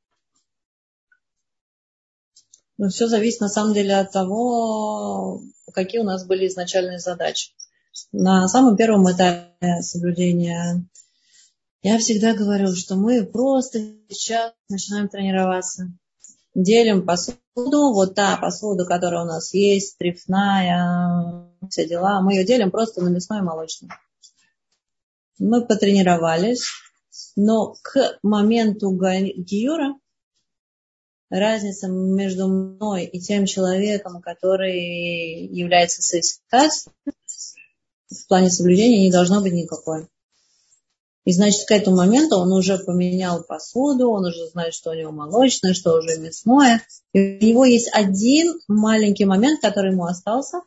Ну, все зависит на самом деле от того, какие у нас были изначальные задачи. На самом первом этапе соблюдения я всегда говорю, что мы просто сейчас начинаем тренироваться. Делим посуду, вот та посуда, которая у нас есть, трефная, все дела, мы ее делим просто на мясное и молочное. Мы потренировались, но к моменту гиюра разница между мной и тем человеком, который является соискателем, в плане соблюдения не должно быть никакой. И значит, к этому моменту он уже поменял посуду, он уже знает, что у него молочное, что уже мясное. И у него есть один маленький момент, который ему остался.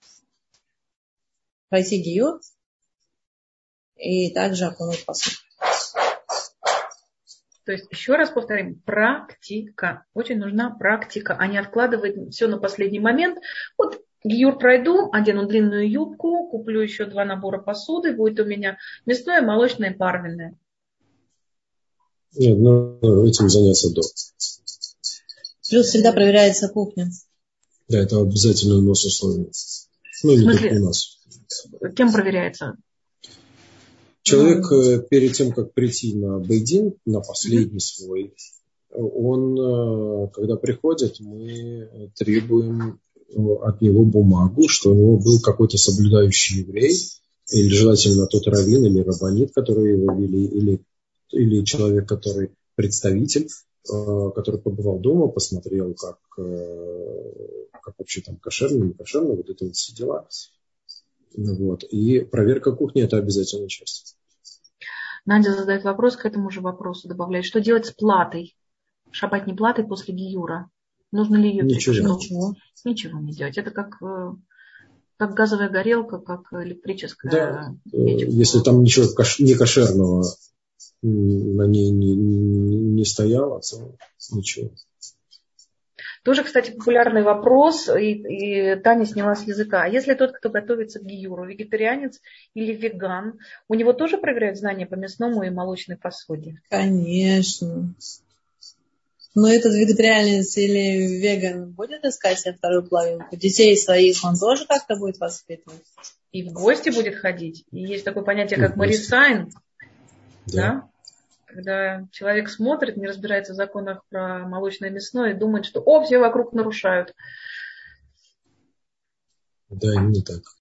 Пройти гиюр и также окунуть посуду. То есть, еще раз повторим, практика. Очень нужна практика, а не откладывать все на последний момент. Вот гиюр пройду, одену длинную юбку, куплю еще два набора посуды, будет у меня мясное, молочное и парвенное. Нет, ну этим заняться до. Плюс всегда проверяется кухня. Да, это обязательно у нас условие. Ну, не только у нас. Кем проверяется? Человек перед тем, как прийти на бейдин, на последний mm-hmm. свой, он, когда приходит, мы требуем от него бумагу, что у него был какой-то соблюдающий еврей, или желательно тот раввин или раббанит, который его вели, или, или человек, который представитель, который побывал дома, посмотрел, как, как вообще там кошерно, не кошерно, вот это вот все дела. Вот. И проверка кухни – это обязательная часть. Надя задает вопрос к этому же вопросу, добавляет, что делать с платой, шаббатной платой после гиюра? Нужно ли ее Ничего. Ничего. Ничего не делать. Это как, как газовая горелка, как электрическая. Да, печка. Если там ничего не кошерного на ней не, не, не стояло, то ничего. Тоже, кстати, популярный вопрос, и, и Таня сняла с языка. А если тот, кто готовится к гиюру, вегетарианец или веган, у него тоже проверяют знания по мясному и молочной посуде? Конечно. Но этот вегетарианец или веган будет искать себе вторую половинку? Детей своих он тоже как-то будет воспитывать? И в гости будет ходить. И есть такое понятие, как марисайн. Да. Да? Когда человек смотрит, не разбирается в законах про молочное и мясное, и думает, что о, все вокруг нарушают. Да, именно так.